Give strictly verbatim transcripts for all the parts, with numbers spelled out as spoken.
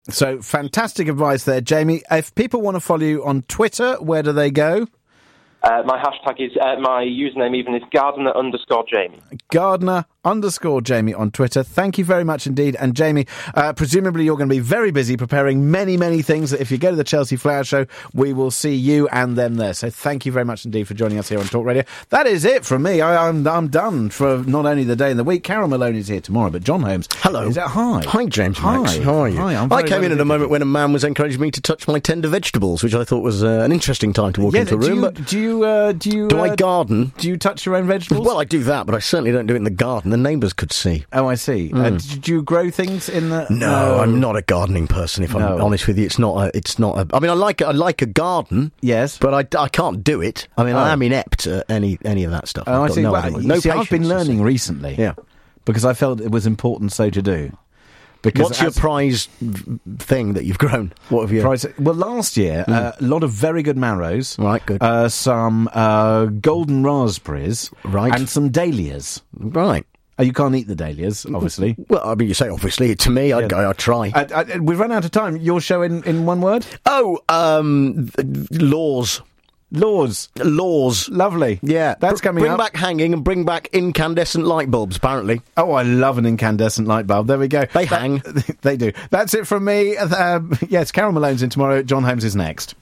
So, fantastic advice there, Jamie. If people want to follow you on Twitter, where do they go? Uh, my hashtag is, uh, my username even is Gardener underscore Jamie. Gardener underscore Jamie on Twitter. Thank you very much indeed. And Jamie, uh, presumably you're going to be very busy preparing many, many things that if you go to the Chelsea Flower Show, we will see you and them there. So thank you very much indeed for joining us here on Talk Radio. That is it from me. I, I'm I'm done for not only the day and the week. Carol Maloney is here tomorrow, but John Holmes. Hello. Is that hi? Hi, James. Hi. Max. How are you? Hi, I'm I very came well in at a moment when a man was encouraging me to touch my tender vegetables, which I thought was uh, an interesting time to walk Yeah, into a do room. you, but do you, uh, do you, do uh, I garden? Do you touch your own vegetables? Well, I do that, but I certainly don't do it in the garden. The neighbours could see. Oh, I see. Mm. Uh, do you grow things in the... No, no, I'm not a gardening person, if I'm No. honest with you. It's not a... It's not a I mean, I like, I like a garden. Yes. But I, I can't do it. I mean, Oh. I am inept at any, any of that stuff. Oh, I I've got see. no, Well, idea. you no see, I've been patience, you learning see. recently. Yeah. Because I felt it was important so to do. Because What's your as- prize thing that you've grown? What have you... price? Well, last year, Mm. uh, a lot of very good marrows. Right, good. Uh, some uh, golden raspberries. Right. And some dahlias. Right. Oh, you can't eat the dahlias, obviously. Well, I mean, you say obviously. To me, I'd, Yeah. I'd try. Uh, uh, we've run out of time. Your show in, in one word? Oh, um, th- laws. Laws. Laws. Lovely. Yeah. That's Br- coming Bring up. back hanging and bring back incandescent light bulbs, apparently. Oh, I love an incandescent light bulb. There we go. They That- hang. They do. That's it from me. Uh, yes, Carol Malone's in tomorrow. John Holmes is next.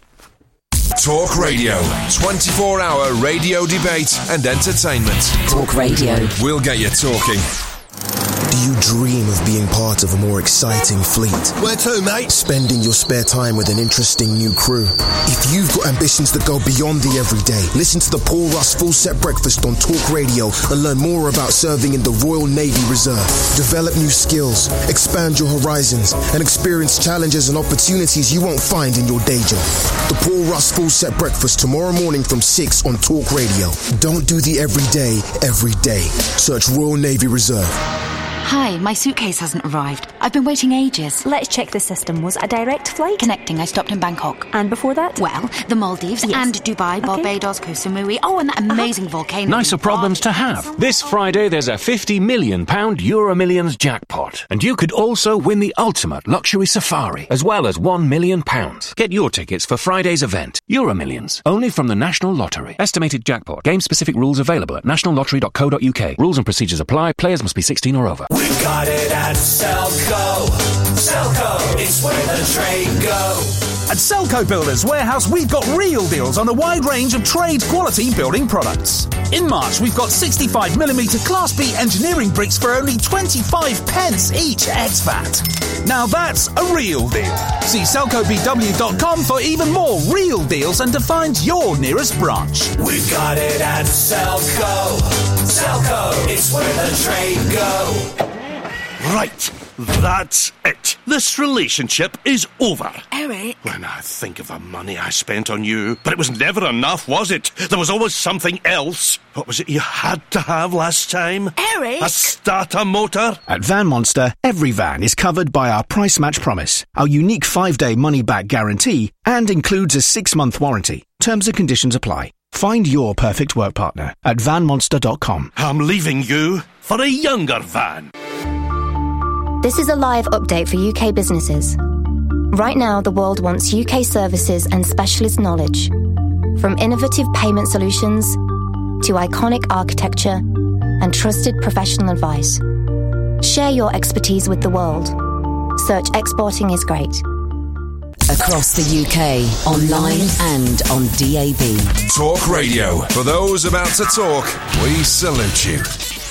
Talk Radio. twenty-four hour radio debate and entertainment. Talk Radio. We'll get you talking. Do you dream of being part of a more exciting fleet? Where to, mate? Spending your spare time with an interesting new crew. If you've got ambitions that go beyond the everyday, listen to the Paul Russ Full Set Breakfast on Talk Radio and learn more about serving in the Royal Navy Reserve. Develop new skills, expand your horizons, and experience challenges and opportunities you won't find in your day job. The Paul Russ Full Set Breakfast tomorrow morning from six on Talk Radio. Don't do the everyday every day. Search Royal Navy Reserve. Hi, my suitcase hasn't arrived. I've been waiting ages. Let's check the system. Was it a direct flight? Connecting, I stopped in Bangkok. And before that? Well, the Maldives Yes. and Dubai, Okay. Barbados, Koh Samui. Oh, and that amazing Uh-huh. volcano. Nicer problems to have. This Friday there's a fifty million pounds Euro Millions jackpot. And you could also win the ultimate luxury safari, as well as one million pounds. Get your tickets for Friday's event. Euro Millions. Only from the National Lottery. Estimated jackpot. Game-specific rules available at national lottery dot co dot uk. Rules and procedures apply. Players must be sixteen or over. We got it at Selco. Selco, it's where the trade go. At Selco Builders Warehouse, we've got real deals on a wide range of trade-quality building products. In March, we've got sixty-five millimetre Class B engineering bricks for only twenty-five pence each ex-V A T. Now that's a real deal. See selco b w dot com for even more real deals and to find your nearest branch. We got it at Selco. Selco, it's where the trade go. Right, that's it. This relationship is over. Eric. When I think of the money I spent on you, but it was never enough, was it? There was always something else. What was it you had to have last time? Eric. A starter motor? At Van Monster, every van is covered by our Price Match Promise, our unique five-day money-back guarantee, and includes a six-month warranty. Terms and conditions apply. Find your perfect work partner at van monster dot com. I'm leaving you for a younger van. This is a live update for U K businesses. Right now, the world wants U K services and specialist knowledge. From innovative payment solutions to iconic architecture and trusted professional advice. Share your expertise with the world. Search Exporting is Great. Across the U K, online and on D A B. Talk Radio. For those about to talk, we salute you.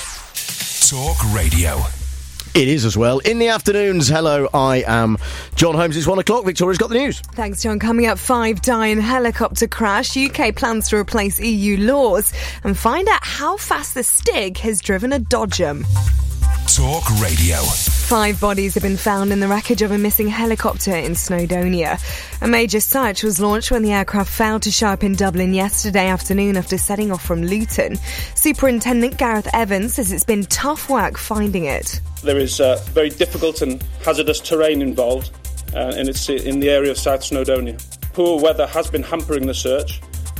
Talk Radio. It is as well. In the afternoons, hello, I am John Holmes. It's one o'clock. Victoria's got the news. Thanks, John. Coming up, five die in helicopter crash. U K plans to replace E U laws. And find out how fast the Stig has driven a Dodgem. Talk Radio. Five bodies have been found in the wreckage of a missing helicopter in Snowdonia. A major search was launched when the aircraft failed to show up in Dublin yesterday afternoon after setting off from Luton. Superintendent Gareth Evans says it's been tough work finding it. There is uh, very difficult and hazardous terrain involved, uh, and it's in the area of South Snowdonia. Poor weather has been hampering the search,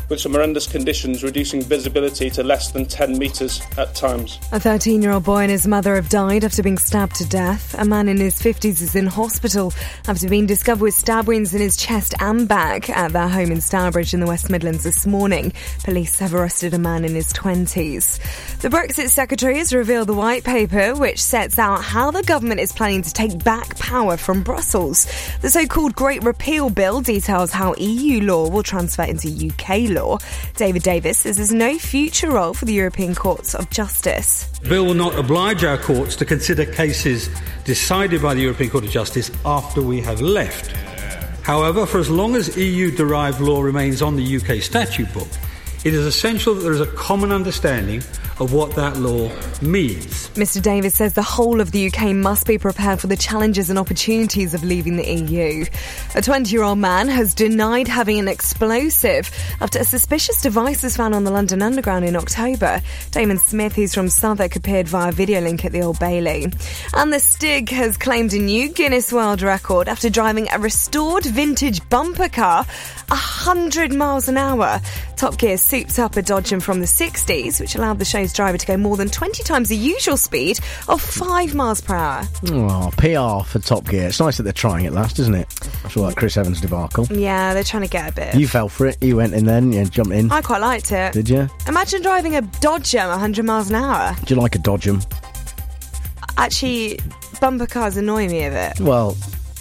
with some horrendous conditions reducing visibility to less than ten metres at times. A thirteen-year-old boy and his mother have died after being stabbed to death. A man in his fifties is in hospital after being discovered with stab wounds in his chest and back at their home in Stourbridge in the West Midlands this morning. Police have arrested a man in his twenties. The Brexit Secretary has revealed the white paper which sets out how the government is planning to take back power from Brussels. The so-called Great Repeal Bill details how E U law will transfer into U K law. David Davis says there's no future role for the European Courts of Justice. The bill will not oblige our courts to consider cases decided by the European Court of Justice after we have left. However, for as long as E U-derived law remains on the U K statute book, it is essential that there is a common understanding of what that law means. Mister Davis says the whole of the U K must be prepared for the challenges and opportunities of leaving the E U. A twenty-year-old man has denied having an explosive after a suspicious device was found on the London Underground in October. Damon Smith, who's from Southwark, appeared via video link at the Old Bailey. And the Stig has claimed a new Guinness World Record after driving a restored vintage bumper car one hundred miles an hour. Top Gear souped up a Dodgem from the sixties, which allowed the show's driver to go more than twenty times the usual speed of five miles per hour. Oh, P R for Top Gear. It's nice that they're trying it last, isn't it? After like Chris Evans' debacle. Yeah, they're trying to get a bit. You fell for it. You went in then. You jumped in. I quite liked it. Did you? Imagine driving a Dodgem one hundred miles an hour. Do you like a Dodgem? Actually, bumper cars annoy me a bit. Well,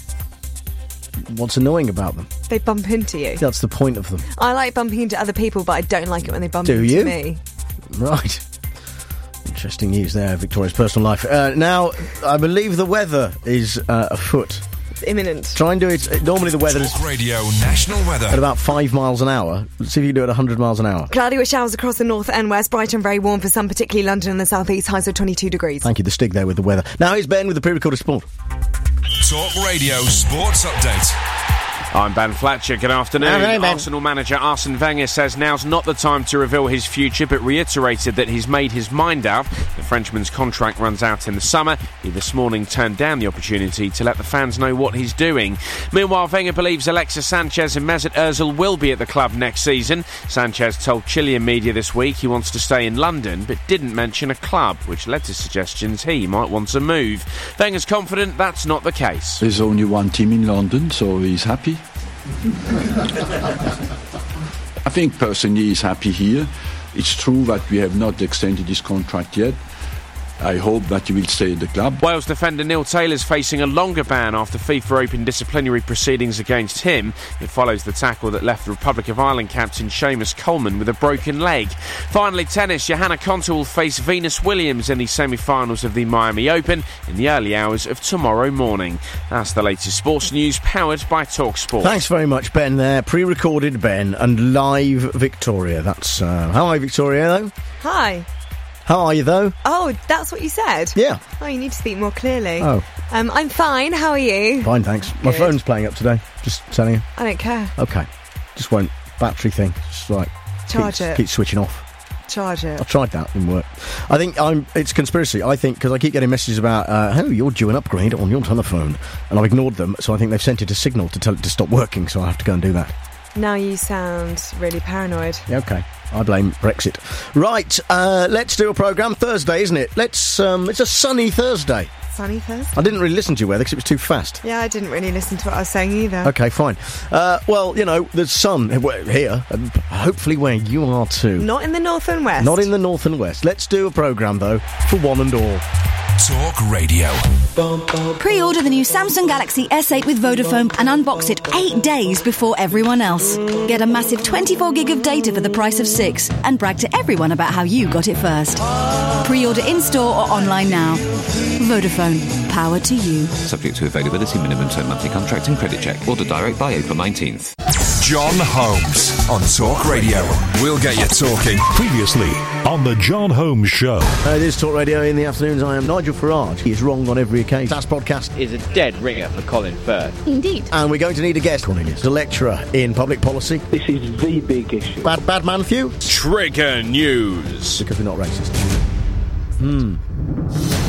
what's annoying about them? They bump into you. That's the point of them. I like bumping into other people, but I don't like it when they bump Do into you? me. Right. Interesting news there, Victoria's personal life. Uh, now, I believe the weather is uh, afoot. It's imminent. Try and do it. Normally the weather is... Talk Radio National Weather. At about five miles an hour. Let's see if you can do it at one hundred miles an hour. Cloudy with showers across the north and west. Bright and very warm for some, particularly London and the southeast. Highs of twenty-two degrees. Thank you, the Stig there with the weather. Now here's Ben with the pre-recorded sport. Talk Radio Sports Update. I'm Ben Fletcher. Good afternoon. Hello, Ben. Arsenal manager Arsene Wenger says now's not the time to reveal his future, but reiterated that he's made his mind up. The Frenchman's contract runs out in the summer. He this morning turned down the opportunity to let the fans know what he's doing. Meanwhile, Wenger believes Alexis Sanchez and Mesut Ozil will be at the club next season. Sanchez told Chilean media this week he wants to stay in London, but didn't mention a club, which led to suggestions he might want to move. Wenger's confident that's not the case. There's only one team in London, so he's happy. I think personally he's happy here. It's true that we have not extended his contract yet. I hope that he will stay at the club. Wales defender Neil Taylor's facing a longer ban after FIFA opened disciplinary proceedings against him. It follows the tackle that left the Republic of Ireland captain Seamus Coleman with a broken leg. Finally, tennis. Johanna Konta will face Venus Williams in the semi-finals of the Miami Open in the early hours of tomorrow morning. That's the latest sports news powered by TalkSport. Thanks very much, Ben, there. Pre-recorded Ben and live Victoria. That's... Uh, hi, Victoria, though. Hi. How are you, though? Oh, that's what you said? Yeah. Oh, you need to speak more clearly. Oh. Um, I'm fine. How are you? Fine, thanks. My Good. phone's playing up today. Just telling you. I don't care. Okay. Just won't. Battery thing. Just like... Charge keep, it. Keep switching off. Charge it. I tried that. Didn't work. I think I'm... It's conspiracy. I think... Because I keep getting messages about, uh, oh, you're due an upgrade on your telephone. And I've ignored them. So I think they've sent it a signal to tell it to stop working. So I have to go and do that. Now you sound really paranoid. Yeah, okay. I blame Brexit. Right, uh, let's do a programme. Thursday, isn't it? Let's. Um, it's a sunny Thursday. Sunny Thursday? I didn't really listen to you, weather, because it was too fast. Yeah, I didn't really listen to what I was saying either. Okay, fine. Uh, well, you know, there's sun here, and hopefully where you are too. Not in the north and west. Not in the north and west. Let's do a programme, though, for one and all. Talk Radio. Pre-order the new Samsung Galaxy S eight with Vodafone and unbox it eight days before everyone else. Get a massive twenty-four gig of data for the price of six and brag to everyone about how you got it first. Pre-order in-store or online now. Vodafone. Power to you. Subject to availability, minimum term monthly contract and credit check. Order direct by April nineteenth. John Holmes on Talk Radio. We'll get you talking. Previously on the John Holmes Show. Uh, it is Talk Radio in the afternoons. I am Nigel Farage. He is wrong on every occasion. Das podcast is a dead ringer for Colin Firth. Indeed. And we're going to need a guest. Cornelius, a lecturer in public policy. This is the big issue. Bad, bad man few. Trigger news. Because we're not racist. Hmm.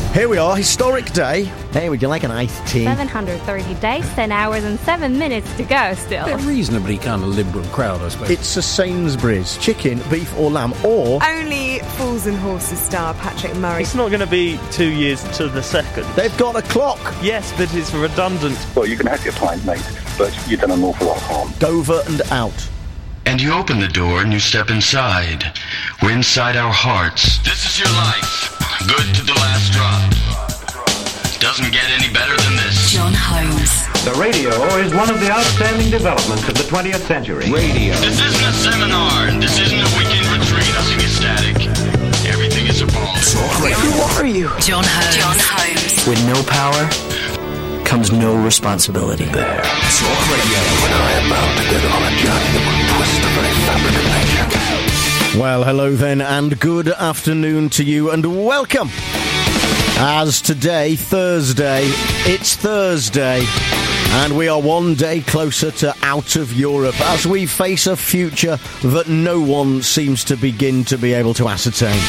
Here we are, historic day. Hey, would you like an iced tea? seven hundred thirty days, ten hours and seven minutes to go still. A reasonably kind of liberal crowd, I suppose. It's a Sainsbury's. Chicken, beef or lamb, or... Only Fools and Horses star Patrick Murray. It's not going to be two years to the second. They've got a clock. Yes, but it's redundant. Well, you can have your pint, mate, but you've done an awful lot of harm. Dover and out. And you open the door and you step inside. We're inside our hearts. This is your life. Good to the last drop. Doesn't get any better than this. John Holmes. The radio is one of the outstanding developments of the twentieth century. Radio. This isn't a seminar. This isn't a weekend retreat. Nothing is static. Everything is evolving. Talk radio. Who are you? John Holmes. John Holmes. With no power comes no responsibility. There. Talk radio. When I am bound together on a journey that will twist the very fabric of nature. Well, hello then, and good afternoon to you, and welcome. As today, Thursday, it's Thursday, and we are one day closer to out of Europe as we face a future that no one seems to begin to be able to ascertain.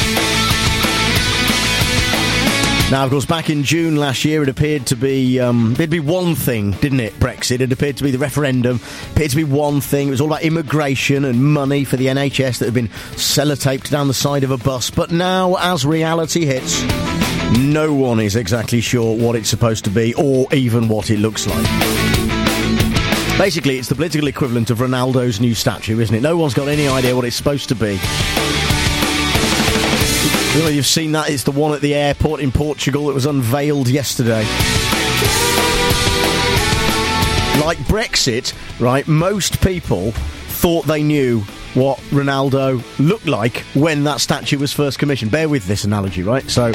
Now, of course, back in June last year, it appeared to be um, it'd be one thing, didn't it, Brexit? It appeared to be the referendum, it appeared to be one thing. It was all about immigration and money for the N H S that had been sellotaped down the side of a bus. But now, as reality hits, no one is exactly sure what it's supposed to be or even what it looks like. Basically, it's the political equivalent of Ronaldo's new statue, isn't it? No one's got any idea what it's supposed to be. Well, you've seen that. It's the one at the airport in Portugal that was unveiled yesterday. Like Brexit, right, most people thought they knew what Ronaldo looked like when that statue was first commissioned. Bear with this analogy, right? So...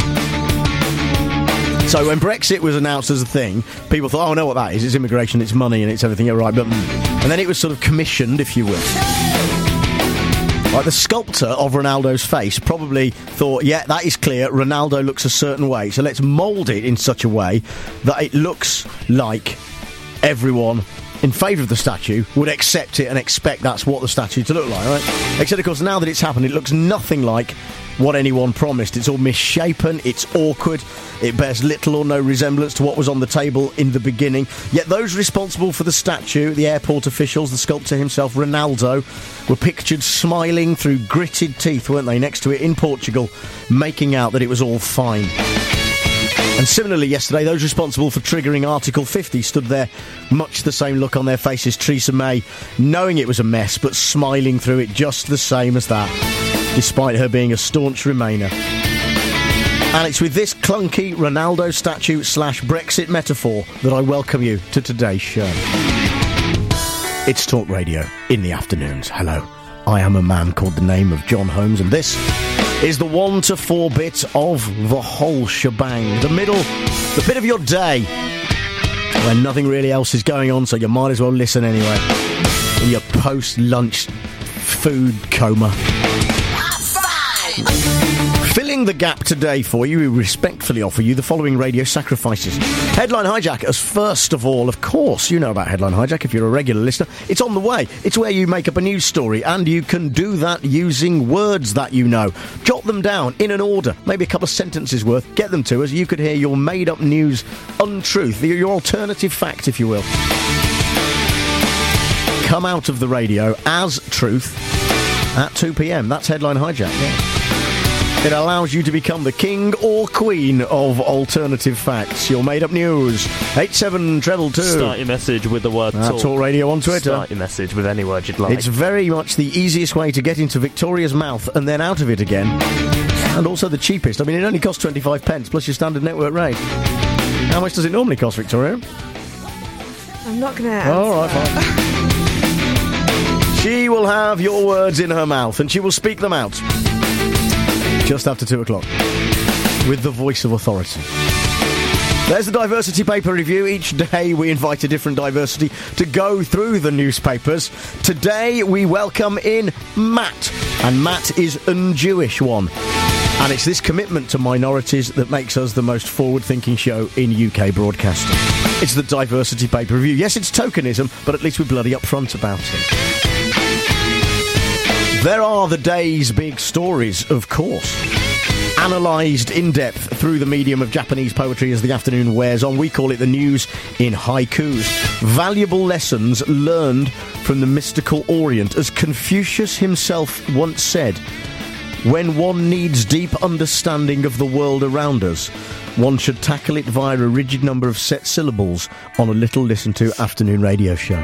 So when Brexit was announced as a thing, people thought, oh, I know what that is. It's immigration, it's money, and it's everything. You're right. But, and then it was sort of commissioned, if you will. Like the sculptor of Ronaldo's face probably thought, yeah, that is clear. Ronaldo looks a certain way. So let's mould it in such a way that it looks like everyone in favour of the statue would accept it and expect that's what the statue to look like, right? Except, of course, now that it's happened, it looks nothing like what anyone promised. It's all misshapen, it's awkward, it bears little or no resemblance to what was on the table in the beginning. Yet those responsible for the statue, the airport officials, the sculptor himself, Ronaldo, were pictured smiling through gritted teeth, weren't they, next to it in Portugal, making out that it was all fine. And similarly, yesterday, those responsible for triggering Article fifty stood there, much the same look on their faces, Theresa May, knowing it was a mess, but smiling through it just the same as that, despite her being a staunch Remainer. And it's with this clunky Ronaldo statue slash Brexit metaphor that I welcome you to today's show. It's Talk Radio in the afternoons. Hello, I am a man called the name of John Holmes, and this is the one to four bit of the whole shebang. The middle, the bit of your day when nothing really else is going on, so you might as well listen anyway. In your post-lunch food coma. Filling the gap today for you, we respectfully offer you the following radio sacrifices. Headline Hijack as first of all. Of course, you know about Headline Hijack if you're a regular listener. It's on the way. It's where you make up a news story, and you can do that using words that you know. Jot them down in an order, maybe a couple of sentences worth. Get them to us. You could hear your made-up news untruth, your alternative fact, if you will, come out of the radio as truth at two p.m. That's Headline Hijack, yeah. It allows you to become the king or queen of alternative facts. Your made-up news. eight seven treble two. Start your message with the word talk. Talk Radio on Twitter. Start your message with any word you'd like. It's very much the easiest way to get into Victoria's mouth and then out of it again. And also the cheapest. I mean, it only costs twenty-five pence plus your standard network rate. How much does it normally cost, Victoria? I'm not going to... All right, fine. She will have your words in her mouth and she will speak them out. Just after two o'clock. With the voice of authority. There's the Diversity Paper Review. Each day we invite a different diversity to go through the newspapers. Today we welcome in Matt. And Matt is a Jewish one. And it's this commitment to minorities that makes us the most forward-thinking show in U K broadcasting. It's the Diversity Paper Review. Yes, it's tokenism, but at least we're bloody upfront about it. There are the day's big stories, of course. analysed in depth through the medium of Japanese poetry as the afternoon wears on. We call it the news in haikus. Valuable lessons learned from the mystical Orient. As Confucius himself once said, when one needs deep understanding of the world around us, one should tackle it via a rigid number of set syllables on a little listened to afternoon radio show.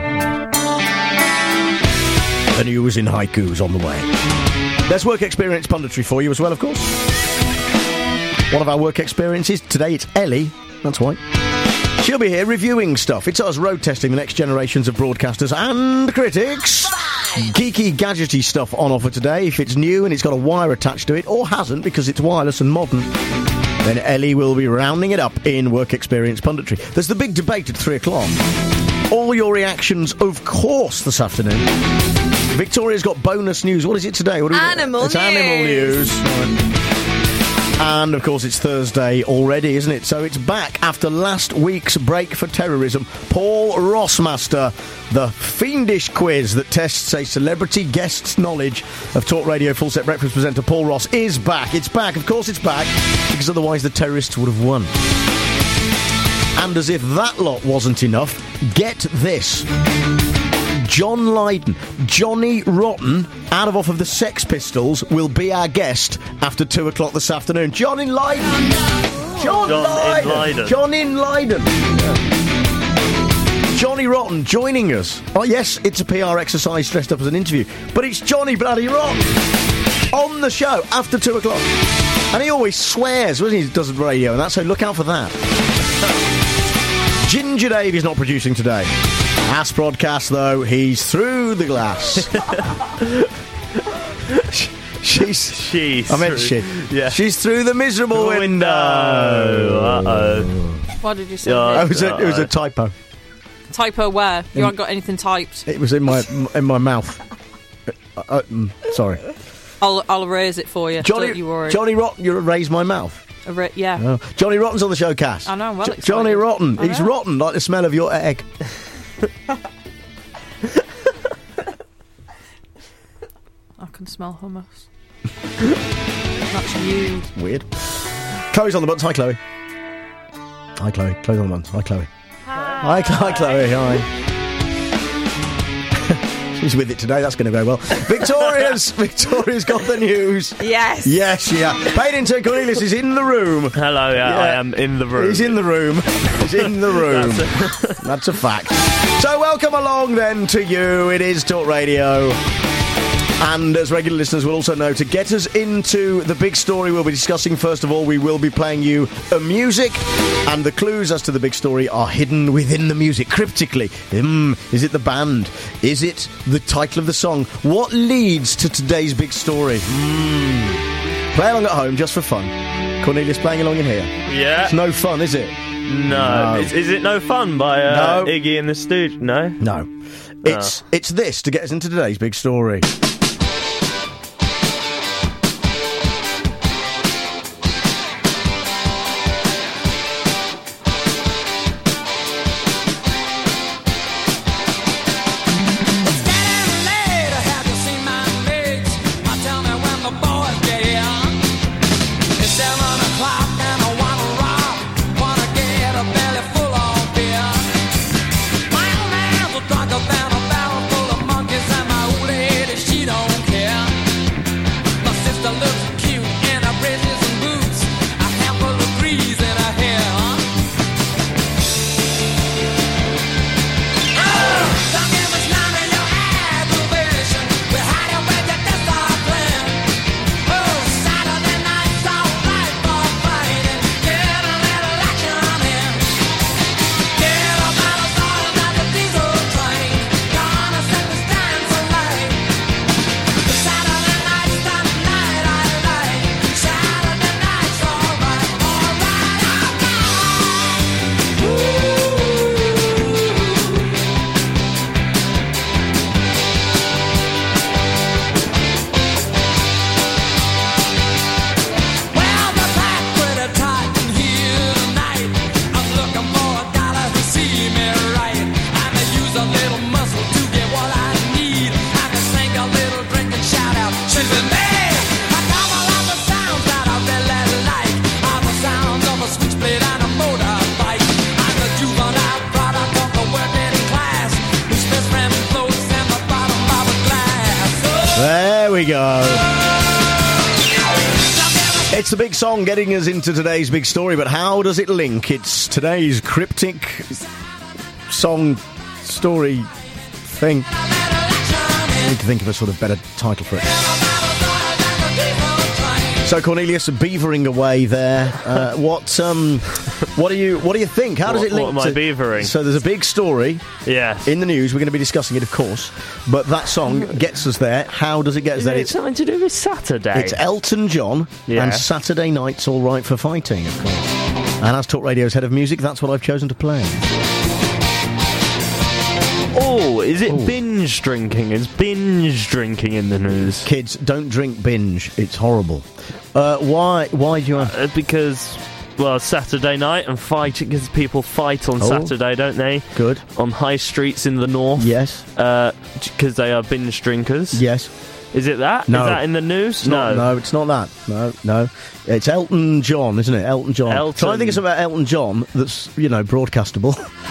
The news in haikus on the way. There's work experience punditry for you as well, of course. One of our work experiences today, it's Ellie. That's right. She'll be here reviewing stuff. It's us road testing the next generations of broadcasters and critics. Geeky, gadgety stuff on offer today. If it's new and it's got a wire attached to it, or hasn't because it's wireless and modern, then Ellie will be rounding it up in work experience punditry. There's the big debate at three o'clock. All your reactions, of course, this afternoon. Victoria's got bonus news. What is it today? What do we animal it's news. Animal news. Right. And, of course, it's Thursday already, isn't it? So it's back after last week's break for terrorism. Paul Rossmaster, the fiendish quiz that tests a celebrity guest's knowledge of Talk Radio Full Set Breakfast presenter Paul Ross is back. It's back. Of course it's back, because otherwise the terrorists would have won. And as if that lot wasn't enough, get this. John Lydon, Johnny Rotten, out of off of the Sex Pistols, will be our guest after two o'clock this afternoon. John in Lydon. John, John Lydon. in Lydon. John in Lydon. Yeah. Johnny Rotten joining us. Oh, yes, it's a P R exercise dressed up as an interview, but it's Johnny bloody Rotten on the show after two o'clock. And he always swears when he does radio, and that's so look out for that. Ginger Dave is not producing today. Ass broadcast, though, he's through the glass. She's... She's I meant through, she. Yeah. She's through the miserable the window. Uh-oh. What did you say? Yeah, It was, a, it was a typo. Typo where? You In- haven't got anything typed. It was in my in my mouth. Uh, uh, mm, sorry. I'll I'll erase it for you. Johnny, Don't you worry. Johnny Rotten, you raised my mouth. Erra- yeah. Oh. Johnny Rotten's on the show, Cass. I know, I'm well Jo- excited. Johnny Rotten. I He's know. rotten like the smell of your egg. I can smell hummus. That's you. Weird. Chloe's on the buttons. Hi, Chloe. Hi, Chloe. Chloe's on the buttons. Hi, Chloe. Hi, hi Chloe. Hi. She's with it today. That's going to go well. Victoria's Victoria's got the news. Yes. Yes, yeah. Paddington Cornelius is in the room. Hello, yeah, Yeah. I am in the room. He's in the room. He's in the room. That's a- That's a fact. So welcome along then to you. It is Talk Radio. And as regular listeners will also know, to get us into the big story we'll be discussing, first of all, we will be playing you a music, and the clues as to the big story are hidden within the music, cryptically. Mm, is it the band? Is it the title of the song? What leads to today's big story? Mm. Play along at home, just for fun. Cornelius playing along in here. Yeah. It's no fun, is it? No. No. Is, is it No Fun by uh, No. Iggy and the Stooges? No? No. It's, it's this to get us into today's big story. She we go. It's the big song getting us into today's big story, but how does it link? It's today's cryptic song story thing. I need to think of a sort of better title for it. So Cornelius, beavering away there. Uh, what um, what do you what do you think? How does What- it link? what am I to, beavering? So there's a big story. Yes. In the news, we're going to be discussing it, of course. But that song gets us there. How does it get us Is there? it It's something to do with Saturday? It's Elton John Yeah. and Saturday Night's All Right for Fighting, of course. And as Talk Radio's head of music, that's what I've chosen to play. Oh, is it binge drinking? Is binge drinking in the news? Kids, don't drink binge. It's horrible. Uh, why? Why do you have... Uh, because, well, Saturday night and fighting, because people fight on Oh. Saturday, don't they? Good. On high streets in the north. Yes. Because they are binge drinkers. Yes. Is it that? No. Is that in the news? It's not, no, it's not that. No, no. It's Elton John, isn't it? Elton John. Elton. Try and think of something about Elton John that's, you know, broadcastable.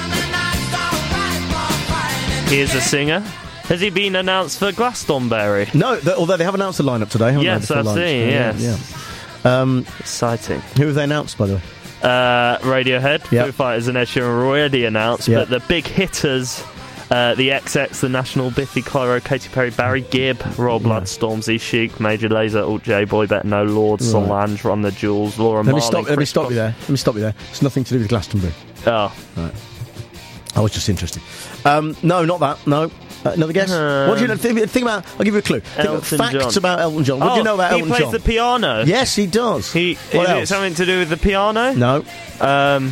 He is a singer. Has he been announced for Glastonbury? No, th- although they have announced the lineup today, haven't Yes, they? before I've lunch? seen, Yeah, yes. yeah. Um, Exciting. Who have they announced, by the way? Uh, Radiohead, Yep. Foo Fighters and Ed Sheeran were already announced, Yep. but the big hitters, uh, the X X, The National, Biffy Clyro, Katy Perry, Barry Gibb, Royal Blood, Stormzy, Chic, Major Lazer, Alt J, Boy Better Know, Lord, Right. Solange, Run the Jewels, Laura Let me Marley. stop. Let me Chris stop Cross- you there. Let me stop you there. It's nothing to do with Glastonbury. Oh. Right. I was just interested. Um, no, not that. No. Uh, another guess? Um, what do you know? Think, think about... I'll give you a clue. Think about Elton facts John. about Elton John. What oh, do you know about he Elton plays John? the piano. Yes, he does. He, What is else? it something to do with the piano? No. Um...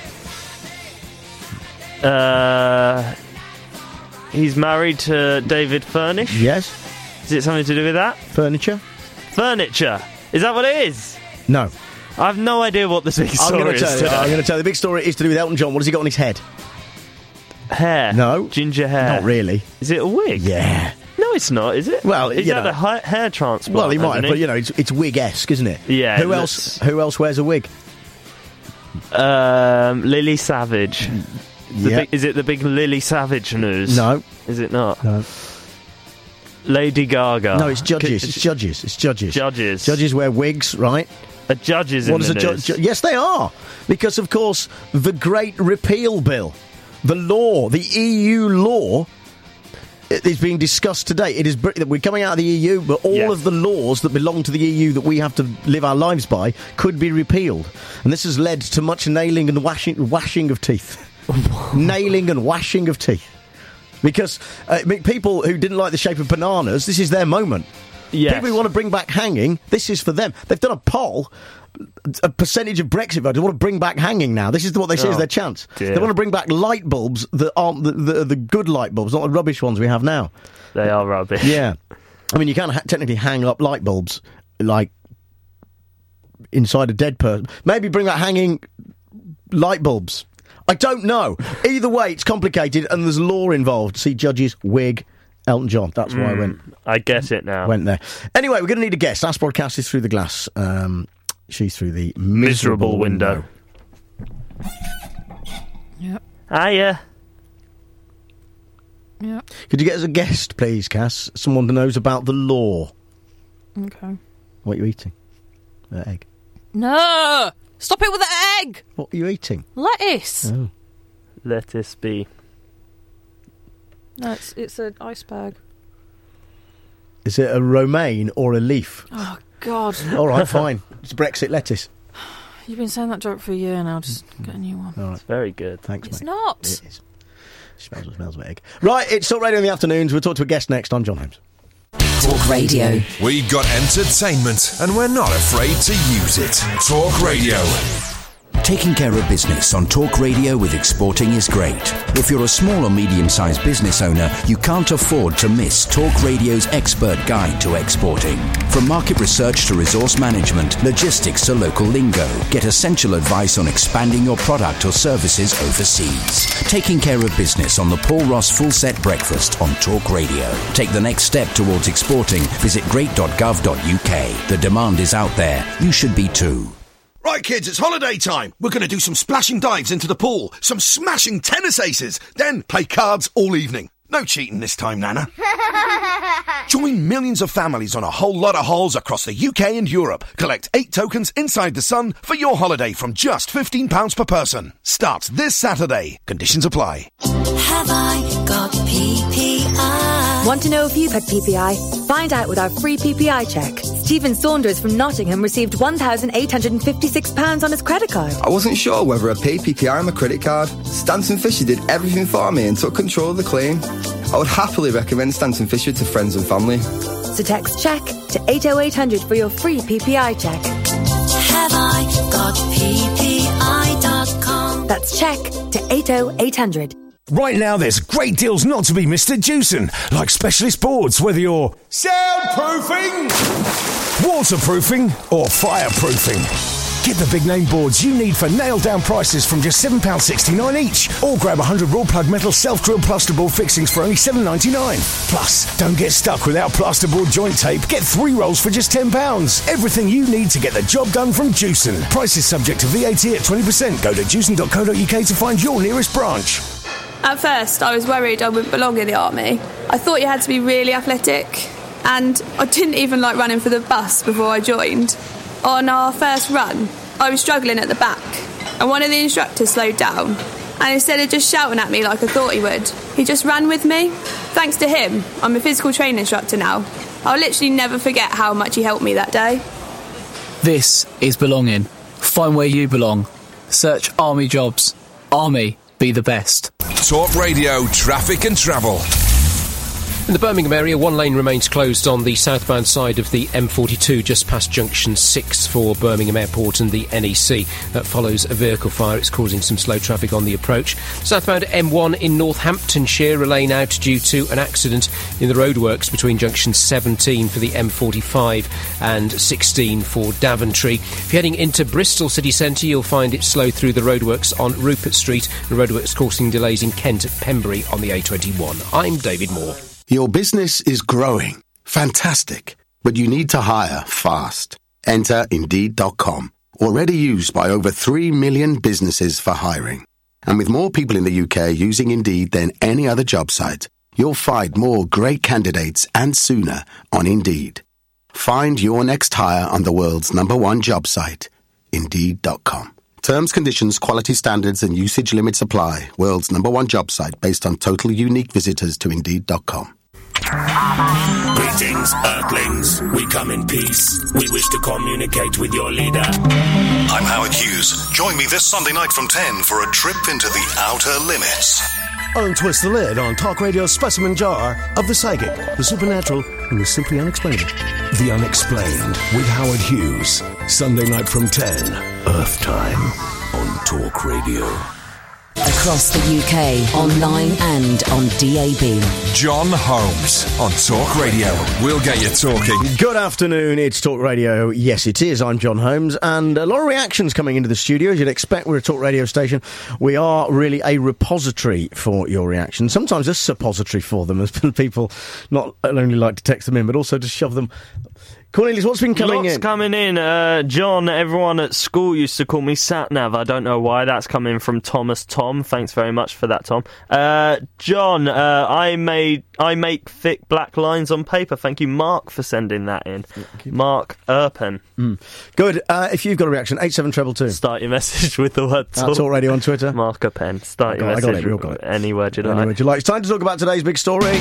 Uh... He's married to David Furnish? Yes. Is it something to do with that? Furniture? Furniture. Is that what it is? No. I have no idea what the big I'm story going to is tell you. today. I'm going to tell you. The big story is to do with Elton John. What has he got on his head? Hair. No. Ginger hair. Not really. Is it a wig? Yeah. No, it's not, is it? Well, he's you had know. a hi- hair transplant. Well, he might have, hasn't but you know, it's, it's wig-esque, isn't it? Yeah, Who it else? Who else wears a wig? Um, Lily Savage. The Yeah. big, is it the big Lily Savage news? No. Is it not? No. Lady Gaga. No, it's judges. C- It's judges. It's judges. Judges. Judges wear wigs, right? A judges in What is the a ju- news. ju- Yes, they are. Because, of course, the Great Repeal Bill, the law, the E U law, it is being discussed today. It is br- we're coming out of the E U, but all Yes. of the laws that belong to the E U that we have to live our lives by could be repealed, and this has led to much nailing and washing, washing of teeth, nailing and washing of teeth. Because uh, I mean, people who didn't like the shape of bananas, this is their moment. Yes. People who want to bring back hanging, this is for them. They've done a poll. A percentage of Brexit voters want to bring back hanging now. This is what they say is Oh, their chance. dear. They want to bring back light bulbs that aren't the, the, the good light bulbs, not the rubbish ones we have now. They are rubbish. Yeah. I mean, you can't ha- technically hang up light bulbs, like, inside a dead person. Maybe bring back hanging light bulbs. I don't know. Either way, it's complicated and there's law involved. See, judges, wig, Elton John. That's why I Mm, went I get it now. went there. Anyway, we're going to need a guest. Last broadcast is through the glass. Um, she's through the miserable, Miserable window. Yep. Hiya. Yep. Could you get us a guest, please, Cass? Someone who knows about the law. Okay. What are you eating? Uh, egg. No! Stop it with the egg! What are you eating? Lettuce! Oh. Lettuce be. No, it's, it's an ice bag. Is it a romaine or a leaf? Oh, God. All right, fine. It's Brexit lettuce. You've been saying that joke for a year now. Just get a new one. All right. It's very good. Thanks, It's mate. not. It is. Smells, smells of egg. Right, it's Talk Radio in the afternoons. We'll talk to a guest next. I'm John Holmes. Talk Radio. We've got entertainment, and we're not afraid to use it. Talk Radio. Taking care of business on Talk Radio with exporting is great. If you're a small or medium-sized business owner, you can't afford to miss Talk Radio's expert guide to exporting. From market research to resource management, logistics to local lingo, get essential advice on expanding your product or services overseas. Taking care of business on the Paul Ross Full Set Breakfast on Talk Radio. Take the next step towards exporting. Visit great dot gov dot u k. The demand is out there. You should be too. Right, kids, it's holiday time. We're going to do some splashing dives into the pool, some smashing tennis aces, then play cards all evening. No cheating this time, Nana. Join millions of families on a whole lot of holes across the U K and Europe. Collect eight tokens inside the sun for your holiday from just fifteen pounds per person. Starts this Saturday. Conditions apply. Have I got P P I? Want to know if you've had P P I? Find out with our free P P I check. Stephen Saunders from Nottingham received one thousand eight hundred fifty-six pounds on his credit card. I wasn't sure whether I'd pay P P I on my credit card. Stanton Fisher did everything for me and took control of the claim. I would happily recommend Stanton Fisher to friends and family. So text check to eight oh eight hundred for your free P P I check. Have I got P P I dot com? That's check to eight oh eight hundred. Right now, there's great deals not to be missed at Jewson, like specialist boards, whether you're soundproofing, waterproofing, or fireproofing. Get the big name boards you need for nailed down prices from just seven pounds sixty-nine each, or grab one hundred raw plug metal self-drilled plasterboard fixings for only seven pounds ninety-nine. Plus, don't get stuck without plasterboard joint tape. Get three rolls for just ten pounds. Everything you need to get the job done from Jewson. Prices subject to V A T at twenty percent. Go to jewson dot co dot uk to find your nearest branch. At first, I was worried I wouldn't belong in the army. I thought you had to be really athletic, and I didn't even like running for the bus before I joined. On our first run, I was struggling at the back, and one of the instructors slowed down, and instead of just shouting at me like I thought he would, he just ran with me. Thanks to him, I'm a physical training instructor now. I'll literally never forget how much he helped me that day. This is belonging. Find where you belong. Search Army Jobs. Army, be the best. Talk Radio Traffic and Travel. In the Birmingham area, one lane remains closed on the southbound side of the M forty-two just past junction six for Birmingham Airport and the N E C. That follows a vehicle fire. It's causing some slow traffic on the approach. Southbound M one in Northamptonshire, a lane out due to an accident in the roadworks between junction seventeen for the M forty-five and sixteen for Daventry. If you're heading into Bristol city centre, you'll find it slow through the roadworks on Rupert Street. The roadworks causing delays in Kent at Pembury on the A twenty-one. I'm David Moore. Your business is growing. Fantastic. But you need to hire fast. Enter Indeed dot com. Already used by over three million businesses for hiring. And with more people in the U K using Indeed than any other job site, you'll find more great candidates and sooner on Indeed. Find your next hire on the world's number one job site, Indeed dot com. Terms, conditions, quality standards and usage limits apply. World's number one job site based on total unique visitors to Indeed dot com. Greetings, Earthlings. We come in peace. We wish to communicate with your leader. I'm Howard Hughes. Join me this Sunday night from ten for a trip into the outer limits. Untwist the lid on Talk Radio's specimen jar of the psychic, the supernatural, and the simply unexplainable. The Unexplained with Howard Hughes. Sunday night from ten. Earth time on Talk Radio. Across the U K, online and on D A B. John Holmes on Talk Radio. We'll get you talking. Good afternoon, it's Talk Radio. Yes, it is. I'm John Holmes, and a lot of reactions coming into the studio. As you'd expect, we're a Talk Radio station. We are really a repository for your reactions. Sometimes a suppository for them, as people not only like to text them in, but also to shove them. Cornelius, what's been coming Lots in? coming in. Uh, John, everyone at school used to call me Satnav. I don't know why. That's coming from Thomas Tom. Thanks very much for that, Tom. Uh, John, uh, I made I make thick black lines on paper. Thank you, Mark, for sending that in. Mark Erpen. Mm. Good. Uh, if you've got a reaction, eight seven two two two. Start your message with the word Talk. Talk Radio on Twitter. Mark Erpen. Start I your got, message. I got it. We all got it. Any word you like. Any word you like. It's time to talk about today's big story.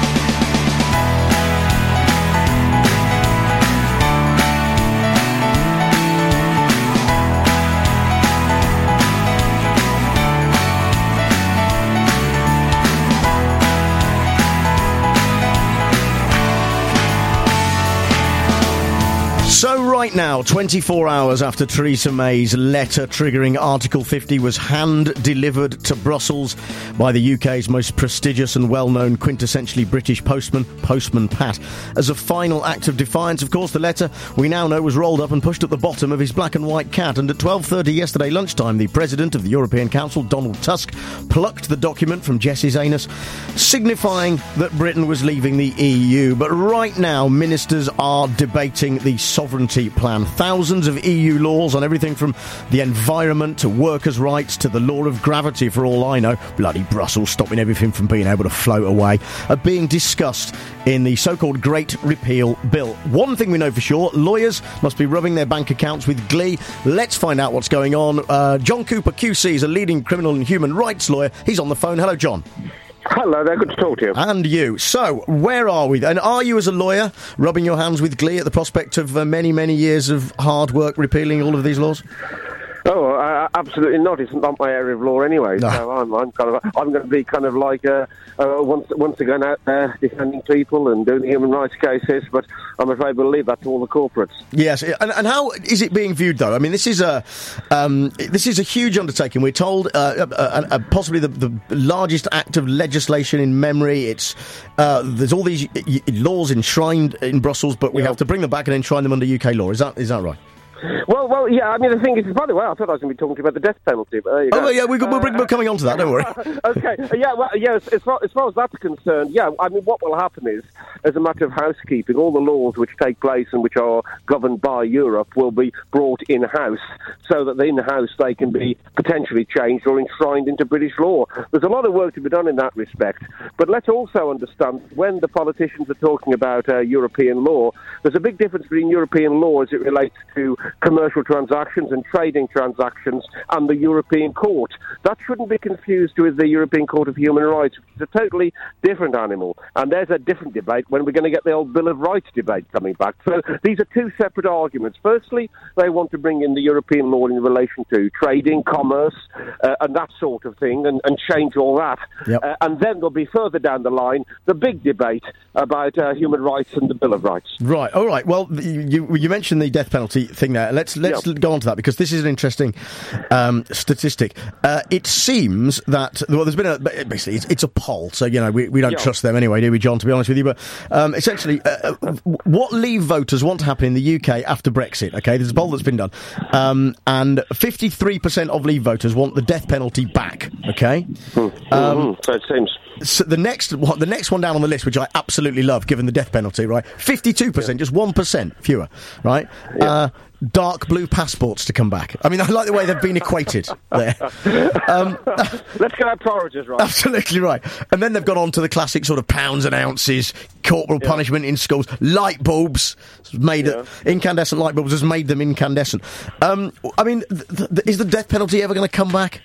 So right now, twenty-four hours after Theresa May's letter-triggering Article fifty was hand-delivered to Brussels by the U K's most prestigious and well-known quintessentially British postman, Postman Pat. As a final act of defiance, of course, the letter, we now know, was rolled up and pushed at the bottom of his black and white cat, and at twelve thirty yesterday lunchtime, the President of the European Council, Donald Tusk, plucked the document from Jessie's anus, signifying that Britain was leaving the E U. But right now, ministers are debating the sovereignty plan. Thousands of E U laws on everything from the environment to workers' rights to the law of gravity, for all I know. Bloody Brussels stopping everything from being able to float away, are being discussed in the so-called Great Repeal Bill. One thing we know for sure, lawyers must be rubbing their bank accounts with glee. Let's find out what's going on. Uh, John Cooper Q C is a leading criminal and human rights lawyer. He's on the phone. Hello, John. Hello there, good to talk to you. And you. So, where are we? And are you, as a lawyer, rubbing your hands with glee at the prospect of uh, many, many years of hard work repealing all of these laws? Oh, uh, absolutely not. It's not my area of law anyway. No. So I'm, I'm kind of, I'm going to be kind of like uh, uh, once, once again out there defending people and doing human rights cases. But I'm afraid we'll leave that to all the corporates. Yes, and, and how is it being viewed, though? I mean, this is a um, this is a huge undertaking. We're told uh, uh, uh, possibly the, the largest act of legislation in memory. It's uh, there's all these laws enshrined in Brussels, but we yeah. have to bring them back and enshrine them under U K law. Is that is that right? Well, well, yeah. I mean, the thing is, by the way, I thought I was going to be talking to you about the death penalty. But there you oh, go. yeah, we, we'll, bring, we're coming on to that. Don't worry. Okay. Yeah. Well, yeah. As far, as far as that's concerned, yeah. I mean, what will happen is, as a matter of housekeeping, all the laws which take place and which are governed by Europe will be brought in-house, so that in-house they can be potentially changed or enshrined into British law. There's a lot of work to be done in that respect. But let's also understand, when the politicians are talking about uh, European law, there's a big difference between European law as it relates to commercial transactions and trading transactions and the European Court. That shouldn't be confused with the European Court of Human Rights, which is a totally different animal. And there's a different debate when we're going to get the old Bill of Rights debate coming back. So these are two separate arguments. Firstly, they want to bring in the European law in relation to trading, commerce, uh, and that sort of thing, and, and change all that. Yep. Uh, and then there'll be further down the line the big debate about uh, human rights and the Bill of Rights. Right. All right. Well, you, you mentioned the death penalty thing there. Let's let's yep. go on to that, because this is an interesting um, statistic. Uh, it seems that, well, there's been a, basically, it's, it's a poll, so, you know, we, we don't yep. trust them anyway, do we, John, to be honest with you? But um, essentially, uh, what Leave voters want to happen in the U K after Brexit, okay? There's a poll that's been done. Um, and fifty-three percent of Leave voters want the death penalty back, okay? Mm-hmm. Um, so it seems. So the next, what, the next one down on the list, which I absolutely love, given the death penalty, right? fifty-two percent, yeah. just one percent fewer, right? Yeah. Uh, dark blue passports to come back. I mean, I like the way they've been equated there. Um, Let's get our priorities right. Absolutely right. And then they've gone on to the classic sort of pounds and ounces, corporal yeah. punishment in schools, light bulbs, made yeah. incandescent light bulbs has made them incandescent. Um, I mean, th- th- is the death penalty ever going to come back?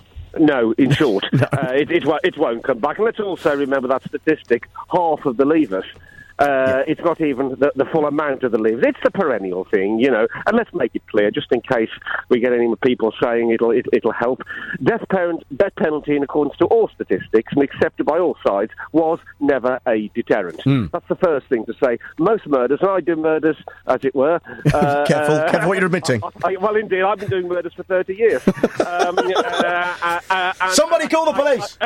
No, in short, no. Uh, it, it, it won't come back. And let's also remember that statistic, half of the leavers. Uh, yeah. It's not even the, the full amount of the leavers. It's the perennial thing, you know. And let's make it clear, just in case we get any people saying it'll it, it'll help. Death, parent, death penalty, in accordance to all statistics and accepted by all sides, was never a deterrent. Mm. That's the first thing to say. Most murders, and I do murders, as it were. Uh, careful, uh, careful what you're admitting. I, I, well, indeed, I've been doing murders for thirty years. um, uh, uh, uh, and, Somebody call the police!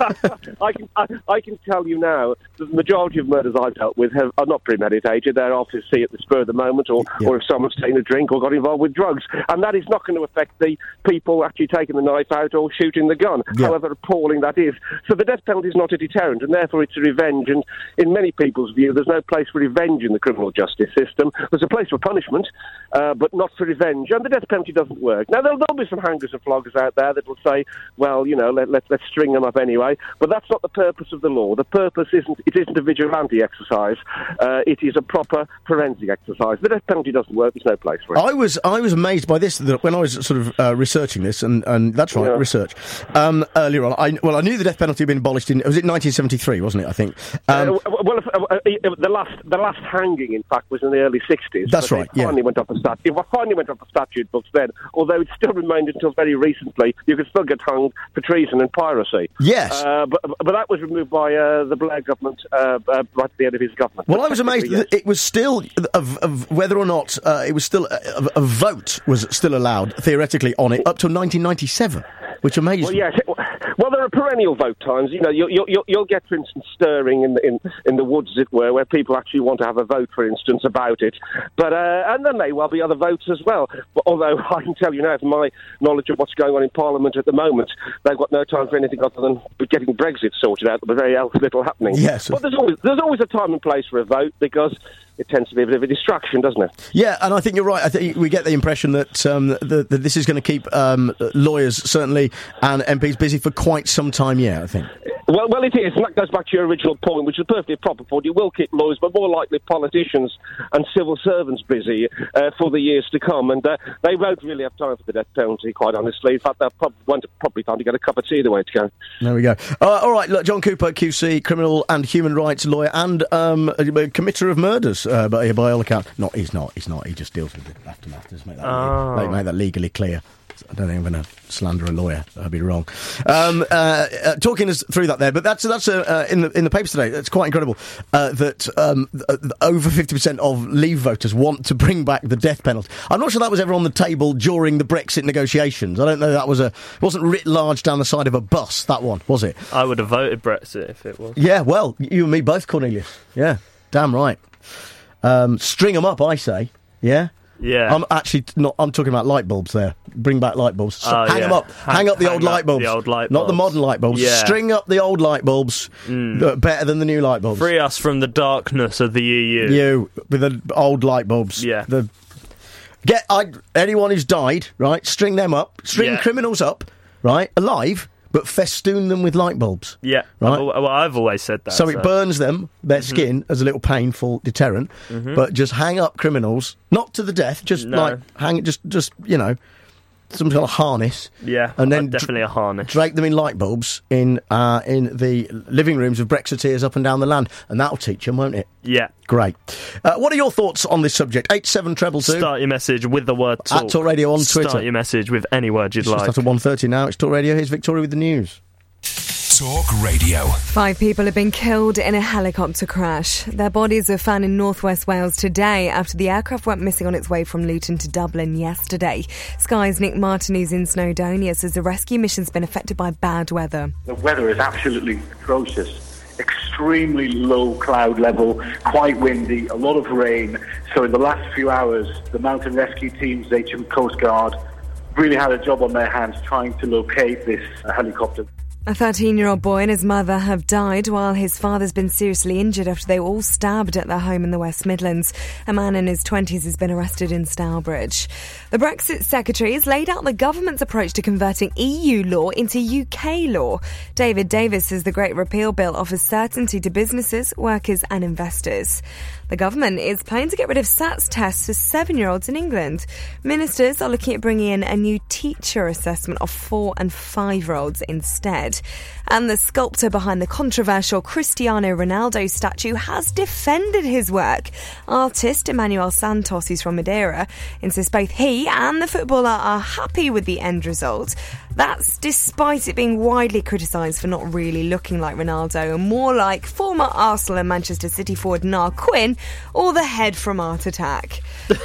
I can I, I can tell you now, the majority of murders I've dealt with have, are not premeditated. They're off to see at the spur of the moment, or, yeah. or if someone's taken a drink or got involved with drugs. And that is not going to affect the people actually taking the knife out or shooting the gun, yeah. however appalling that is. So the death penalty is not a deterrent, and therefore it's a revenge. And in many people's view, there's no place for revenge in the criminal justice system. There's a place for punishment, uh, but not for revenge. And the death penalty doesn't work. Now, there'll, there'll be some hangers and floggers out there that will say, well, you know, let, let, let's string them up anyway. But that's not the purpose of the law. The purpose isn't, it isn't a vigilante exercise. Uh, it is a proper forensic exercise. The death penalty doesn't work. There's no place for it. I was I was amazed by this that when I was sort of uh, researching this, and, and that's right, yeah. research um, earlier on. I, well, I knew the death penalty had been abolished in was it nineteen seventy-three, wasn't it? I think. Um, uh, well, uh, uh, the last the last hanging, in fact, was in the early sixties. That's right. It finally yeah. went off the stat. It finally went off the statute books then. Although it still remained until very recently, you could still get hung for treason and piracy. Yes. Uh, but but that was removed by uh, the Blair government uh, uh, right at the end of his government. Well, I was amazed yes. that it was still of, of whether or not uh, it was still a, a vote was still allowed theoretically on it up till nineteen ninety-seven, which amazed well, me. Yes. Well, there are perennial vote times. You know, you'll, you'll, you'll get, for instance, stirring in the, in, in the woods, as it were, where people actually want to have a vote, for instance, about it. But uh, and there may well be other votes as well. But although I can tell you now, from my knowledge of what's going on in Parliament at the moment, they've got no time for anything other than getting Brexit sorted out. But very else little happening. Yes. But there's always there's always a time and place for a vote, because it tends to be a bit of a distraction, doesn't it? Yeah, and I think you're right. I think we get the impression that, um, that, that this is going to keep um, lawyers, certainly, and M Ps busy for quite some time yet, I think. Well, well, it is, and that goes back to your original point, which is a perfectly proper point. It will keep lawyers, but more likely politicians and civil servants busy uh, for the years to come, and uh, they won't really have time for the death penalty, quite honestly. In fact, they'll probably want to, probably time to get a cup of tea the way to go. There we go. Uh, all right, look, John Cooper, Q C, criminal and human rights lawyer, and um, a, a committer of murders, uh, by, by all accounts. Not, he's not, he's not. He just deals with the aftermath. Just make that, oh. make, make that legally clear. I don't think I'm going to slander a lawyer. I'd be wrong. Um, uh, uh, talking us through that there, but that's that's uh, uh, in the in the papers today. It's quite incredible uh, that um, uh, over fifty percent of Leave voters want to bring back the death penalty. I'm not sure that was ever on the table during the Brexit negotiations. I don't know. That was a it wasn't writ large down the side of a bus. That one, was it? I would have voted Brexit if it was. Yeah, well, you and me both, Cornelius. Yeah, damn right. Um, string them up, I say. Yeah. Yeah. I'm actually not. I'm talking about light bulbs there. Bring back light bulbs. So oh, hang yeah. them up. Hang, hang up the hang old light bulbs. The old light bulbs. Not the modern light bulbs. Yeah. String up the old light bulbs. Mm. Uh, better than the new light bulbs. Free us from the darkness of the E U. You with the old light bulbs. Yeah. The get I, anyone who's died, right? String them up. String yeah. criminals up, right? Alive. But festoon them with light bulbs. Yeah, right? Well, I've always said that. So, so. it burns them, their mm-hmm. skin, as a little painful deterrent. Mm-hmm. But just hang up criminals, not to the death, just no. like hang, just just you know, some kind of harness. Yeah, and then definitely dra- a harness. Drape them in light bulbs in uh, in the living rooms of Brexiteers up and down the land, and that'll teach them, won't it? Yeah. Great. Uh, what are your thoughts on this subject? Eight seven treble two. Start your message with the word talk. At Talk Radio on Twitter. Start your message with any word you'd it's like. Just after one thirty now. It's Talk Radio. Here's Victoria with the news. Talk Radio. Five people have been killed in a helicopter crash. Their bodies were found in northwest Wales today after the aircraft went missing on its way from Luton to Dublin yesterday. Sky's Nick Martin, who's in Snowdonia, says the rescue mission's been affected by bad weather. The weather is absolutely atrocious. Extremely low cloud level, quite windy, a lot of rain. So in the last few hours, the mountain rescue teams, H M Coast Guard, really had a job on their hands trying to locate this uh, helicopter. A thirteen-year-old boy and his mother have died while his father's been seriously injured after they were all stabbed at their home in the West Midlands. A man in his twenties has been arrested in Stourbridge. The Brexit Secretary has laid out the government's approach to converting E U law into U K law. David Davis says the Great Repeal Bill offers certainty to businesses, workers and investors. The government is planning to get rid of SATS tests for seven-year-olds in England. Ministers are looking at bringing in a new teacher assessment of four- and five-year-olds instead. And the sculptor behind the controversial Cristiano Ronaldo statue has defended his work. Artist Emmanuel Santos, who's from Madeira, insists both he and the footballer are happy with the end result. That's despite it being widely criticised for not really looking like Ronaldo and more like former Arsenal and Manchester City forward Niall Quinn or the head from Art Attack.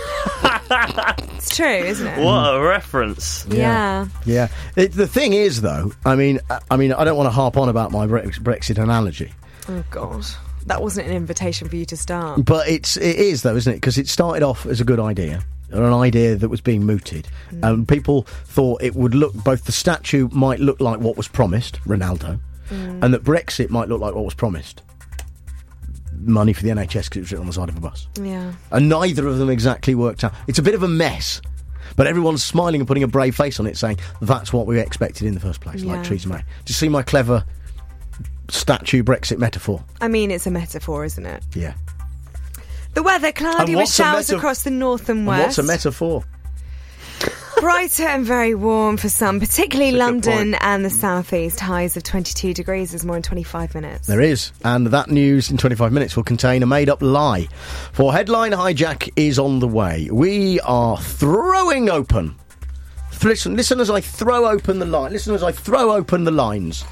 It's true, isn't it? What a reference. Yeah. Yeah. It, the thing is, though, I mean, I mean, I don't want to harp on about my Brexit analogy. Oh, God. That wasn't an invitation for you to start. But it's, it is, though, isn't it? Because it started off as a good idea. Or an idea that was being mooted. Mm. Um, people thought it would look, both the statue might look like what was promised, Ronaldo, mm. and that Brexit might look like what was promised. Money for the N H S because it was written on the side of a bus. Yeah. And neither of them exactly worked out. It's a bit of a mess, but everyone's smiling and putting a brave face on it, saying that's what we expected in the first place, yeah. like Theresa May. Do you see my clever statue Brexit metaphor? I mean, it's a metaphor, isn't it? Yeah. The weather cloudy with showers meta- across the north and west. And what's a metaphor? Brighter and very warm for some, particularly London and the southeast. Highs of twenty-two degrees. There's more in twenty-five minutes. There is. And that news in twenty-five minutes will contain a made-up lie. For Headline Hijack is on the way. We are throwing open. Listen, listen as I throw open the line. Listen as I throw open the lines.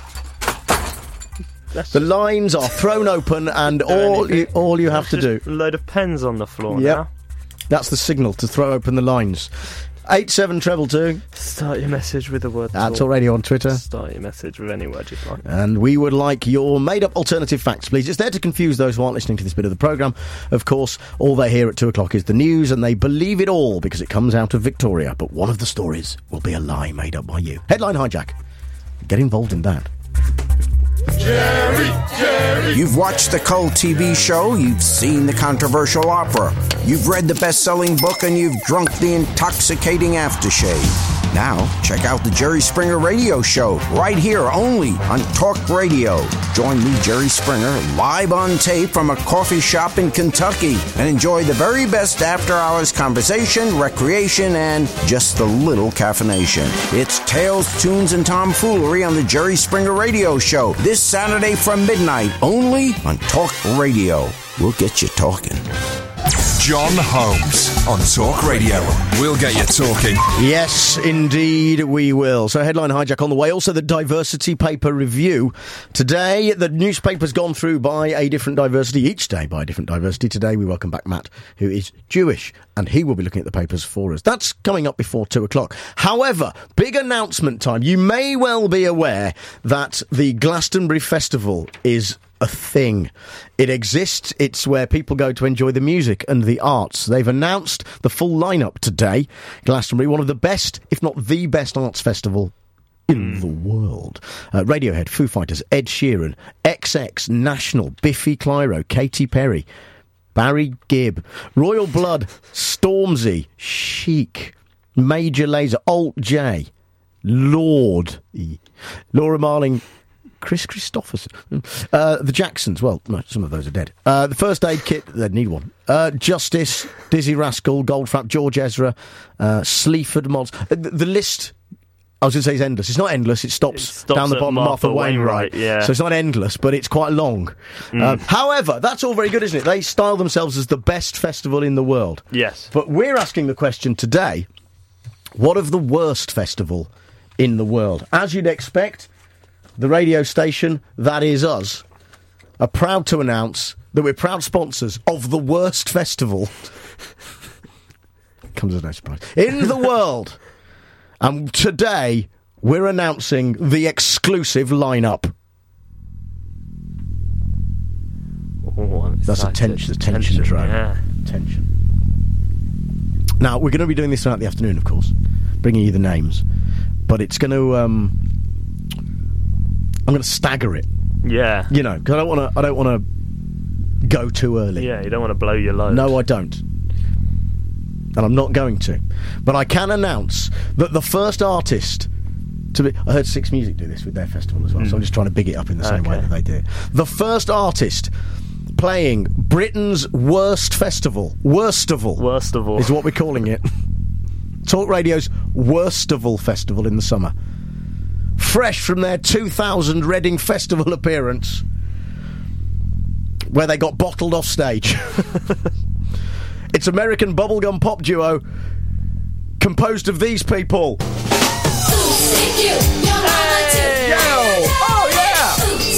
That's the lines are thrown open, and all you, all you have That's to do. A load of pens on the floor. Yep. Now. That's the signal to throw open the lines. Eight seven treble two. Start your message with a word. That's Talk Radio on Twitter. Start your message with any word you like. And we would like your made-up alternative facts, please. It's there to confuse those who aren't listening to this bit of the programme. Of course, all they hear at two o'clock is the news, and they believe it all because it comes out of Victoria. But one of the stories will be a lie made up by you. Headline Hijack. Get involved in that. Jerry, Jerry. You've watched the cult T V show, you've seen the controversial opera, you've read the best-selling book, and you've drunk the intoxicating aftershave. Now, check out the Jerry Springer Radio Show, right here only on Talk Radio. Join me, Jerry Springer, live on tape from a coffee shop in Kentucky, and enjoy the very best after-hours conversation, recreation, and just a little caffeination. It's Tales, Tunes, and Tomfoolery on the Jerry Springer Radio Show, this Saturday from midnight, only on Talk Radio. We'll get you talking. John Holmes on Talk Radio. We'll get you talking. Yes, indeed we will. So headline hijack on the way. Also the diversity paper review. Today, the newspaper's gone through by a different diversity, each day by a different diversity. Today we welcome back Matt, who is Jewish, and he will be looking at the papers for us. That's coming up before two o'clock. However, big announcement time. You may well be aware that the Glastonbury Festival is a thing. It exists. It's where people go to enjoy the music and the arts. They've announced the full lineup today. Glastonbury, one of the best, if not the best arts festival in the world. Uh, Radiohead, Foo Fighters, Ed Sheeran, X X, National, Biffy Clyro, Katy Perry, Barry Gibb, Royal Blood, Stormzy, Chic, Major Lazer, Alt J, Lord, Laura Marling, Chris Christopherson, uh, the Jacksons, well, no, some of those are dead. Uh, the First Aid Kit, they'd need one. Uh, Justice, Dizzy Rascal, Goldfrapp, George Ezra, uh, Sleaford Mods. Uh, the, the list, I was going to say, is endless. It's not endless, it stops, it stops down the bottom of Martha, Martha Wainwright. Wainwright yeah. So it's not endless, but it's quite long. Mm. Uh, however, that's all very good, isn't it? They style themselves as the best festival in the world. Yes. But we're asking the question today, what of the worst festival in the world? As you'd expect, the radio station, that is us, are proud to announce that we're proud sponsors of the worst festival. Comes as no surprise. In the world. And today, we're announcing the exclusive lineup. Oh, That's a tension, tension, tension drone. Yeah. Tension. Now, we're going to be doing this throughout the afternoon, of course, bringing you the names. But it's going to... Um, I'm going to stagger it. Yeah. You know, because I don't want to. I don't want to go too early. Yeah, you don't want to blow your load. No, I don't, and I'm not going to. But I can announce that the first artist to be. I heard Six Music do this with their festival as well, mm. so I'm just trying to big it up in the same okay. way that they do. The first artist playing Britain's worst festival, Worstival, Worstival is what we're calling it. Talk Radio's Worstival Festival in the summer. Fresh from their two thousand Reading Festival appearance, where they got bottled off stage. It's American bubblegum pop duo composed of these people. Hey! Yo! Oh, yeah!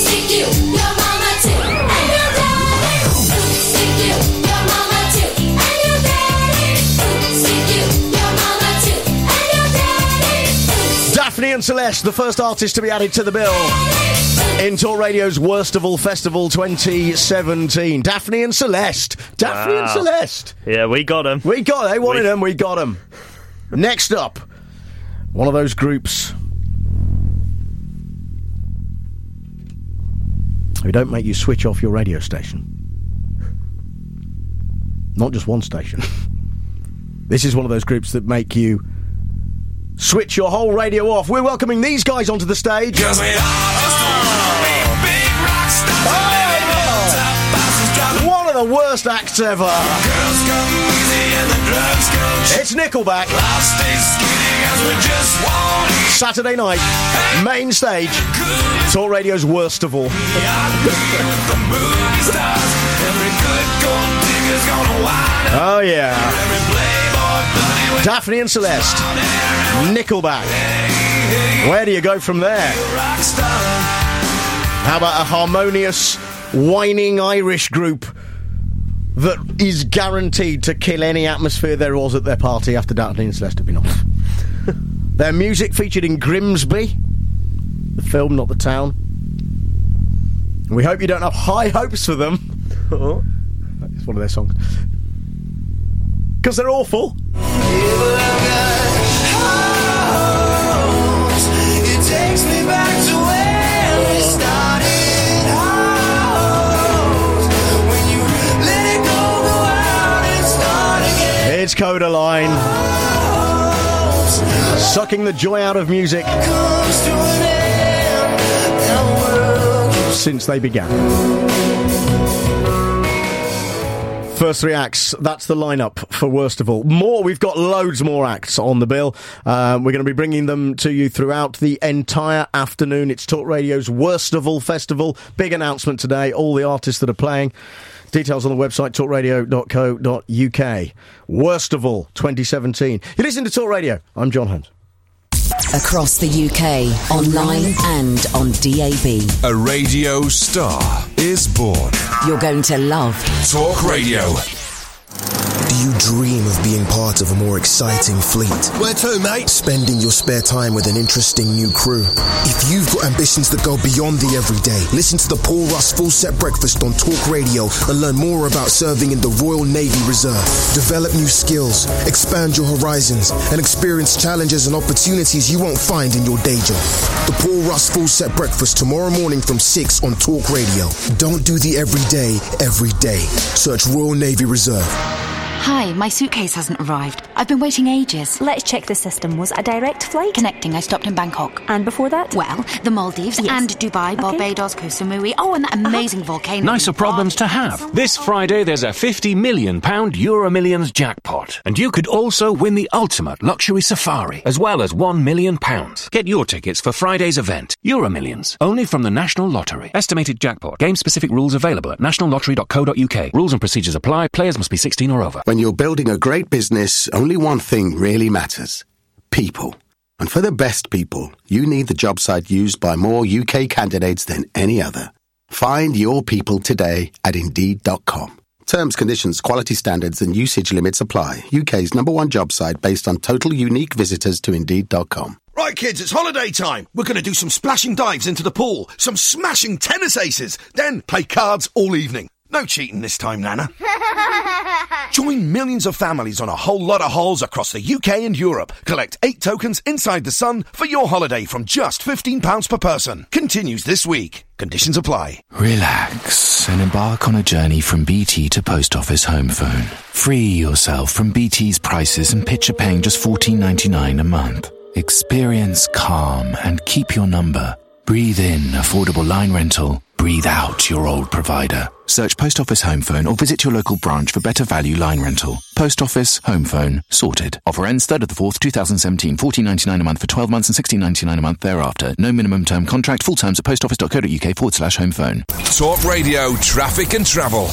Daphne and Celeste, the first artist to be added to the bill in Talk Radio's Worstival Festival twenty seventeen. Daphne and Celeste. Daphne wow. and Celeste. Yeah, we got them. We got They wanted we... them, we got them. Next up, one of those groups who don't make you switch off your radio station. Not just one station. This is one of those groups that make you switch your whole radio off. We're welcoming these guys onto the stage. Oh. Oh. One of the worst acts ever. It's Nickelback. Saturday night, main stage, Talk Radio's Worstival. Oh yeah. Daphne and Celeste, Nickelback. Where do you go from there? How about a harmonious, whining Irish group that is guaranteed to kill any atmosphere there was at their party after Daphne and Celeste have been off? Their music featured in Grimsby, the film, not the town. We hope you don't have high hopes for them. It's one of their songs. Because they're awful. It takes me back to where we started. Codaline. Sucking the joy out of music since they began. First three acts, that's the lineup for Worst of All. More, we've got loads more acts on the bill. Um, we're going to be bringing them to you throughout the entire afternoon. It's Talk Radio's Worst of All Festival. Big announcement today, all the artists that are playing. Details on the website, talk radio dot co dot uk. Worst of All, twenty seventeen. You listen to Talk Radio. I'm John Holmes. Across the U K, online and on D A B. A radio star is born. You're going to love Talk Radio. Do you dream of being part of a more exciting fleet? Where to, mate? Spending your spare time with an interesting new crew. If you've got ambitions that go beyond the everyday, listen to the Paul Russ Full Set Breakfast on Talk Radio and learn more about serving in the Royal Navy Reserve. Develop new skills, expand your horizons, and experience challenges and opportunities you won't find in your day job. The Paul Russ Full Set Breakfast tomorrow morning from six on Talk Radio. Don't do the everyday every day. Search Royal Navy Reserve. Hi, my suitcase hasn't arrived. I've been waiting ages. Let's check the system. Was it a direct flight? Connecting. I stopped in Bangkok. And before that? Well, the Maldives Yes. and Dubai, Okay. Barbados, Koh Samui. Oh, and that amazing volcano. Nicer problems to have. This Friday there's a fifty million pounds Euro Millions jackpot. And you could also win the ultimate luxury safari, as well as one million pounds. Get your tickets for Friday's event. Euro Millions. Only from the National Lottery. Estimated jackpot. Game-specific rules available at national lottery dot co dot uk. Rules and procedures apply. Players must be sixteen or over. When you're building a great business, only one thing really matters. People. And for the best people, you need the job site used by more U K candidates than any other. Find your people today at Indeed dot com. Terms, conditions, quality standards and usage limits apply. U K's number one job site based on total unique visitors to Indeed dot com. Right, kids, it's holiday time. We're going to do some splashing dives into the pool, some smashing tennis aces, then play cards all evening. No cheating this time, Nana. Join millions of families on a whole lot of holes across the U K and Europe. Collect eight tokens inside the sun for your holiday from just fifteen pounds per person. Continues this week. Conditions apply. Relax and embark on a journey from B T to Post Office Home Phone. Free yourself from B T's prices and picture paying just fourteen ninety-nine a month. Experience calm and keep your number. Breathe in affordable line rental. Breathe out your old provider. Search Post Office Home Phone or visit your local branch for better value line rental. Post Office Home Phone. Sorted. Offer ends third of the fourth, twenty seventeen. fourteen ninety-nine a month for twelve months and sixteen ninety-nine a month thereafter. No minimum term contract. Full terms at postoffice dot co dot uk forward slash home phone. Talk Radio, traffic and travel.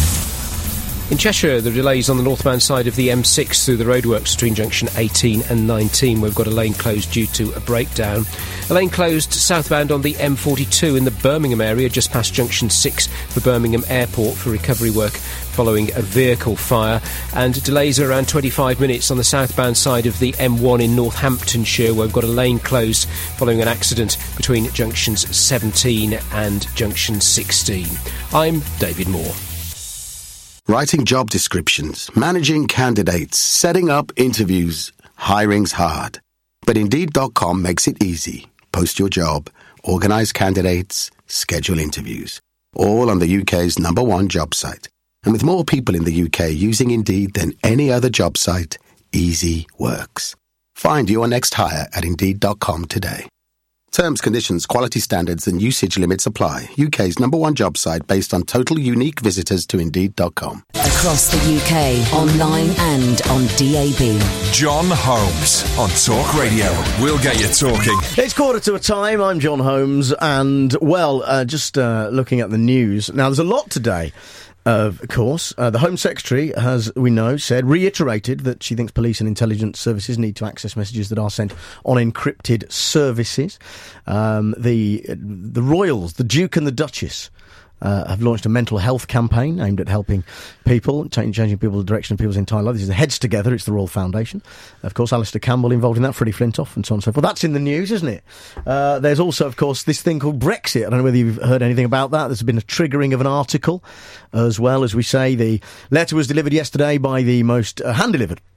In Cheshire, the delays on the northbound side of the M six through the roadworks between junction eighteen and nineteen. We've got a lane closed due to a breakdown. A lane closed southbound on the M forty-two in the Birmingham area, just past junction six for Birmingham Airport for recovery work following a vehicle fire. And delays are around twenty-five minutes on the southbound side of the M one in Northamptonshire, where we've got a lane closed following an accident between junctions seventeen and junction sixteen. I'm David Moore. Writing job descriptions, managing candidates, setting up interviews. Hiring's hard. But Indeed dot com makes it easy. Post your job, organise candidates, schedule interviews. All on the U K's number one job site. And with more people in the U K using Indeed than any other job site, easy works. Find your next hire at Indeed dot com today. Terms, conditions, quality standards and usage limits apply. U K's number one job site based on total unique visitors to Indeed dot com. Across the U K, online and on D A B. John Holmes on Talk Radio. We'll get you talking. It's quarter to a time. I'm John Holmes, and, well, uh, just uh, looking at the news. Now, there's a lot today. Uh, of course, uh, the Home Secretary has, we know, said, reiterated that she thinks police and intelligence services need to access messages that are sent on encrypted services. Um, the the Royals, the Duke and the Duchess, uh, have launched a mental health campaign aimed at helping people, changing people's direction of people's entire lives. This is the Heads Together. It's the Royal Foundation. Of course, Alistair Campbell involved in that, Freddie Flintoff, and so on and so forth. That's in the news, isn't it? Uh, there's also, of course, this thing called Brexit. I don't know whether you've heard anything about that. There's been a triggering of an article, as well as we say. The letter was delivered yesterday by the most uh, hand-delivered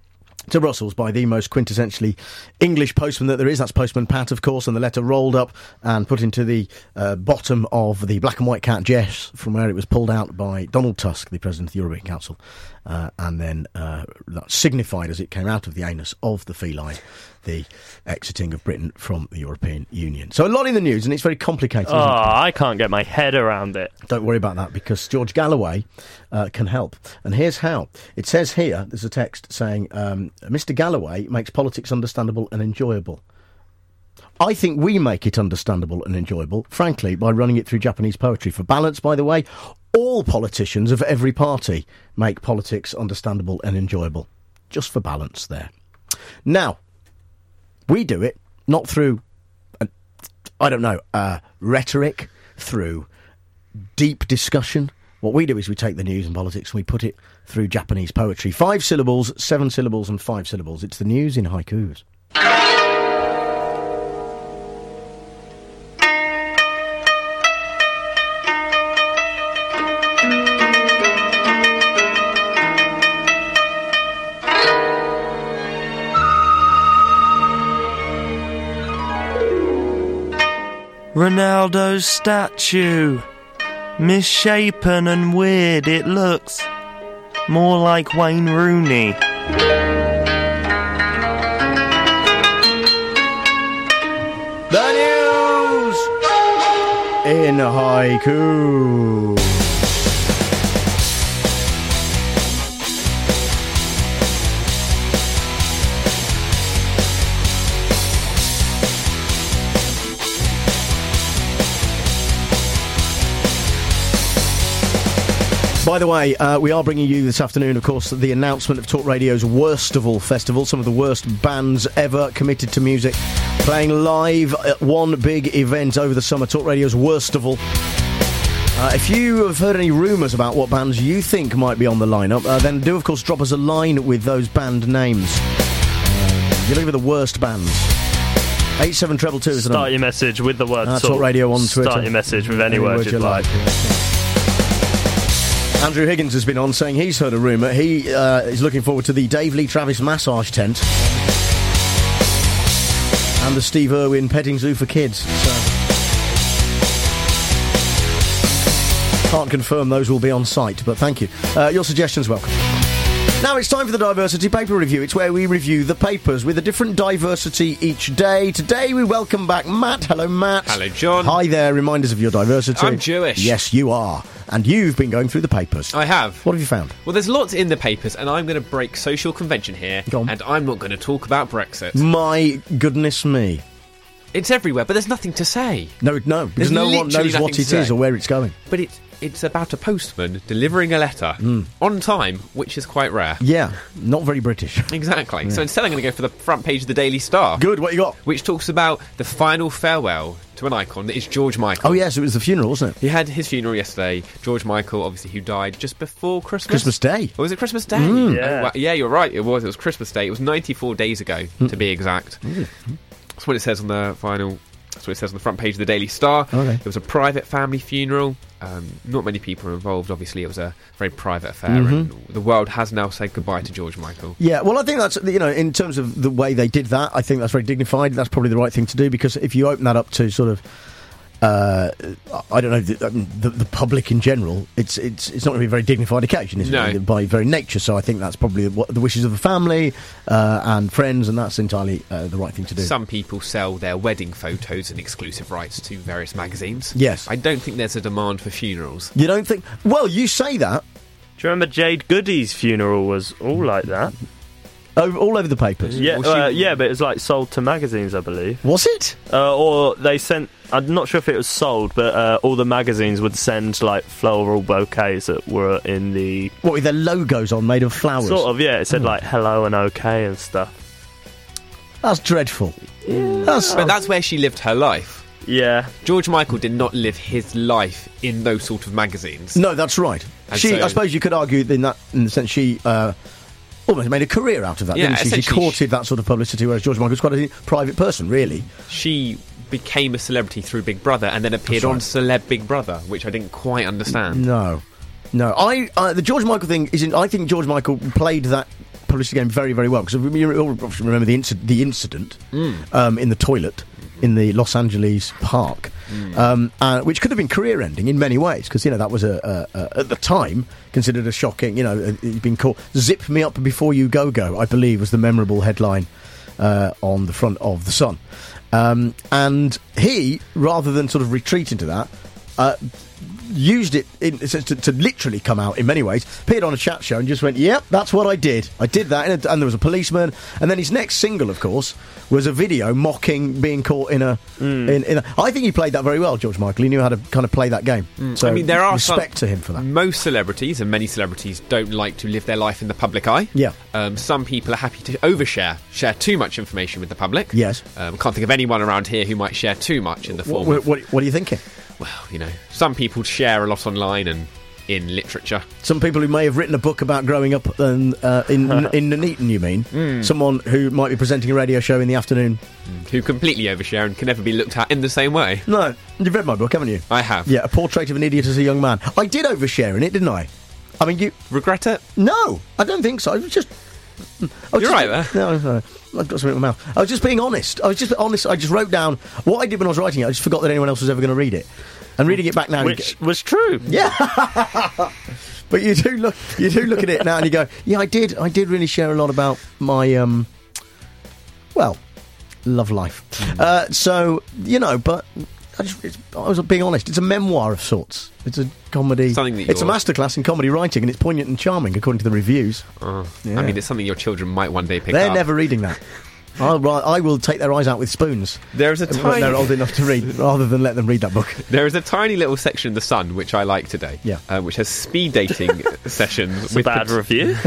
to Brussels by the most quintessentially English postman that there is. That's Postman Pat, of course, and the letter rolled up and put into the uh, bottom of the black and white cat Jess, from where it was pulled out by Donald Tusk, the President of the European Council, uh, and then uh, that signified as it came out of the anus of the feline the exiting of Britain from the European Union. So a lot in the news, and it's very complicated. Oh, I can't get my head around it. Don't worry about that, because George Galloway uh, can help. And here's how. It says here, there's a text saying, um, Mister Galloway makes politics understandable and enjoyable. I think we make it understandable and enjoyable, frankly, by running it through Japanese poetry. For balance, by the way, all politicians of every party make politics understandable and enjoyable. Just for balance there. Now, we do it not through, uh, I don't know, uh, rhetoric, through deep discussion. What we do is we take the news and politics and we put it through Japanese poetry. Five syllables, seven syllables and five syllables. It's the news in haikus. Ronaldo's statue. Misshapen and weird it looks. More like Wayne Rooney. The news in haiku. By the way, uh, we are bringing you this afternoon, of course, the announcement of Talk Radio's Worstival Festival. Some of the worst bands ever committed to music playing live at one big event over the summer. Talk Radio's Worstival. Uh, if you have heard any rumours about what bands you think might be on the lineup, uh, then do, of course, drop us a line with those band names. Uh, you're looking for the worst bands. eight seven two two two is the Start your message with the word uh, Talk. Talk Radio on Twitter. Start your message with any, any word, word you'd like. like. Andrew Higgins has been on saying he's heard a rumour. He uh, is looking forward to the Dave Lee Travis massage tent and the Steve Irwin petting zoo for kids. So can't confirm those will be on site, but thank you. Uh, your suggestions welcome. Now it's time for the Diversity Paper Review. It's where we review the papers with a different diversity each day. Today we welcome back Matt. Hello, Matt. Hello, John. Hi there. Reminders of your diversity. I'm Jewish. Yes, you are. And you've been going through the papers. I have. What have you found? Well, there's lots in the papers, and I'm going to break social convention here, and I'm not going to talk about Brexit. My goodness me. It's everywhere, but there's nothing to say. No, no, because no one knows what it is or where it's going. But it's it's about a postman delivering a letter mm. on time, which is quite rare. Yeah, not very British. Exactly. Yeah. So instead I'm going to go for the front page of the Daily Star. Good, what you got? Which talks about the final farewell to an icon that is George Michael. Oh yes, it was the funeral, wasn't it? He had his funeral yesterday. George Michael, obviously, who died just before Christmas. Christmas Day. Or was it Christmas Day? Mm. Yeah. Oh, well, yeah, you're right, it was. It was Christmas Day. It was ninety-four days ago, mm. to be exact. Mm. That's what it says on the final... That's what it says on the front page of the Daily Star. Okay. It was a private family funeral. Um, not many people were involved. Obviously, it was a very private affair, mm-hmm. and the world has now said goodbye to George Michael. Yeah, well, I think that's, you know, in terms of the way they did that, I think that's very dignified. That's probably the right thing to do, because if you open that up to sort of, uh, I don't know, the, the, the public in general, it's it's it's not going to be a very dignified occasion, is no. it? By very nature. So I think that's probably what, the wishes of the family uh, and friends, and that's entirely uh, the right thing to do. Some people sell their wedding photos and exclusive rights to various magazines. Yes. I don't think there's a demand for funerals. You don't think? Well, you say that. Do you remember Jade Goody's funeral was all like that? Oh, all over the papers? Yeah, well, uh, she... yeah, but it was like sold to magazines, I believe. Was it? Uh, or they sent... I'm not sure if it was sold, but uh, all the magazines would send like floral bouquets that were in the... What, with their logos on, made of flowers? Sort of, yeah. It said oh. like hello and okay and stuff. That's dreadful. Yeah. That's, but that's where she lived her life. Yeah. George Michael did not live his life in those sort of magazines. No, that's right. And she, so, I suppose you could argue in that, in the sense she... Uh, almost made a career out of that, yeah, didn't she? She courted that sort of publicity, whereas George Michael's quite a private person, really. She became a celebrity through Big Brother and then appeared right. on Celeb Big Brother, which I didn't quite understand. No. No. I uh, the George Michael thing is... In, I think George Michael played that publicity game very, very well, because you all remember the, inci- the incident Mm. um, in the toilet in the Los Angeles park, Mm. um, uh, which could have been career-ending in many ways, because, you know, that was, a, a, a, at the time, considered a shocking, you know, uh, he'd been called "Zip Me Up Before You Go Go," I believe was the memorable headline uh, on the front of The Sun. Um, and he, rather than sort of retreat into that, uh, used it in, to, to literally come out in many ways, appeared on a chat show and just went, yep, that's what I did. I did that, and, and there was a policeman. And then his next single, of course, was a video mocking being caught in a... Mm. In, in a I think he played that very well, George Michael. He knew how to kind of play that game. Mm. So I mean, there are respect some, to him for that. Most celebrities, and many celebrities, don't like to live their life in the public eye. Yeah. Um, some people are happy to overshare, share too much information with the public. Yes. Um, can't think of anyone around here who might share too much in the form What, of... what, what are you thinking? Well, you know, some people share a lot online and in literature. Some people who may have written a book about growing up in, uh, in, in Nuneaton, you mean? Mm. Someone who might be presenting a radio show in the afternoon. Mm. Who completely overshare and can never be looked at in the same way. No, you've read my book, haven't you? I have. Yeah, A Portrait of an Idiot as a Young Man. I did overshare in it, didn't I? I mean, you... Regret it? No, I don't think so. I was just... I was You're just, right there. No, no, I've got something in my mouth. I was just being honest. I was just honest. I just wrote down what I did when I was writing it. I just forgot that anyone else was ever going to read it. And reading it back now... Which was true. Yeah. But you do look you do look at it now and you go, yeah, I did I did really share a lot about my, um, well, love life. Mm. Uh, so, you know, but... I, just, it's, I was being honest. It's a memoir of sorts. It's a comedy. Something that it's a you're- masterclass in comedy writing, and it's poignant and charming, according to the reviews. Oh, Yeah. I mean, it's something your children might one day pick They're up. never reading that. I'll, ri- I will take their eyes out with spoons. There is a when tiny... they're old enough to read, rather than let them read that book. There is a tiny little section in The Sun, which I like today, Yeah. uh, which has speed dating sessions. It's with a bad pot- review.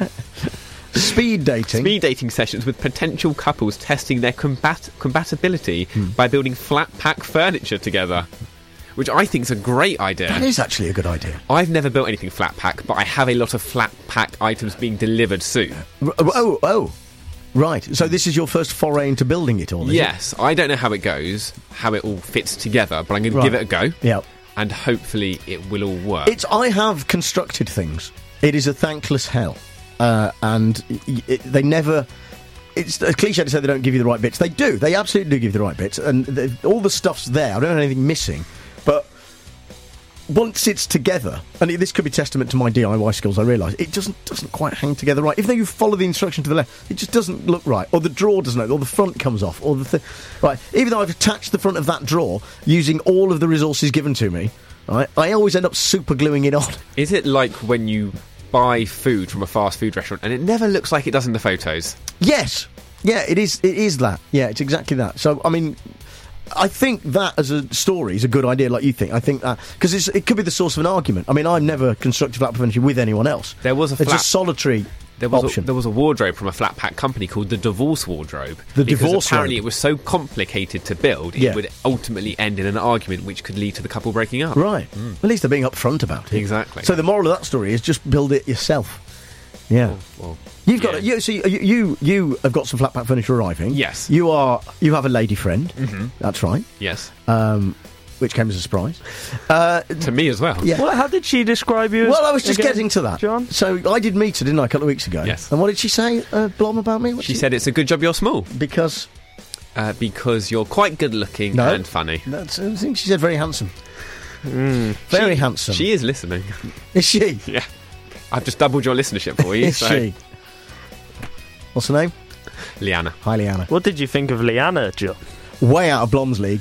Speed dating? Speed dating sessions with potential couples testing their combat- compatibility Hmm. by building flat pack furniture together. Which I think is a great idea. That is actually a good idea. I've never built anything flat pack, but I have a lot of flat pack items being delivered soon. R- oh, oh. Right. So this is your first foray into building it all, is Yes, I don't know how it goes, how it all fits together, but I'm going to Right. give it a go. Yeah. And hopefully it will all work. It's I have constructed things. It is a thankless hell, uh, and y- it, they never. It's a cliche to say they don't give you the right bits. They do. They absolutely do give you the right bits, and the, all the stuff's there. I don't have anything missing, but once it's together, and it, this could be testament to my D I Y skills, I realise it doesn't doesn't quite hang together right. Even though you follow the instruction to the left, it just doesn't look right, or the drawer doesn't, or the front comes off, or the thing. Right. Even though I've attached the front of that drawer using all of the resources given to me. Right, I always end up super gluing it on. Is it like when you buy food from a fast food restaurant and it never looks like it does in the photos? Yes, yeah, it is. It is that. Yeah, it's exactly that. So, I mean, I think that as a story is a good idea, like you think. I think that because it could be the source of an argument. I mean, I've never constructed flat furniture with anyone else. There was a it's flat- a solitary There was option. a, there was a wardrobe from a flat pack company called the Divorce Wardrobe. The because Divorce apparently Robe. it was so complicated to build, it Yeah. would ultimately end in an argument which could lead to the couple breaking up. Right. At least they're being upfront about it. Exactly. So the moral of that story is just build it yourself. Yeah. Well, well, You've got you. So you, you you have got some flat pack furniture arriving. Yes. You are. You have a lady friend. Mhm. That's right. Yes. Um, which came as a surprise. Uh, to me as well. Yeah. Well, how did she describe you? As Well, I was just again, getting to that, John. So I did meet her, didn't I, a couple of weeks ago? Yes. And what did she say, uh, Blom, about me? What She said it's a good job you're small. Because? Uh, because you're quite good looking No. and funny. That's, I think she said very handsome. Very She- handsome. She is listening. Is she? Yeah. I've just doubled your listenership for you. Is so. she? What's her name? Liana. Hi, Liana. What did you think of Liana, John? Way out of Blom's league.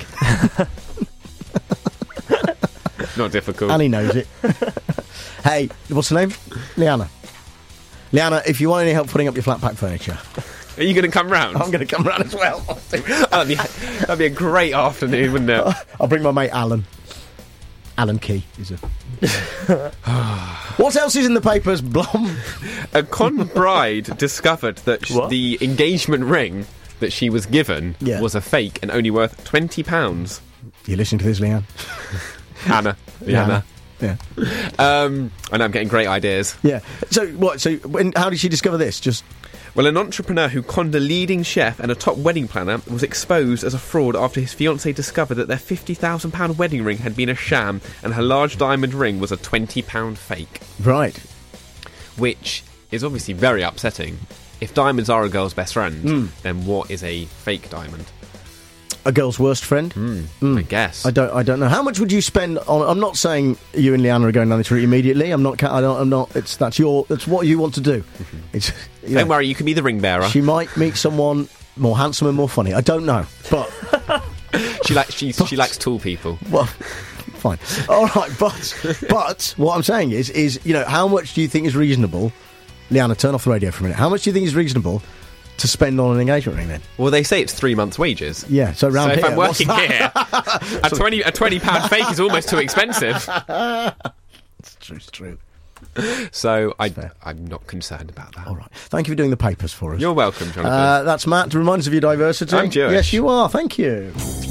Not difficult. And he knows it. Hey, what's her name? Liana. Liana, if you want any help putting up your flat pack furniture, Are you going to come round? I'm going to come round as well. that'd, be, that'd be a great afternoon, wouldn't it? I'll bring my mate Alan. Alan Key is a. What else is in the papers, Blom? A con bride discovered that sh- What? the engagement ring that she was given Yeah. was a fake and only worth twenty pounds. You listening to this, Leanne? Anna. Liana. Yeah. Um, and I'm getting great ideas. Yeah. So what? So when, how did she discover this? Just Well, an entrepreneur who conned a leading chef and a top wedding planner was exposed as a fraud after his fiancée discovered that their fifty thousand pound wedding ring had been a sham and her large diamond ring was a twenty pound fake. right. Which is obviously very upsetting if diamonds are a girl's best friend, Mm. then what is a fake diamond? A girl's worst friend? Mm, I guess. I don't. I don't know. How much would you spend on? I'm not saying you and Leanna are going down this route immediately. I'm not. I don't, I'm not. It's that's your. That's what you want to do. Mm-hmm. It's. You Don't know, worry, you can be the ring bearer. She might meet someone more handsome and more funny. I don't know, but she likes. She she likes tall people. well, fine. All right, but but what I'm saying is is you know how much do you think is reasonable? Leanna, turn off the radio for a minute. How much do you think is reasonable to spend on an engagement ring then? Well, they say it's three months' wages. Yeah, so around so here, if I'm what's working that? here, a twenty a twenty pound fake is almost too expensive. It's true. It's true. So I, I'm not concerned about that. All right. Thank you for doing the papers for us. You're welcome, Jonathan. Uh, that's Matt. To remind us of your diversity. I'm Jewish. Yes, you are. Thank you.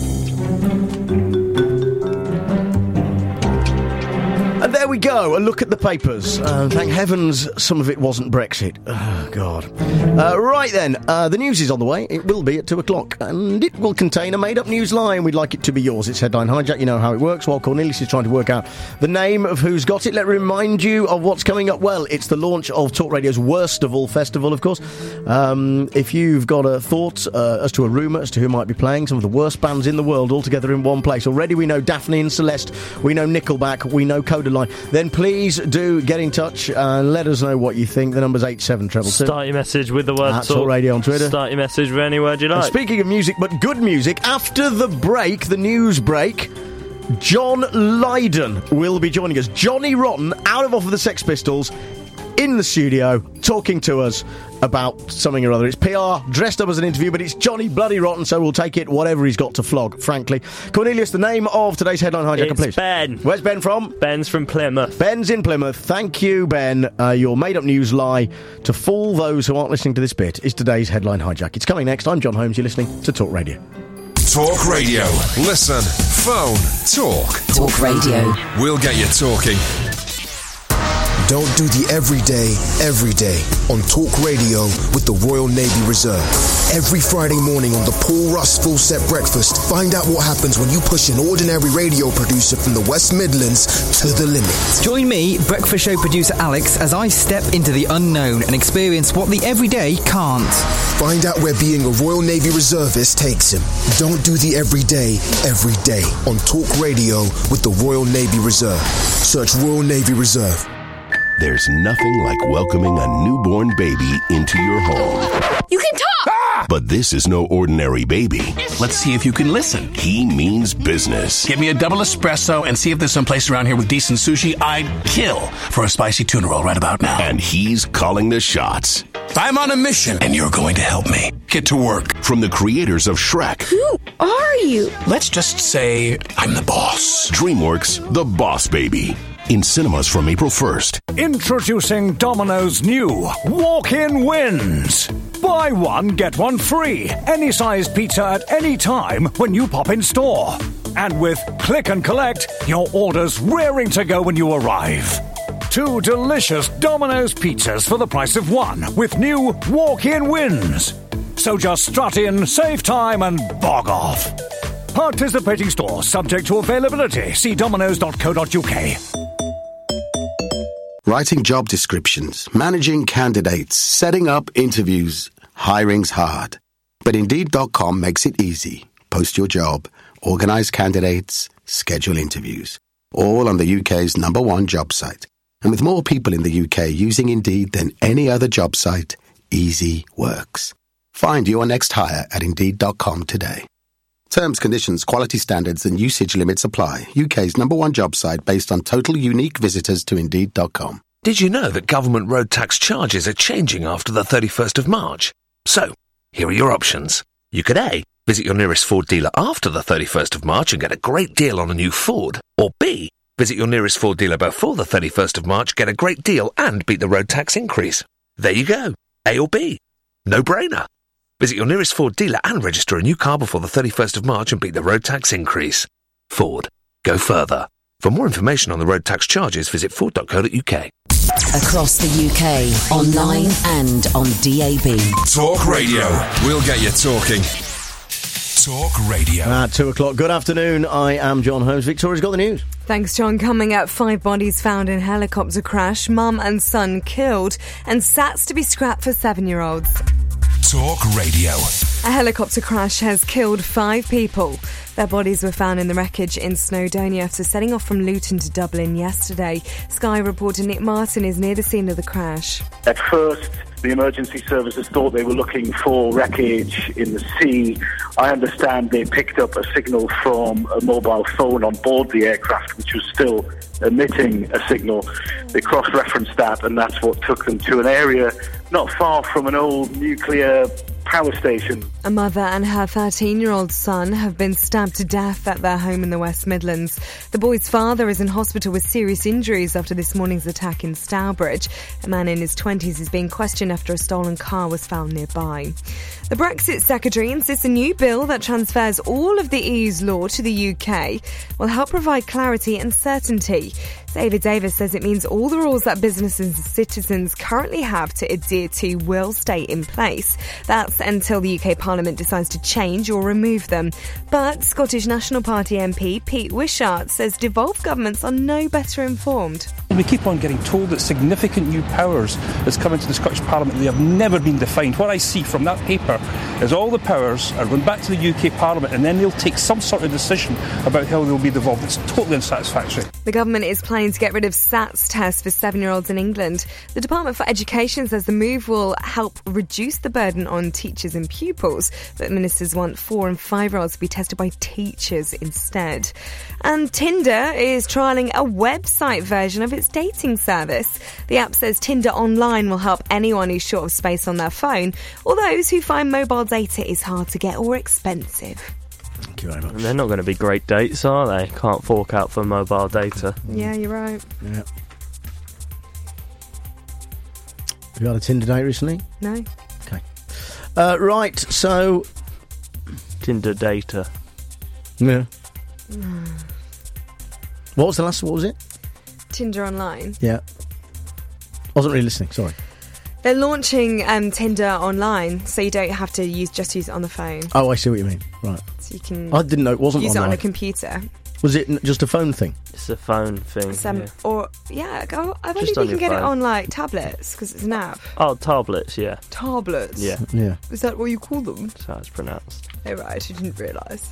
And there we go, a look at the papers. Uh, thank heavens some of it wasn't Brexit. Oh, God. Uh, right then, uh, the news is on the way. It will be at two o'clock, and it will contain a made-up news line. We'd like it to be yours. It's Headline Hijack. You know how it works. While Cornelius is trying to work out the name of who's got it, let me remind you of what's coming up. Well, it's the launch of Talk Radio's Worst of All festival, of course. Um, if you've got a thought uh, as to a rumour as to who might be playing, some of the worst bands in the world all together in one place. Already we know Daphne and Celeste, we know Nickelback, we know Codaline. Then please do get in touch and let us know what you think. The number's eight seven two two. Start your message with the word That's talk. Talk Radio on Twitter. Start your message with any word you And like. speaking of music, but good music, after the break, the news break, John Lydon will be joining us. Johnny Rotten, out of Off of the Sex Pistols, in the studio, talking to us about something or other. It's P R, dressed up as an interview, but it's Johnny Bloody Rotten, so we'll take it whatever he's got to flog, frankly. Cornelius, the name of today's Headline Hijacker, It's please. Ben. Where's Ben from? Ben's from Plymouth. Ben's in Plymouth. Thank you, Ben. Uh, your made-up news lie to fool those who aren't listening to this bit is today's Headline Hijack. It's coming next. I'm John Holmes. You're listening to Talk Radio. Talk Radio. Listen, phone, talk. Talk Radio. We'll get you talking. Don't do the everyday, every day on Talk Radio with the Royal Navy Reserve. Every Friday morning on the Paul Russ Full Set Breakfast, find out what happens when you push an ordinary radio producer from the West Midlands to the limit. Join me, breakfast show producer Alex, as I step into the unknown and experience what the everyday can't. Find out where being a Royal Navy Reservist takes him. Don't do the everyday, every day on Talk Radio with the Royal Navy Reserve. Search Royal Navy Reserve. There's nothing like welcoming a newborn baby into your home. You can talk! Ah! But this is no ordinary baby. Let's see if you can listen. He means business. Give me a double espresso and see if there's some place around here with decent sushi. I'd kill for a spicy tuna roll right about now. And he's calling the shots. I'm on a mission, and you're going to help me. Get to work. From the creators of Shrek. Who are you? Let's just say I'm the boss. DreamWorks, The Boss Baby. In cinemas from April first. Introducing Domino's new Walk-In Wins. Buy one, get one free. Any size pizza at any time when you pop in store. And with Click and Collect, your order's raring to go when you arrive. Two delicious Domino's pizzas for the price of one with new Walk-In Wins. So just strut in, save time and bog off. Participating stores subject to availability. See dominos dot co dot uk. Writing job descriptions, managing candidates, setting up interviews. Hiring's hard. But Indeed dot com makes it easy. Post your job, organize candidates, schedule interviews. All on the U K's number one job site. And with more people in the U K using Indeed than any other job site, easy works. Find your next hire at Indeed dot com today. Terms, conditions, quality standards and usage limits apply. U K's number one job site based on total unique visitors to Indeed dot com. Did you know that government road tax charges are changing after the thirty-first of March? So, here are your options. You could A, visit your nearest Ford dealer after the thirty-first of March and get a great deal on a new Ford. Or B, visit your nearest Ford dealer before the thirty-first of March, get a great deal and beat the road tax increase. There you go. A or B. No brainer. Visit your nearest Ford dealer and register a new car before the thirty-first of March and beat the road tax increase. Ford. Go further. For more information on the road tax charges, visit ford dot co dot uk. Across the U K, online and on D A B. Talk Radio. We'll get you talking. Talk Radio. At two o'clock. Good afternoon. I am John Holmes. Victoria's got the news. Thanks, John. Coming up, five bodies found in helicopter crash, mum and son killed, and sats to be scrapped for seven-year-olds. Talk Radio. A helicopter crash has killed five people. Their bodies were found in the wreckage in Snowdonia after setting off from Luton to Dublin yesterday. Sky reporter Nick Martin is near the scene of the crash. At first, the emergency services thought they were looking for wreckage in the sea. I understand they picked up a signal from a mobile phone on board the aircraft, which was still emitting a signal. They cross-referenced that, and that's what took them to an area not far from an old nuclear power station. A mother and her thirteen-year-old son have been stabbed to death at their home in the West Midlands. The boy's father is in hospital with serious injuries after this morning's attack in Stourbridge. A man in his twenties is being questioned after a stolen car was found nearby. The Brexit Secretary insists a new bill that transfers all of the E U's law to the U K will help provide clarity and certainty. David Davis says it means all the rules that businesses and citizens currently have to adhere to will stay in place. That's until the U K Parliament decides to change or remove them. But Scottish National Party M P Pete Wishart says devolved governments are no better informed. We keep on getting told that significant new powers that's come into the Scottish Parliament, they have never been defined. What I see from that paper is all the powers are going back to the U K Parliament, and then they'll take some sort of decision about how they'll be devolved. It's totally unsatisfactory. The government is planning to get rid of SATS tests for seven-year-olds in England. The Department for Education says the move will help reduce the burden on teachers and pupils, but ministers want four and five-year-olds to be tested by teachers instead. And Tinder is trialling a website version of its dating service. The app says Tinder Online will help anyone who's short of space on their phone, or those who find mobile data is hard to get or expensive. Thank you very much. They're not going to be great dates, are they? Can't fork out for mobile data. Yeah, you're right. Yeah. Have you had a Tinder date recently? No. Okay. Uh, right, so... Tinder data. Yeah. Mm. What was the last, what was it? Tinder Online. Yeah. Wasn't really listening, sorry. They're launching um, Tinder Online, so you don't have to use just use it on the phone. Oh, I see what you mean. Right. So you can. I didn't know it wasn't use online. it on a computer. Was it n- just a phone thing? It's a phone thing. Some, yeah. Or yeah, I I wonder Just if on you can your get it phone. on like tablets because it's an app. Oh, tablets, yeah. Tablets. Yeah. Yeah. Is that what you call them? That's how it's pronounced. Oh right, I didn't realise.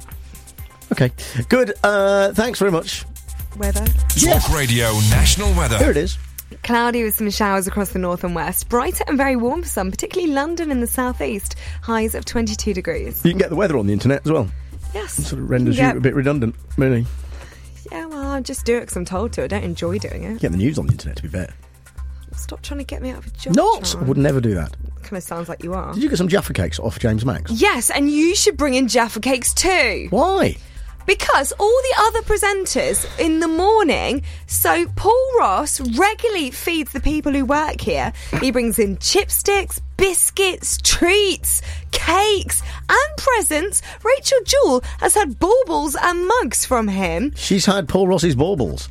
Okay. Good. Uh, thanks very much. Weather. Talk Radio National Weather. Here it is. Cloudy with some showers across the north and west. Brighter and very warm for some, particularly London in the southeast. Highs of twenty-two degrees. You can get the weather on the internet as well. Yes. It sort of renders You you can a get- bit redundant, really. Yeah, well, I just do it because I'm told to. I don't enjoy doing it. Get the news on the internet, to be fair. Stop trying to get me out of a job. Not! John. I would never do that. Kind of sounds like you are. Did you get some Jaffa cakes off James Max? Yes, and you should bring in Jaffa cakes too. Why? Because all the other presenters in the morning, so Paul Ross regularly feeds the people who work here. He brings in chipsticks, biscuits, treats, cakes and presents. Rachel Jewell has had baubles and mugs from him. She's had Paul Ross's baubles.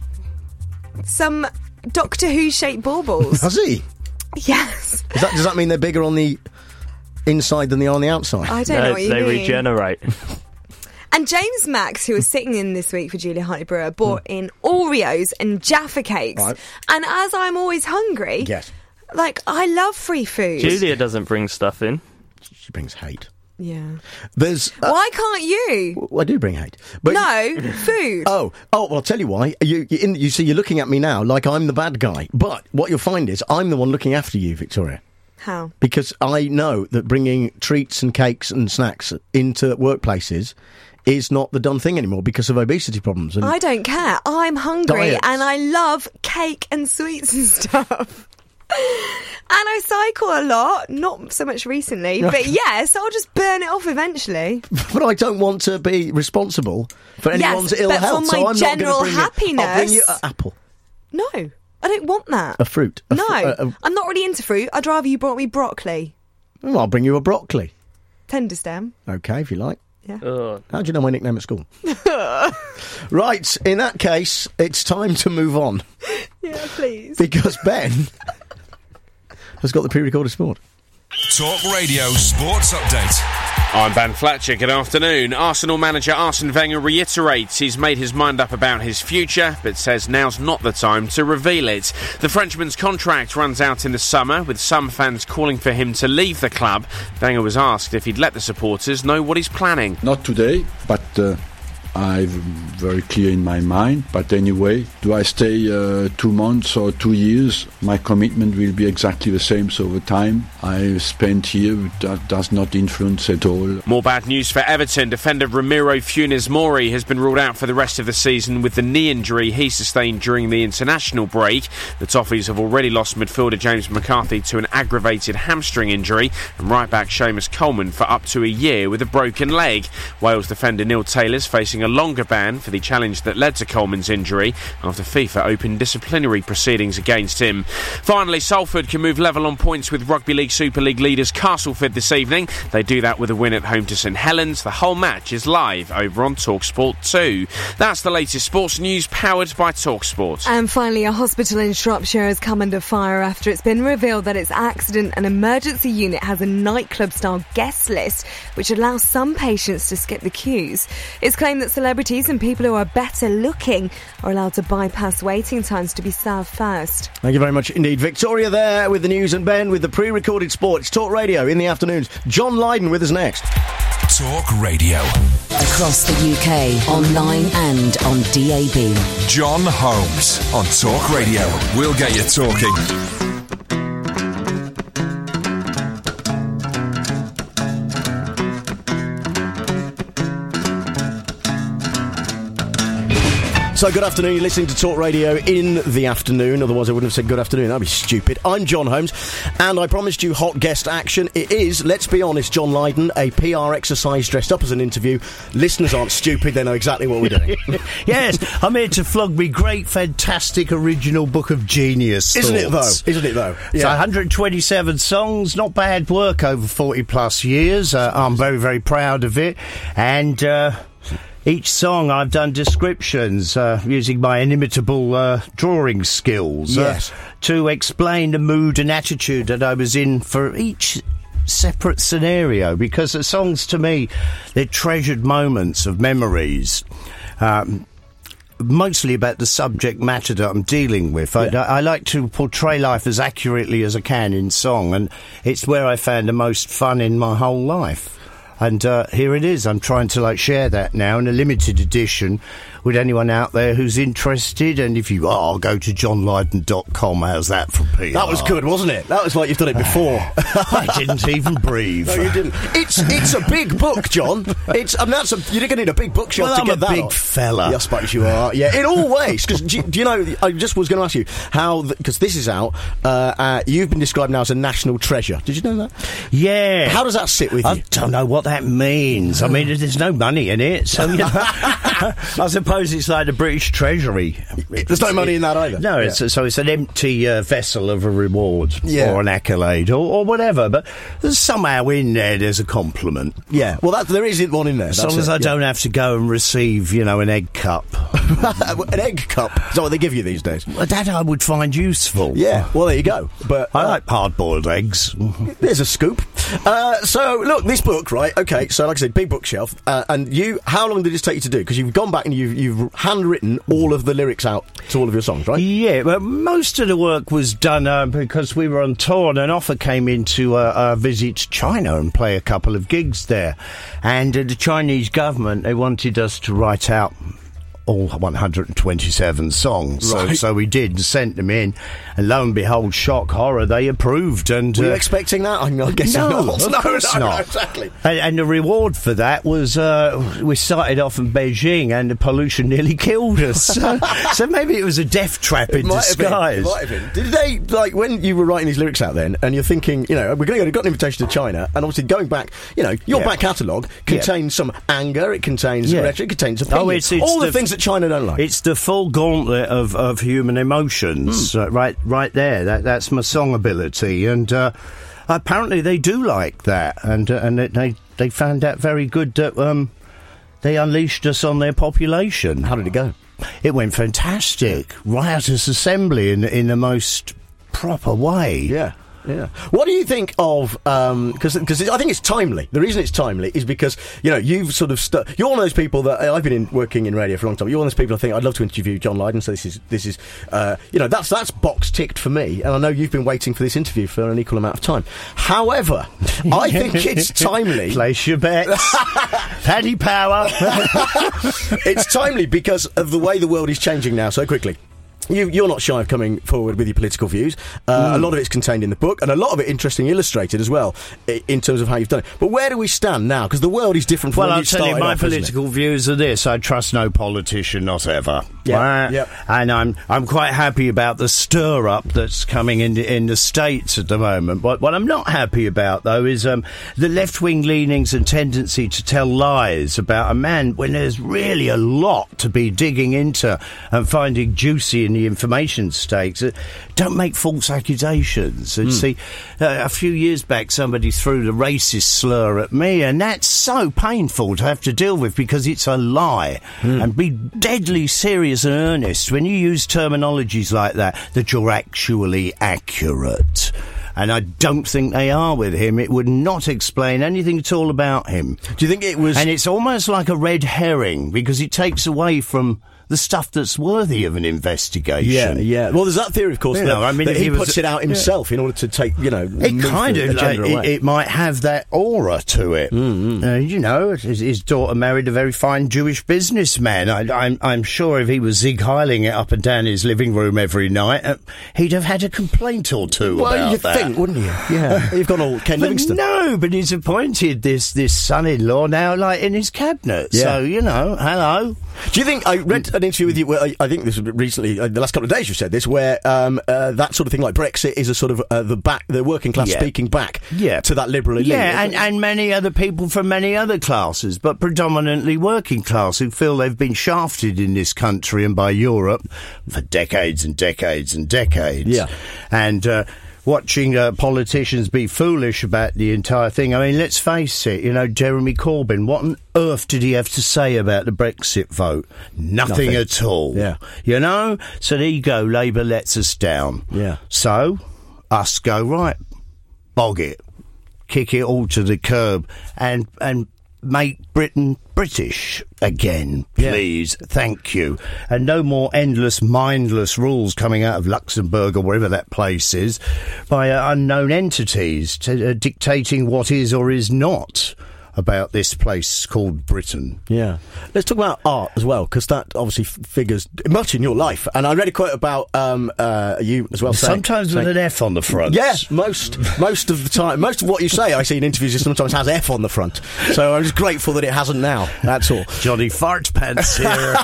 Some Doctor Who shaped baubles. Has he? Yes. Is that, does that mean they're bigger on the inside than they are on the outside? I don't know what you they mean. regenerate. And James Max, who was sitting in this week for Julia Hartley Brewer, bought in Oreos and Jaffa cakes. Right. And as I'm always hungry, Yes. like, I love free food. Julia doesn't bring stuff in. She brings hate. Yeah. There's. Uh, Why can't you? well, I do bring hate. But No, food. Oh, oh! Well, I'll tell you why. You, you, in, you see, you're looking at me now like I'm the bad guy. But what you'll find is I'm the one looking after you, Victoria. How? Because I know that bringing treats and cakes and snacks into workplaces is not the done thing anymore because of obesity problems. And I don't care. I'm hungry Diets. and I love cake and sweets and stuff. And I cycle a lot, not so much recently, but yes, I'll just burn it off eventually. But I don't want to be responsible for anyone's Yes, ill but for health. so my I'm general not going to bring you. I'll bring you happiness- an apple, No, I don't want that. a fruit. A No, fr- a- a- I'm not really into fruit. I'd rather you brought me broccoli. well, I'll bring you a broccoli. Tender stem. Okay, if you like. Yeah. How do you know my nickname at school? Right, in that case, it's time to move on. Yeah, please. Because Ben has got the pre-recorded sport. Talk Radio Sports Update. I'm Ben Fletcher, good afternoon. Arsenal manager Arsene Wenger reiterates he's made his mind up about his future, but says now's not the time to reveal it. The Frenchman's contract runs out in the summer, with some fans calling for him to leave the club. Wenger was asked if he'd let the supporters know what he's planning. Not today, but uh, I'm very clear in my mind. But anyway, do I stay uh, two months or two years? My commitment will be exactly the same, so the time I spent here that does not influence at all. More bad news for Everton. Defender Ramiro Funes Mori has been ruled out for the rest of the season with the knee injury he sustained during the international break. The Toffees have already lost midfielder James McCarthy to an aggravated hamstring injury, and right-back Seamus Coleman for up to a year with a broken leg. Wales defender Neil Taylor's facing a longer ban for the challenge that led to Coleman's injury after FIFA opened disciplinary proceedings against him. Finally, Salford can move level on points with Rugby League Super League leaders Castleford this evening. They do that with a win at home to St Helens. The whole match is live over on TalkSport two. That's the latest sports news powered by TalkSport. And finally, a hospital in Shropshire has come under fire after it's been revealed that its accident and emergency unit has a nightclub-style guest list which allows some patients to skip the queues. It's claimed that celebrities and people who are better looking are allowed to bypass waiting times to be served first. Thank you very much indeed. Victoria there with the news, and Ben with the pre-recorded sports. Talk Radio in the afternoons. John Lydon with us next. Talk Radio. Across the U K, online and on D A B. John Holmes on Talk Radio. We'll get you talking. So good afternoon, you're listening to Talk Radio in the afternoon, otherwise I wouldn't have said good afternoon, that'd be stupid. I'm John Holmes, and I promised you hot guest action. It is, let's be honest, John Lydon, a P R exercise dressed up as an interview. Listeners aren't stupid, they know exactly what we're doing. Yes, I'm here to flog me great, fantastic, original book of genius. Isn't it, thoughts. though? Isn't it, though? Yeah. So one hundred twenty-seven songs, not bad work over forty plus years. Uh, I'm very, very proud of it, and... Uh, Each song I've done descriptions uh, using my inimitable uh, drawing skills yes. uh, to explain the mood and attitude that I was in for each separate scenario, because the songs to me, they're treasured moments of memories. Um, mostly about the subject matter that I'm dealing with. I, Yeah. I, I like to portray life as accurately as I can in song, and it's where I found the most fun in my whole life. And uh, here it is. I'm trying to like share that now in a limited edition with anyone out there who's interested. And if you are, go to john lydon dot com. How's that for P R? That was good, wasn't it? That was like you've done it before. I didn't even breathe. No, you didn't. It's it's a big book, John. It's I mean, that's a, you're going to need a big bookshelf Well, to I'm get a that big on. fella. Yeah, I suppose you are. Yeah, in all ways. Because do, do you know? I just was going to ask you how, because this is out. Uh, uh, you've been described now as a national treasure. Did you know that? Yeah. How does that sit with I you? don't know what that means. I mean, there's no money in it, so you know, I suppose it's like the British Treasury. There's no money in that either. No, it's, Yeah. so it's an empty uh, vessel of a reward Yeah. or an accolade or, or whatever. But there's somehow in there, there's a compliment. Yeah. Well, that, there isn't one in there. As That's long as it, I yeah. don't have to go and receive, you know, an egg cup. An egg cup. Is that what they give you these days? Well, that I would find useful. Yeah. Well, there you go. But I uh, like hard-boiled eggs. There's a scoop. Uh, so, look, this book, right? Okay, so like I said, big bookshelf. Uh, and you, how long did this take you to do? Because you've gone back and you've, you've handwritten all of the lyrics out to all of your songs, right? Yeah, well, most of the work was done uh, because we were on tour, and an offer came in to uh, uh, visit China and play a couple of gigs there. And uh, the Chinese government, they wanted us to write out all one hundred twenty-seven songs. So, Right. so we did and sent them in, and lo and behold, shock horror, they approved. And Were you uh, expecting that? I'm not guessing no, not. of no, course no, no, not. exactly. And, and the reward for that was uh, we started off in Beijing, and the pollution nearly killed us. So, so maybe it was a death trap in Might have been, disguise. it might have been. Did they, like, when you were writing these lyrics out then, and you're thinking, you know, we're going to go, got an invitation to China, and obviously going back, you know, your Yeah. back catalogue contains some anger, it contains Yeah. rhetoric, it contains opinion. Oh, it's- it's all the, the- things that China don't like. It's the full gauntlet of, of human emotions, Hmm. uh, right, right there. That that's my song ability, and uh, apparently they do like that, and uh, and it, they they found that very good. That um, they unleashed us on their population. How did it go? It went fantastic. Riotous assembly in in the most proper way. Yeah. Yeah. What do you think of? Because um, because I think it's timely. The reason it's timely is because you know you've sort of stu- you're one of those people that uh, I've been in, working in radio for a long time. You're one of those people I think I'd love to interview John Lydon. So this is this is uh, you know that's that's box ticked for me, and I know you've been waiting for this interview for an equal amount of time. However, I think it's timely. Place your bets. Paddy Power. It's timely because of the way the world is changing now so quickly. You, you're not shy of coming forward with your political views. Uh, mm. A lot of it's contained in the book, and a lot of it interestingly illustrated as well, I- in terms of how you've done it. But where do we stand now? Because the world is different from well, when I'll you tell started you, my off, political views are this: I trust no politician, not ever. Yeah, right? yep. And I'm I'm quite happy about the stir up that's coming in the, in the States at the moment. What what I'm not happy about though is um, the left wing leanings and tendency to tell lies about a man when there's really a lot to be digging into and finding juicy in the information stakes. Uh, don't make false accusations. And Mm. see, uh, a few years back, somebody threw the racist slur at me, and that's so painful to have to deal with because it's a lie. Mm. And be deadly serious and earnest when you use terminologies like that, that you're actually accurate. And I don't think they are with him. It would not explain anything at all about him. Do you think it was... And it's almost like a red herring, because it takes away from the stuff that's worthy of an investigation. Yeah, yeah. Well, there's that theory, of course, You that, know, I mean, that if he he was- puts it out himself in order to take, you know, It move kind the of, agenda like, away. it, it might have that aura to it. Mm-hmm. Uh, you know, his, his daughter married a very fine Jewish businessman. I, I'm, I'm sure if he was Zig Heiling it up and down his living room every night, uh, he'd have had a complaint or two Well, about you'd that. think, wouldn't you? Yeah. You've gone all Ken But Livingstone. no, but he's appointed this, this son-in-law now, like, in his cabinet. Yeah. So, you know, hello. Do you think, I read an interview with you where I, I think this was recently, uh, the last couple of days you said this, where um, uh, that sort of thing like Brexit is a sort of uh, the back, the working class Yeah. speaking back Yeah. to that liberal elite. Yeah, and, and many other people from many other classes, but predominantly working class, who feel they've been shafted in this country and by Europe for decades and decades and decades. Yeah. And uh, watching uh, politicians be foolish about the entire thing. I mean, let's face it, you know, Jeremy Corbyn, what on earth did he have to say about the Brexit vote? Nothing, Nothing. at all. Yeah. You know? So there you go, Labour lets us down. Yeah. So, us go, right, bog it, kick it all to the curb, and and make Britain British again, please. Thank you. And no more endless, mindless rules coming out of Luxembourg or wherever that place is by uh, unknown entities to, uh, dictating what is or is not about this place called Britain. Yeah. Let's talk about art as well, because that obviously f- figures much in your life. And I read a quote about um, uh, you as well. saying- Sometimes with saying- an F on the front. Yeah, most most of the time. Most of what you say I see in interviews sometimes has F on the front. So I'm just grateful that it hasn't now. That's all. Johnny Fart Pants here.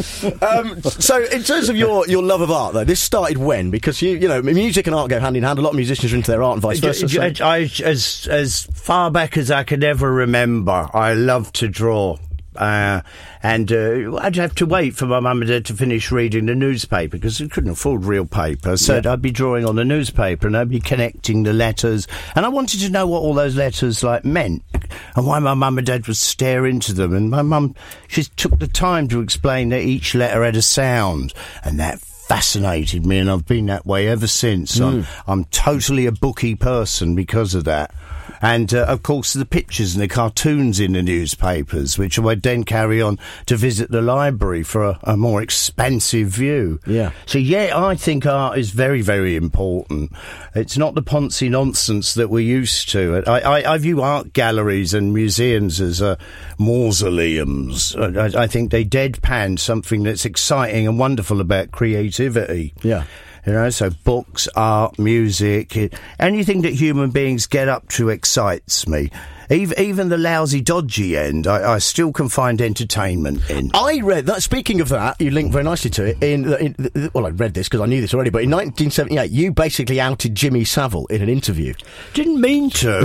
um, so in terms of your, your love of art, though, this started when? Because, you you know, music and art go hand in hand. A lot of musicians are into their art and vice versa. so- I, I, as as far back as I can ever remember, I loved to draw. Uh, and uh, I'd have to wait for my mum and dad to finish reading the newspaper because I couldn't afford real paper. So Yeah. I'd be drawing on the newspaper and I'd be connecting the letters. And I wanted to know what all those letters like meant and why my mum and dad would stare into them. And my mum, she took the time to explain that each letter had a sound, and that fascinated me, and I've been that way ever since. I'm, I'm totally a booky person because of that. And, uh, of course, the pictures and the cartoons in the newspapers, which I would then carry on to visit the library for a, a more expansive view. Yeah. So, yeah, I think art is very, very important. It's not the poncy nonsense that we're used to. I, I, I view art galleries and museums as uh, mausoleums. I, I think they deadpan something that's exciting and wonderful about creativity. Yeah. You know, so books, art, music, it, anything that human beings get up to excites me. Even, even the lousy, dodgy end, I, I still can find entertainment in. I read that, speaking of that, you linked very nicely to it, in, in well, I read this because I knew this already, but in nineteen seventy-eight, you basically outed Jimmy Savile in an interview. Didn't mean to.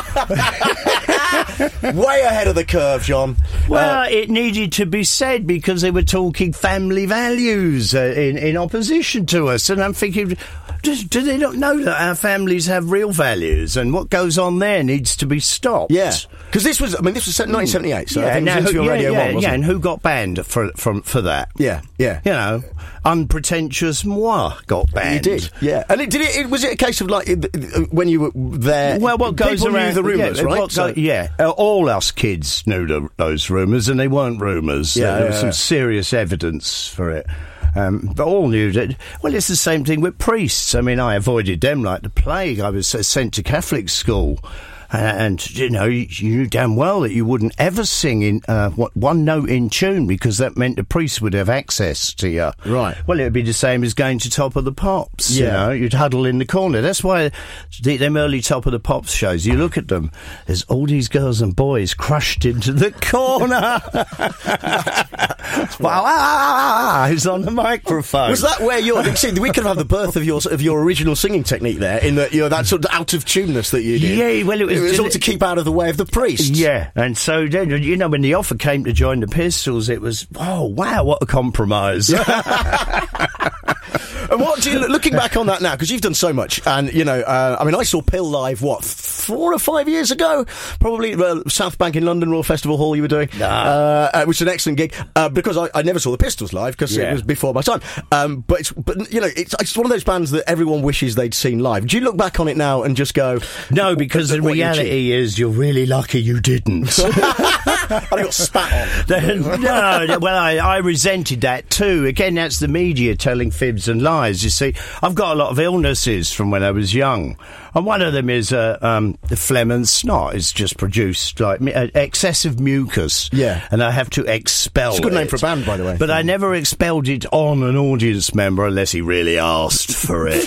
Way ahead of the curve, John. Well, Uh, it needed to be said because they were talking family values uh, in, in opposition to us. And I'm thinking, Do, do they not know that our families have real values and what goes on there needs to be stopped? Yeah, because this was, I mean, this was nineteen seventy-eight, so yeah, I think now, it was who, on yeah, Radio yeah, one, wasn't yeah, it? and who got banned for from for that? Yeah, yeah. You know, unpretentious moi got banned. You did, yeah. And it, did it, it? Was it a case of like when you were there? Well, what goes people around knew the rumours, yeah, right? What go, So- yeah, uh, all us kids knew the, those rumours, and they weren't rumours. Yeah, there was yeah, some yeah. serious evidence for it. Um, but all knew that. Well, it's the same thing with priests. I mean, I avoided them like the plague. I was uh, sent to Catholic school. Uh, and, you know, you, you knew damn well that you wouldn't ever sing in uh, what, one note in tune because that meant the priest would have access to you. Right. Well, it would be the same as going to Top of the Pops, you Yeah. know. You'd huddle in the corner. That's why the, them early Top of the Pops shows, you look at them, there's all these girls and boys crushed into the corner. Wow, ah, who's on the microphone? Was that where you're? See, we could have the birth of your of your original singing technique there, in that you know that sort of out of tuneness that you did. Yeah, well, it was, it was all to keep out of the way of the priest. Yeah, and so then, you know, when the offer came to join the Pistols, it was, oh wow, what a compromise. And what do you looking back on that now? Because you've done so much, and you know, uh, I mean, I saw Pill live what four or five years ago, probably uh, South Bank in London, Royal Festival Hall. You were doing, Nah. uh, uh, which is an excellent gig uh, because I, I never saw the Pistols live because Yeah. it was before my time. Um, but it's but you know, it's, it's one of those bands that everyone wishes they'd seen live. Do you look back on it now and just go, No, because the what you achieved? reality is you're really lucky you didn't. I got spat on. no, no, well, I, I resented that too. Again, that's the media telling fibs and lies. You see, I've got a lot of illnesses from when I was young, and one of them is uh, um, the phlegm and snot. It's just produced like me- uh, excessive mucus. Yeah. and I have to expel. It's a good name it. for a band, by the way. But I never expelled it on an audience member unless he really asked for it.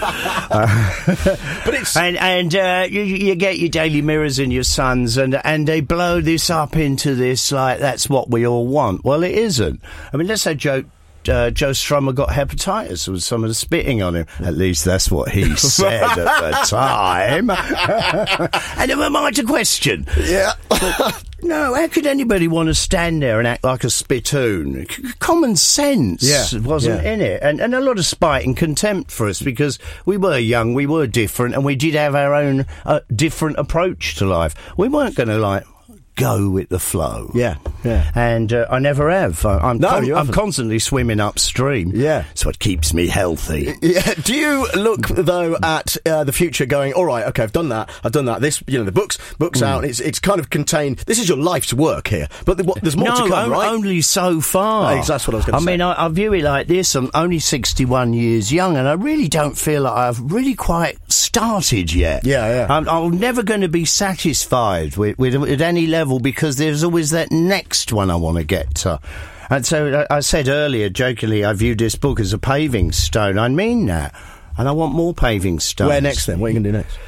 Uh, But it's and and uh, you, you get your Daily Mirrors and your Suns, and and they blow this up into this like that's what we all want. Well, it isn't. I mean, let's say Joe. Uh, Joe Strummer got hepatitis with some of the spitting on him. At least that's what he said at the time. And never mind a question. Yeah. No, how could anybody want to stand there and act like a spittoon? C- common sense Yeah, wasn't yeah. in it. And, and a lot of spite and contempt for us because we were young, we were different, and we did have our own uh, different approach to life. We weren't going to, like, go with the flow. Yeah, yeah. And uh, I never have. I, I'm, No, con- you I'm haven't. constantly swimming upstream. Yeah. It's what keeps me healthy. Yeah. Do you look though at uh, the future, going, all right, okay, I've done that, I've done that. This, you know, the books, books Mm. out. It's it's kind of contained. This is your life's work here, but the, what, there's more no, to come, on- right? only so far. Ex- that's what I was gonna I say. mean, I, I view it like this. I'm only sixty-one years young, and I really don't feel like I've really quite started yet. Yeah, yeah. I'm, I'm never going to be satisfied with, with at any level because there's always that next one I want to get to. And so I I said earlier, jokingly, I viewed this book as a paving stone. I mean that. And I want more paving stones. Where next then? What are you going to do next?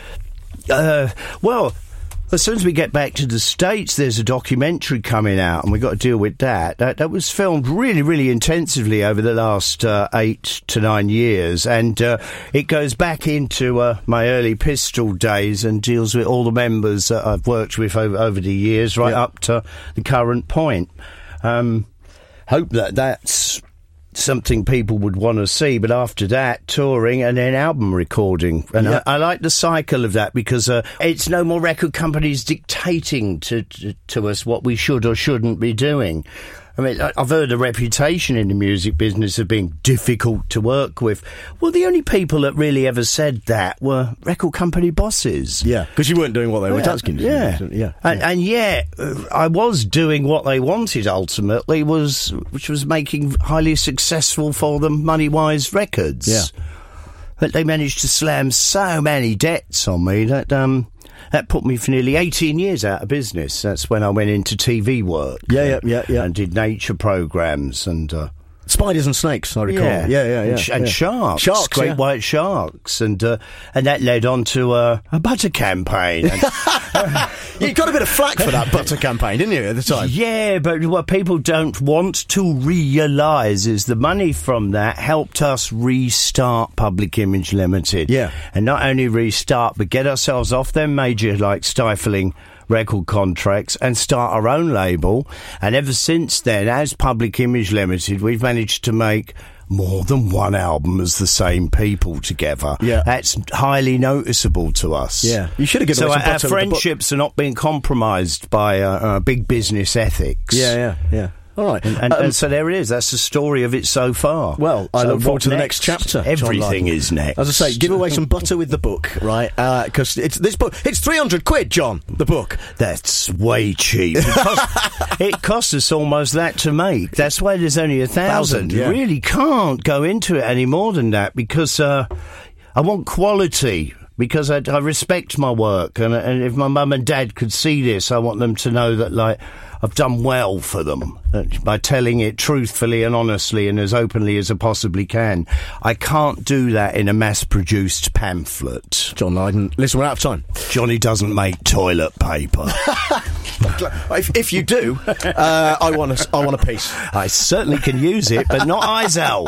Uh, well, as soon as we get back to the States, there's a documentary coming out, and we've got to deal with that. That, that was filmed really, really intensively over the last uh, eight to nine years, and uh, it goes back into uh, my early Pistol days and deals with all the members that I've worked with over, over the years, right Yeah. up to the current point. Um, hope that that's something people would want to see, but after that, touring and then album recording. And Yeah. I, I like the cycle of that because uh, it's no more record companies dictating to, to to us what we should or shouldn't be doing. I mean, I- I've heard a reputation in the music business of being difficult to work with. Well, the only people that really ever said that were record company bosses. Yeah, because you weren't doing what they were Yeah, asking. yeah. yeah. And, and yet, uh, I was doing what they wanted ultimately, was which was making highly successful for them money-wise records. Yeah. But they managed to slam so many debts on me that um, that put me for nearly eighteen years out of business. That's when I went into T V work. Yeah, yeah, yeah, yeah. And did nature programmes and... Uh, Spiders and snakes, I recall. yeah, yeah, yeah. yeah and, sh- and yeah. sharks, Sharks, great yeah. white sharks, and uh, and that led on to uh, a butter campaign. And, You got a bit of flack for that butter campaign, didn't you, at the time? yeah, but what people don't want to realise is the money from that helped us restart Public Image Limited. Yeah. And not only restart, but get ourselves off them major, like, stifling record contracts and start our own label. And ever since then, as Public Image Limited, we've managed to make more than one album as the same people together. Yeah. That's highly noticeable to us. Yeah. You should have given So away some our, our butter with the book. friendships are not being compromised by uh, uh, big business ethics. Yeah, yeah, yeah. All right. And, and, Um, and so there it is. That's the story of it so far. Well, I So look forward what to the next? next chapter. John Everything Lydon. is next. As I say, give away some butter with the book, right? Because it's this book. It's three hundred quid, John. The book. That's way cheap. It cost, it cost us almost that to make. That's why there's only a thousand. Thousand, yeah. You really can't go into it any more than that because uh, I want quality. Because I, I respect my work, and, and if my mum and dad could see this, I want them to know that, like, I've done well for them uh, by telling it truthfully and honestly and as openly as I possibly can. I can't do that in a mass-produced pamphlet. John Lydon, listen, we're out of time. Johnny doesn't make toilet paper. if, if you do, uh, I want a, I want a piece. I certainly can use it, but not Izal.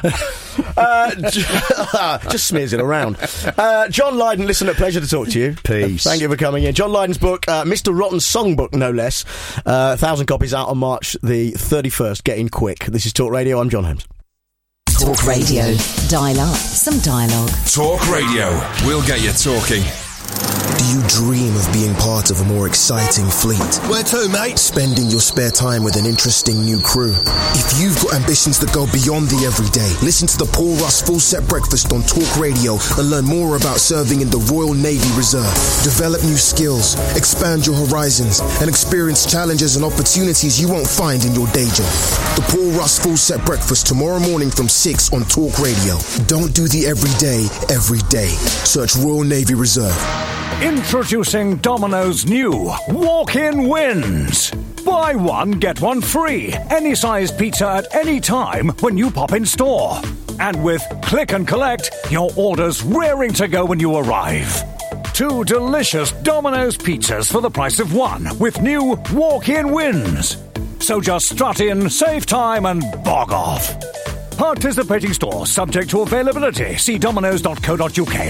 uh, just smears it around. Uh, John Lydon, listen, a pleasure to talk to you. Peace. Thank you for coming in. John Lydon's book, uh, Mister Rotten Songbook, no less. Uh, a thousand copies out on March the thirty-first. Get in quick. This is Talk Radio. I'm John Holmes. Talk Radio. Dial up some dialogue. Talk Radio. We'll get you talking. Do you dream of being part of a more exciting fleet? Where to, mate? Spending your spare time with an interesting new crew. If you've got ambitions that go beyond the everyday, listen to the Paul Russ Full Set Breakfast on Talk Radio and learn more about serving in the Royal Navy Reserve. Develop new skills, expand your horizons, and experience challenges and opportunities you won't find in your day job. The Paul Russ Full Set Breakfast tomorrow morning from six on Talk Radio. Don't do the everyday every day. Search Royal Navy Reserve. Introducing Domino's new Walk-In Wins. Buy one, get one free. Any sized pizza at any time when you pop in store. And with Click and Collect, your order's raring to go when you arrive. Two delicious Domino's pizzas for the price of one with new Walk-In Wins. So just strut in, save time and bog off. Participating stores subject to availability. See dominos dot co dot uk.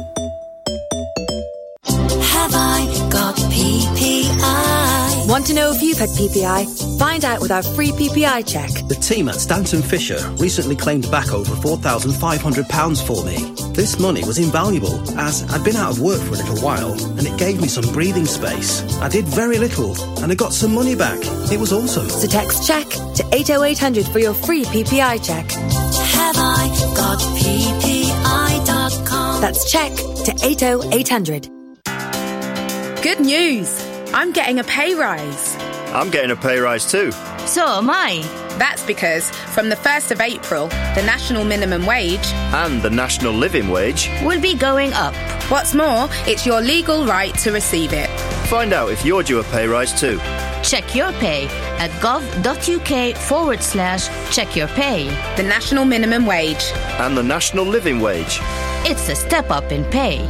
Have I got P P I? Want to know if you've had P P I? Find out with our free P P I check. The team at Stanton Fisher recently claimed back over four thousand five hundred pounds for me. This money was invaluable, as I'd been out of work for a little while, and it gave me some breathing space. I did very little, and I got some money back. It was awesome. So text check to eight oh eight hundred for your free P P I check. Have I got P P I dot com? That's check to eight oh eight hundred. Good news! I'm getting a pay rise. I'm getting a pay rise too. So am I. That's because from the first of April, the national minimum wage And the national living wage will be going up. What's more, it's your legal right to receive it. Find out if you're due a pay rise too. Check your pay at gov.uk forward slash check your pay. The national minimum wage. And the national living wage. It's a step up in pay.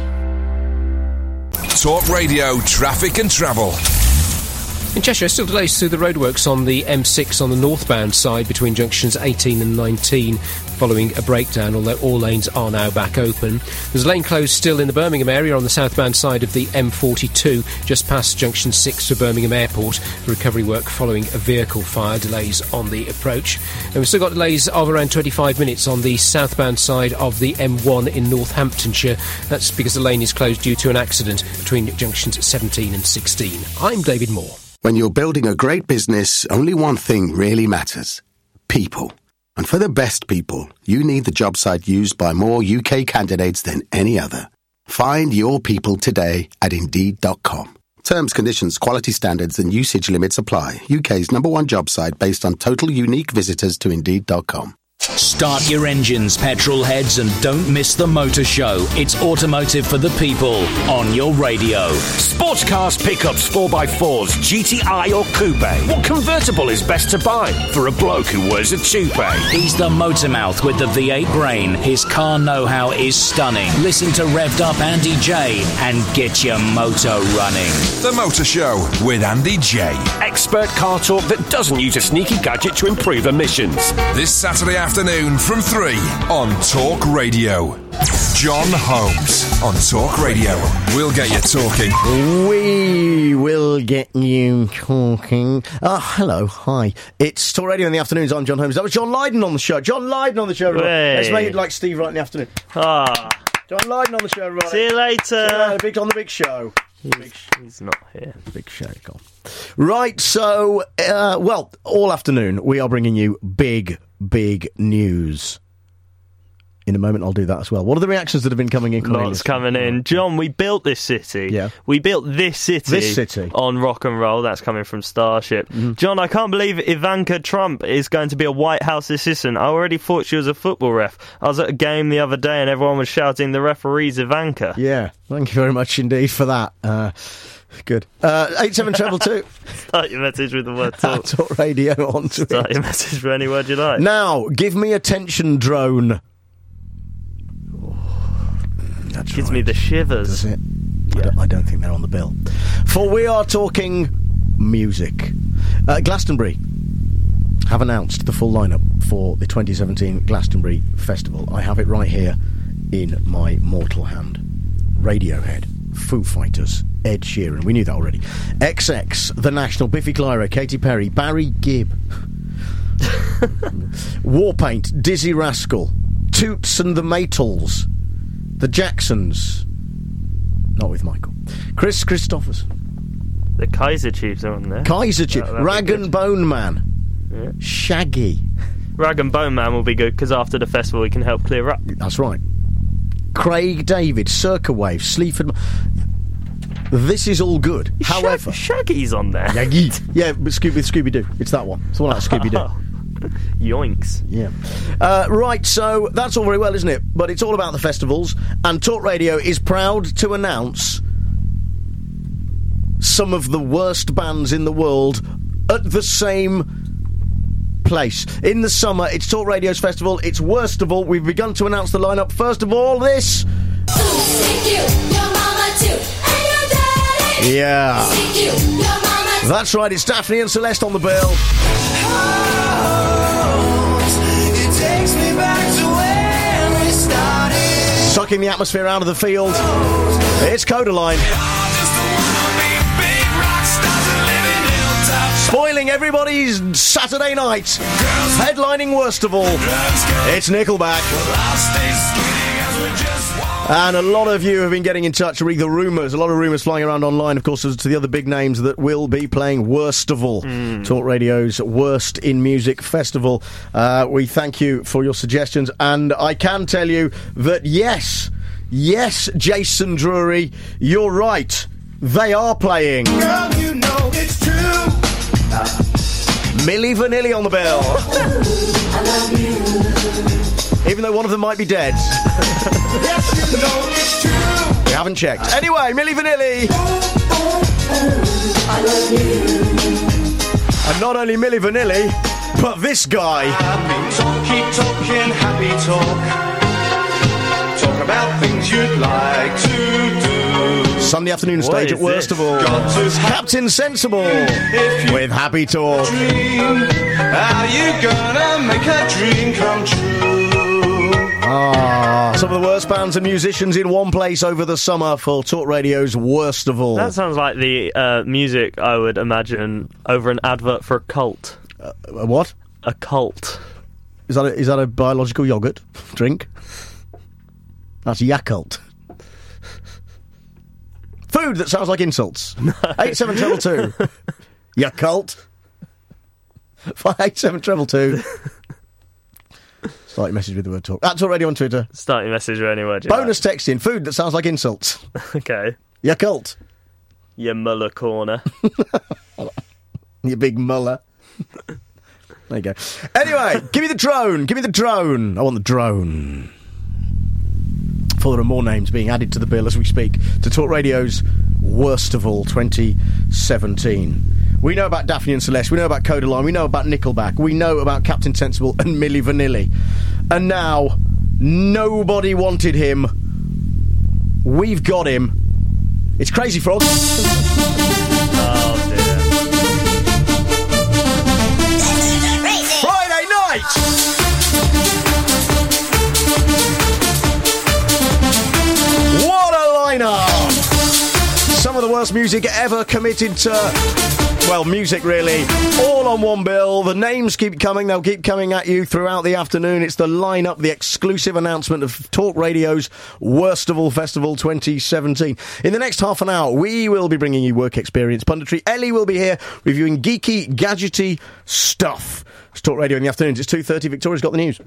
Talk Radio, traffic and travel. In Cheshire, still delays through the roadworks on the M six on the northbound side between junctions eighteen and nineteen following a breakdown, although all lanes are now back open. There's a lane closed still in the Birmingham area on the southbound side of the M forty-two, just past junction six for Birmingham Airport. The recovery work following a vehicle fire, delays on the approach. And we've still got delays of around twenty-five minutes on the southbound side of the M one in Northamptonshire. That's because the lane is closed due to an accident between junctions seventeen and sixteen. I'm David Moore. When you're building a great business, only one thing really matters. People. And for the best people, you need the job site used by more U K candidates than any other. Find your people today at Indeed dot com. Terms, conditions, quality standards and usage limits apply. U K's number one job site based on total unique visitors to Indeed dot com. Start your engines, petrol heads, and don't miss the motor show. It's automotive for the people on your radio. Sports cars, pickups, four by fours, G T I or coupe. What convertible is best to buy for a bloke who wears a toupee? He's the motor mouth with the V eight brain. His car know-how is stunning. Listen to Revved Up Andy J and get your motor running. The Motor Show with Andy J. Expert car talk that doesn't use a sneaky gadget to improve emissions. This Saturday afternoon from three on Talk Radio. John Holmes on Talk Radio. We'll get you talking. We will get you talking. Oh, hello, hi. It's Talk Radio in the afternoons. I'm John Holmes. That was John Lydon on the show. John Lydon on the show. Hey. Let's make it like Steve right in the afternoon. Ah. John Lydon on the show, right? See you later. See you later. Big, on the big show. He's, big sh- he's not here. Big show, gone. Right, so, uh, well, all afternoon we are bringing you big, big news. In a moment, I'll do that as well. What are the reactions that have been coming in? Lots coming in. John, we built this city. Yeah. We built this city. This city. On rock and roll. That's coming from Starship. Mm-hmm. John, I can't believe Ivanka Trump is going to be a White House assistant. I already thought she was a football ref. I was at a game the other day and everyone was shouting the referee's Ivanka. Yeah. Thank you very much indeed for that. Uh, good. Uh, eight seven treble two. Start your message with the word talk. Talk Radio on Twitter. Start your message with any word you like. Now, give me attention drone. That's Gives right. me the shivers. Does it? Yeah. I, don't, I don't think they're on the bill. For we are talking music. Uh, Glastonbury have announced the full lineup for the twenty seventeen Glastonbury Festival. I have it right here in my mortal hand. Radiohead, Foo Fighters, Ed Sheeran. We knew that already. X X, The National, Biffy Clyro, Katy Perry, Barry Gibb, Warpaint, Dizzy Rascal, Toots and the Maytals, The Jacksons, not with Michael, Chris Christopherson, the Kaiser Chiefs are on there. Kaiser Chiefs, that, Rag and Bone Man, yeah. Shaggy. Rag and Bone Man will be good because after the festival he can help clear up. That's right. Craig David, Circa Wave, Sleaford. This is all good. Shag- However, Shaggy's on there. Shaggy, yeah, but Scooby, with Scooby Doo. It's that one. It's the one like Scooby Doo. Yoinks. Yeah. Uh, right, so that's all very well, isn't it? But it's all about the festivals, and Talk Radio is proud to announce some of the worst bands in the world at the same place. In the summer, it's Talk Radio's festival. It's worst of all. We've begun to announce the lineup. First of all, this. Thank you, your mama too, and your daddy. Yeah. Thank you, your mama too. That's right, it's Daphne and Celeste on the bill. It takes me back to when we started. Sucking the atmosphere out of the field. It's Codaline. Spoiling everybody's Saturday night. Headlining worst of all. It's Nickelback. And a lot of you have been getting in touch to read the rumours. A lot of rumours flying around online, of course, as to the other big names that will be playing worst of all. Mm. Talk Radio's Worst in Music Festival. Uh, we thank you for your suggestions. And I can tell you that, yes, yes, Jason Drury, you're right. They are playing. Girl, you know it's true. Milli Vanilli on the bill. I love you. Even though one of them might be dead. Yes, you know it's true. We haven't checked. Anyway, Milli Vanilli. I love you. And not only Milli Vanilli, but this guy. Happy talk, keep talking, happy talk. Talk about things you'd like to do. Sunday afternoon What stage is at worst this? of all. Captain Sensible with Happy Talk. Dream, how you gonna make a dream come true? Ah, some of the worst bands and musicians in one place over the summer for Talk Radio's Worst of All. That sounds like the uh, music I would imagine over an advert for a cult. Uh, a what? A cult. Is that a, is that a biological yoghurt drink? That's Yakult. Food that sounds like insults. Eight seven treble two. Yakult. Five eight seven treble two. Start your message with the word talk. That's already on Twitter. Start your message with any word you Bonus texting. Food that sounds like insults. like. Okay. Yakult. Your Muller corner. You big muller. There you go. Anyway, give me the drone. Give me the drone. I want the drone. For there are more names being added to the bill as we speak to Talk Radio's Worst of All twenty seventeen. We know about Daphne and Celeste, we know about Codaline, we know about Nickelback, we know about Captain Sensible and Milli Vanilli. And now, nobody wanted him. We've got him. It's Crazy Frog. Oh dear. Friday night! the worst music ever committed to, well, music really, all on one bill. The names keep coming, they'll keep coming at you throughout the afternoon. It's the lineup, the exclusive announcement of Talk Radio's Worst of All Festival twenty seventeen. In the next half an hour, we will be bringing you work experience punditry. Ellie will be here reviewing geeky, gadgety stuff. It's Talk Radio in the afternoons. It's two thirty. Victoria's got the news.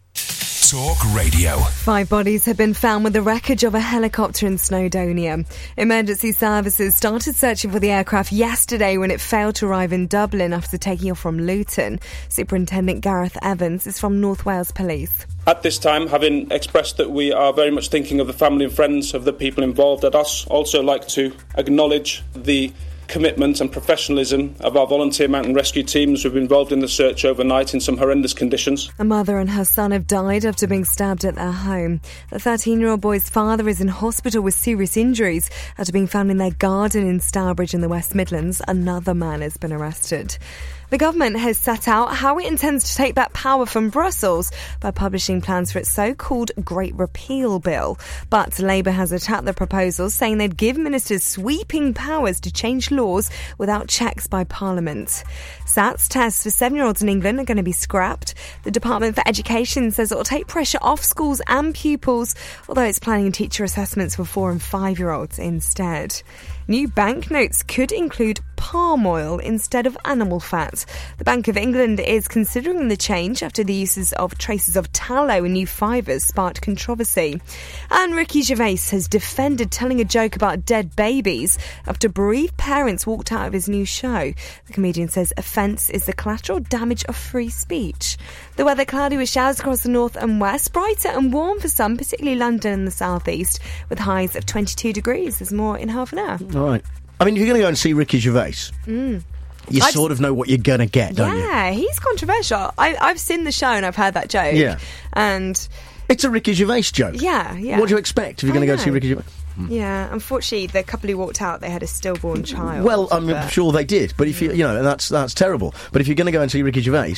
Talk Radio. Five bodies have been found with the wreckage of a helicopter in Snowdonia. Emergency services started searching for the aircraft yesterday when it failed to arrive in Dublin after taking off from Luton. Superintendent Gareth Evans is from North Wales Police. At this time, having expressed that we are very much thinking of the family and friends of the people involved, I'd also like to acknowledge the commitment and professionalism of our volunteer mountain rescue teams who've been involved in the search overnight in some horrendous conditions. A mother and her son have died after being stabbed at their home. The thirteen-year-old boy's father is in hospital with serious injuries after being found in their garden in Stourbridge in the West Midlands. Another man has been arrested. The government has set out how it intends to take back power from Brussels by publishing plans for its so-called Great Repeal Bill. But Labour has attacked the proposals, saying they'd give ministers sweeping powers to change laws without checks by Parliament. SATS tests for seven-year-olds in England are going to be scrapped. The Department for Education says it will take pressure off schools and pupils, although it's planning teacher assessments for four- and five-year-olds instead. New banknotes could include palm oil instead of animal fat. The Bank of England is considering the change after the uses of traces of tallow in new fivers sparked controversy. And Ricky Gervais has defended telling a joke about dead babies after bereaved parents walked out of his new show. The comedian says offence is the collateral damage of free speech. The weather cloudy with showers across the north and west, brighter and warm for some, particularly London and the southeast, with highs of twenty-two degrees. There's more in half an hour. All right. I mean, if you're going to go and see Ricky Gervais, Mm. you I've sort of know what you're going to get, don't you? Yeah, he's controversial. I, I've seen the show and I've heard that joke. Yeah. And It's a Ricky Gervais joke. yeah, yeah. What do you expect if you're I going to go know. see Ricky Gervais? Yeah, unfortunately, the couple who walked out, they had a stillborn child. Well, I'm but- sure they did, but if you, you know, and that's that's terrible. But if you're going to go and see Ricky Gervais,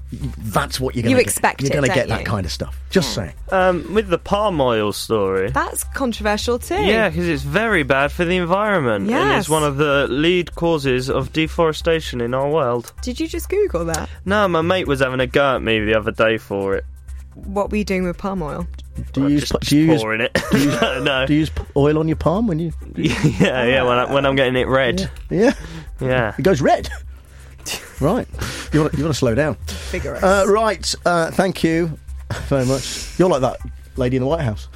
that's what you're going You to expect You're it, going to don't get that you? kind of stuff. Just saying. Um, with the palm oil story. That's controversial too. Yeah, because it's very bad for the environment. And Yes. it's one of the lead causes of deforestation in our world. Did you just Google that? No, my mate was having a go at me the other day for it. What were you doing with palm oil? Do you use, just, do you use, pouring it. do you use, no. do you use p- oil on your palm when you? yeah, yeah, when, I, when I'm getting it red. Yeah. Yeah. It goes red. Right. You want you want to slow down. Vigorous. Uh, right. Uh, thank you very much. You're like that lady in the White House.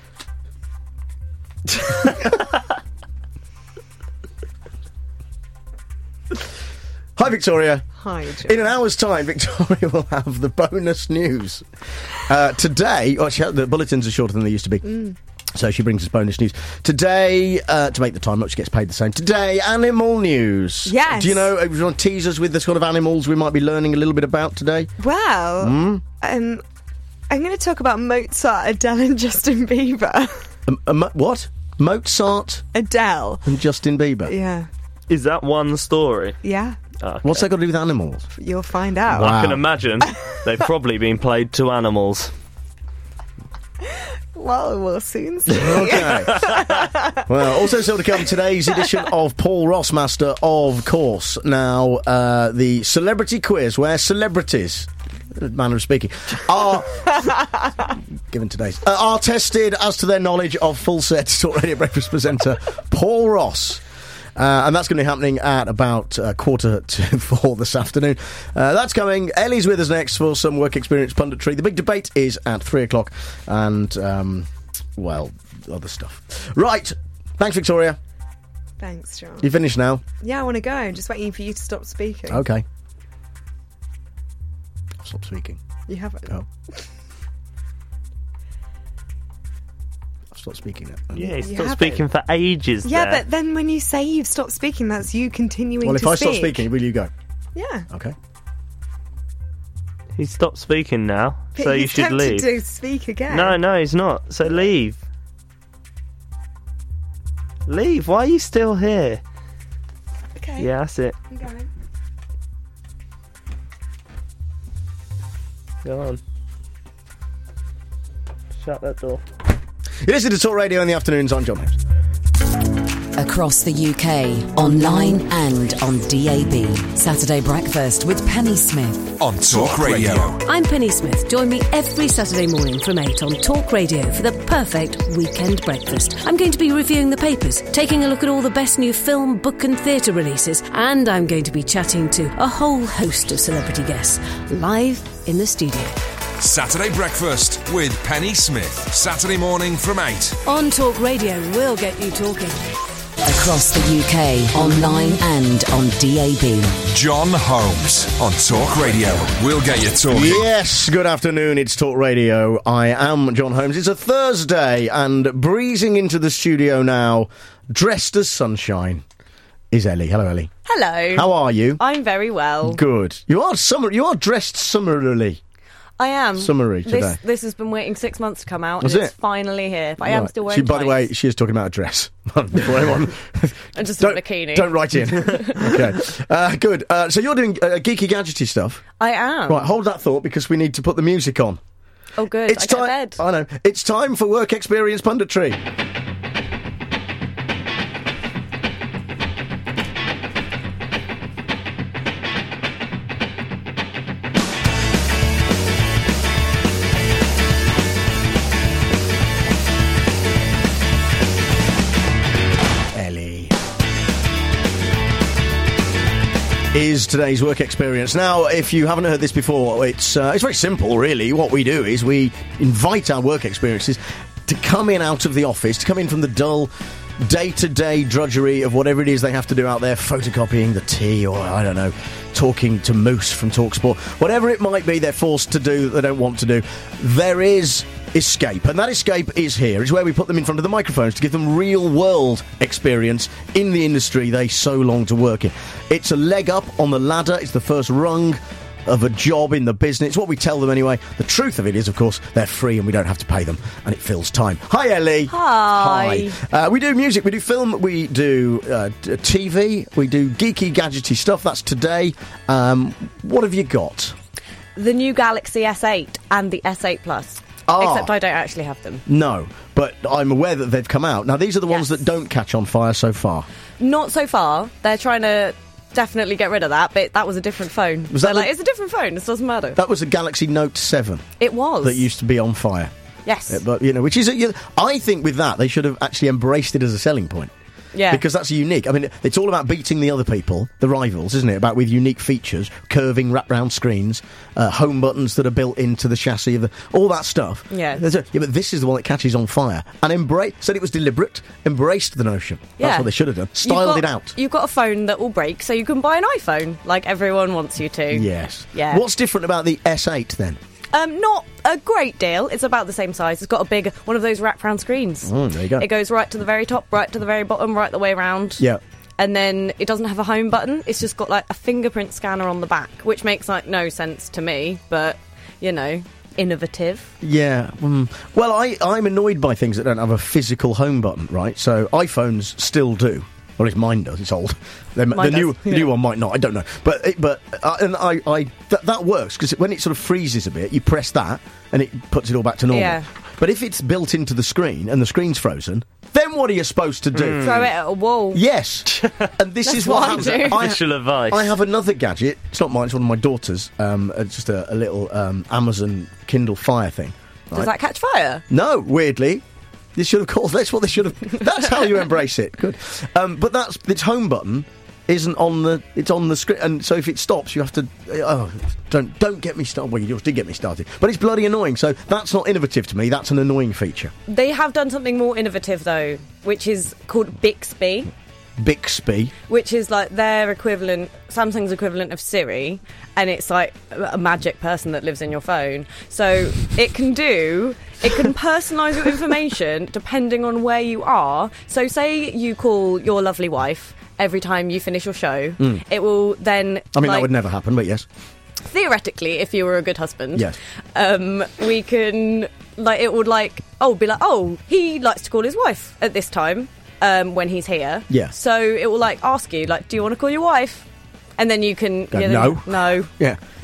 Hi, Victoria. Hi, Joe. In an hour's time, Victoria will have the bonus news. Uh, today, oh, actually, the bulletins are shorter than they used to be. Mm. So she brings us bonus news. Today, uh, to make the time up, she gets paid the same. Today, animal news. Yes. Do you know, if you want to tease us with the sort of animals we might be learning a little bit about today? Well, Mm? um, I'm going to talk about Mozart, Adele, and Justin Bieber. Um, um, what? Mozart Adele. and Justin Bieber? Yeah. Is that one story? Yeah. Okay. What's that got to do with animals? You'll find out. I can Wow. imagine they've probably been played to animals. Well, we'll soon see. Okay. Well, also still to come, today's edition of Paul Rossmaster, of course. Now, uh, the celebrity quiz, where celebrities, manner of speaking, are given today's uh, are tested as to their knowledge of full set Talk Radio Breakfast presenter Paul Ross. Uh, and that's going to be happening at about uh, quarter to four this afternoon. Uh, that's coming. Ellie's with us next for some work experience punditry. The big debate is at three o'clock. And, um, well, other stuff. Right. Thanks, Victoria. Thanks, John. You finished now? Yeah, I want to go. I'm just waiting for you to stop speaking. Okay. I'll stop speaking. You haven't. Oh. I've stopped speaking now. Yeah, he's You still haven't. speaking for ages Yeah, there. but then when you say you've stopped speaking, that's you continuing Well, to if I speak. stop speaking, will you go? Yeah. Okay. He's stopped speaking now, But so he's you should tempted leave. to speak again. No, no, he's not. So leave. Leave. Why are you still here? Okay. Yeah, that's it. I'm going. Go on. Shut that door. You listen to Talk Radio in the afternoons. I'm John Hughes. across the U K, online and on D A B. Saturday Breakfast with Penny Smith. On Talk Radio. I'm Penny Smith. Join me every Saturday morning from eight on Talk Radio for the perfect weekend breakfast. I'm going to be reviewing the papers, taking a look at all the best new film, book and theatre releases, and I'm going to be chatting to a whole host of celebrity guests live in the studio. Saturday Breakfast with Penny Smith. Saturday morning from eight. On Talk Radio, we'll get you talking. Across the U K, online and on D A B. John Holmes on Talk Radio. We'll get you talking. Yes, good afternoon. It's Talk Radio. I am John Holmes. It's a Thursday, and breezing into the studio now, dressed as sunshine, is Ellie. Hello, Ellie. Hello. How are you? I'm very well. Good. You are summer. You are dressed summerily. I am. Summery today. This, this has been waiting six months to come out, Was and it? it's finally here. But Right. I am still wearing She, by the way, tights. she is talking about a dress. Before anyone- and just don't, a bikini. Don't write in. Okay. Uh, good. Uh, so you're doing uh, geeky gadgety stuff. I am. Right, hold that thought because we need to put the music on. Oh, good. It's I get time. bed. I know. It's time for work experience punditry. Is today's work experience. Now, if you haven't heard this before, it's uh, it's very simple, really. What we do is we invite our work experiences to come in out of the office, to come in from the dull day-to-day drudgery of whatever it is they have to do out there, photocopying the tea, or, I don't know, talking to Moose from TalkSport. Whatever it might be they're forced to do that they don't want to do, there is escape, and that escape is here. It's where we put them in front of the microphones to give them real-world experience in the industry they so long to work in. It's a leg up on the ladder. It's the first rung of a job in the business. It's what we tell them anyway. The truth of it is, of course, they're free and we don't have to pay them, and it fills time. Hi, Ellie. Hi. Hi. Uh, we do music, we do film, we do uh, t- T V, we do geeky, gadgety stuff. That's today. Um, what have you got? The new Galaxy S eight and the S eight Plus. Ah. Except I don't actually have them. No, but I'm aware that they've come out. Now, these are the ones that don't catch on fire so far. Not so far. They're trying to definitely get rid of that, but that was a different phone. Was They're that like, the- it's a different phone, this doesn't matter. That was a Galaxy Note seven. It was. That used to be on fire. Yes. Uh, but, you know, which is, a, you, I think with that, they should have actually embraced it as a selling point. Yeah. Because that's unique. I mean, it's all about beating the other people, the rivals, isn't it? About with unique features, curving wrap-round screens, uh, home buttons that are built into the chassis of the... All that stuff. Yeah. There's a, yeah, but this is the one that catches on fire. And embrace... Said it was deliberate, embraced the notion. That's Yeah. what they should have done. You've Styled got- it out. You've got a phone that will break, so you can buy an iPhone, like everyone wants you to. Yes. Yeah. What's different about the S eight, then? Um, not a great deal. It's about the same size. It's got a big, one of those wrap-round screens. Oh, there you go. It goes right to the very top, right to the very bottom, right the way around. Yeah. And then it doesn't have a home button. It's just got like a fingerprint scanner on the back, which makes like no sense to me, but, you know, innovative. Yeah. Mm. Well, I, I'm annoyed by things that don't have a physical home button, right? So iPhones still do. Or at least mine does. It's old. The, Mine the new does, the yeah. new one might not. I don't know. But it, but uh, and I, I th- that works because when it sort of freezes a bit, you press that and it puts it all back to normal. Yeah. But if it's built into the screen and the screen's frozen, then what are you supposed to do? Throw it at a wall. Yes. And this That's is what what I happens. do. I, Official advice. I have another gadget. It's not mine. It's one of my daughter's. Um, it's just a, a little um, Amazon Kindle Fire thing. Does right? that catch fire? No, weirdly. This should have called. That's what they should have. That's how you embrace it. Good. Um, but that's its home button isn't on the. It's on the screen, and so if it stops, you have to. Oh, don't don't get me started. Well, you just did get me started, but it's bloody annoying. So that's not innovative to me. That's an annoying feature. They have done something more innovative, though, which is called Bixby. Bixby. Which is like their equivalent, Samsung's equivalent of Siri, and it's like a magic person that lives in your phone. So it can do, it can personalise your information depending on where you are. So say you call your lovely wife every time you finish your show, Mm. it will then... I mean, like, that would never happen, but yes. theoretically, if you were a good husband, Yes. um, we can, like, it would like, oh, be like, oh, he likes to call his wife at this time. Um, when he's here. Yeah. So it will like ask you, like, do you want to call your wife? And then you can Go, yeah, no. no. Yeah.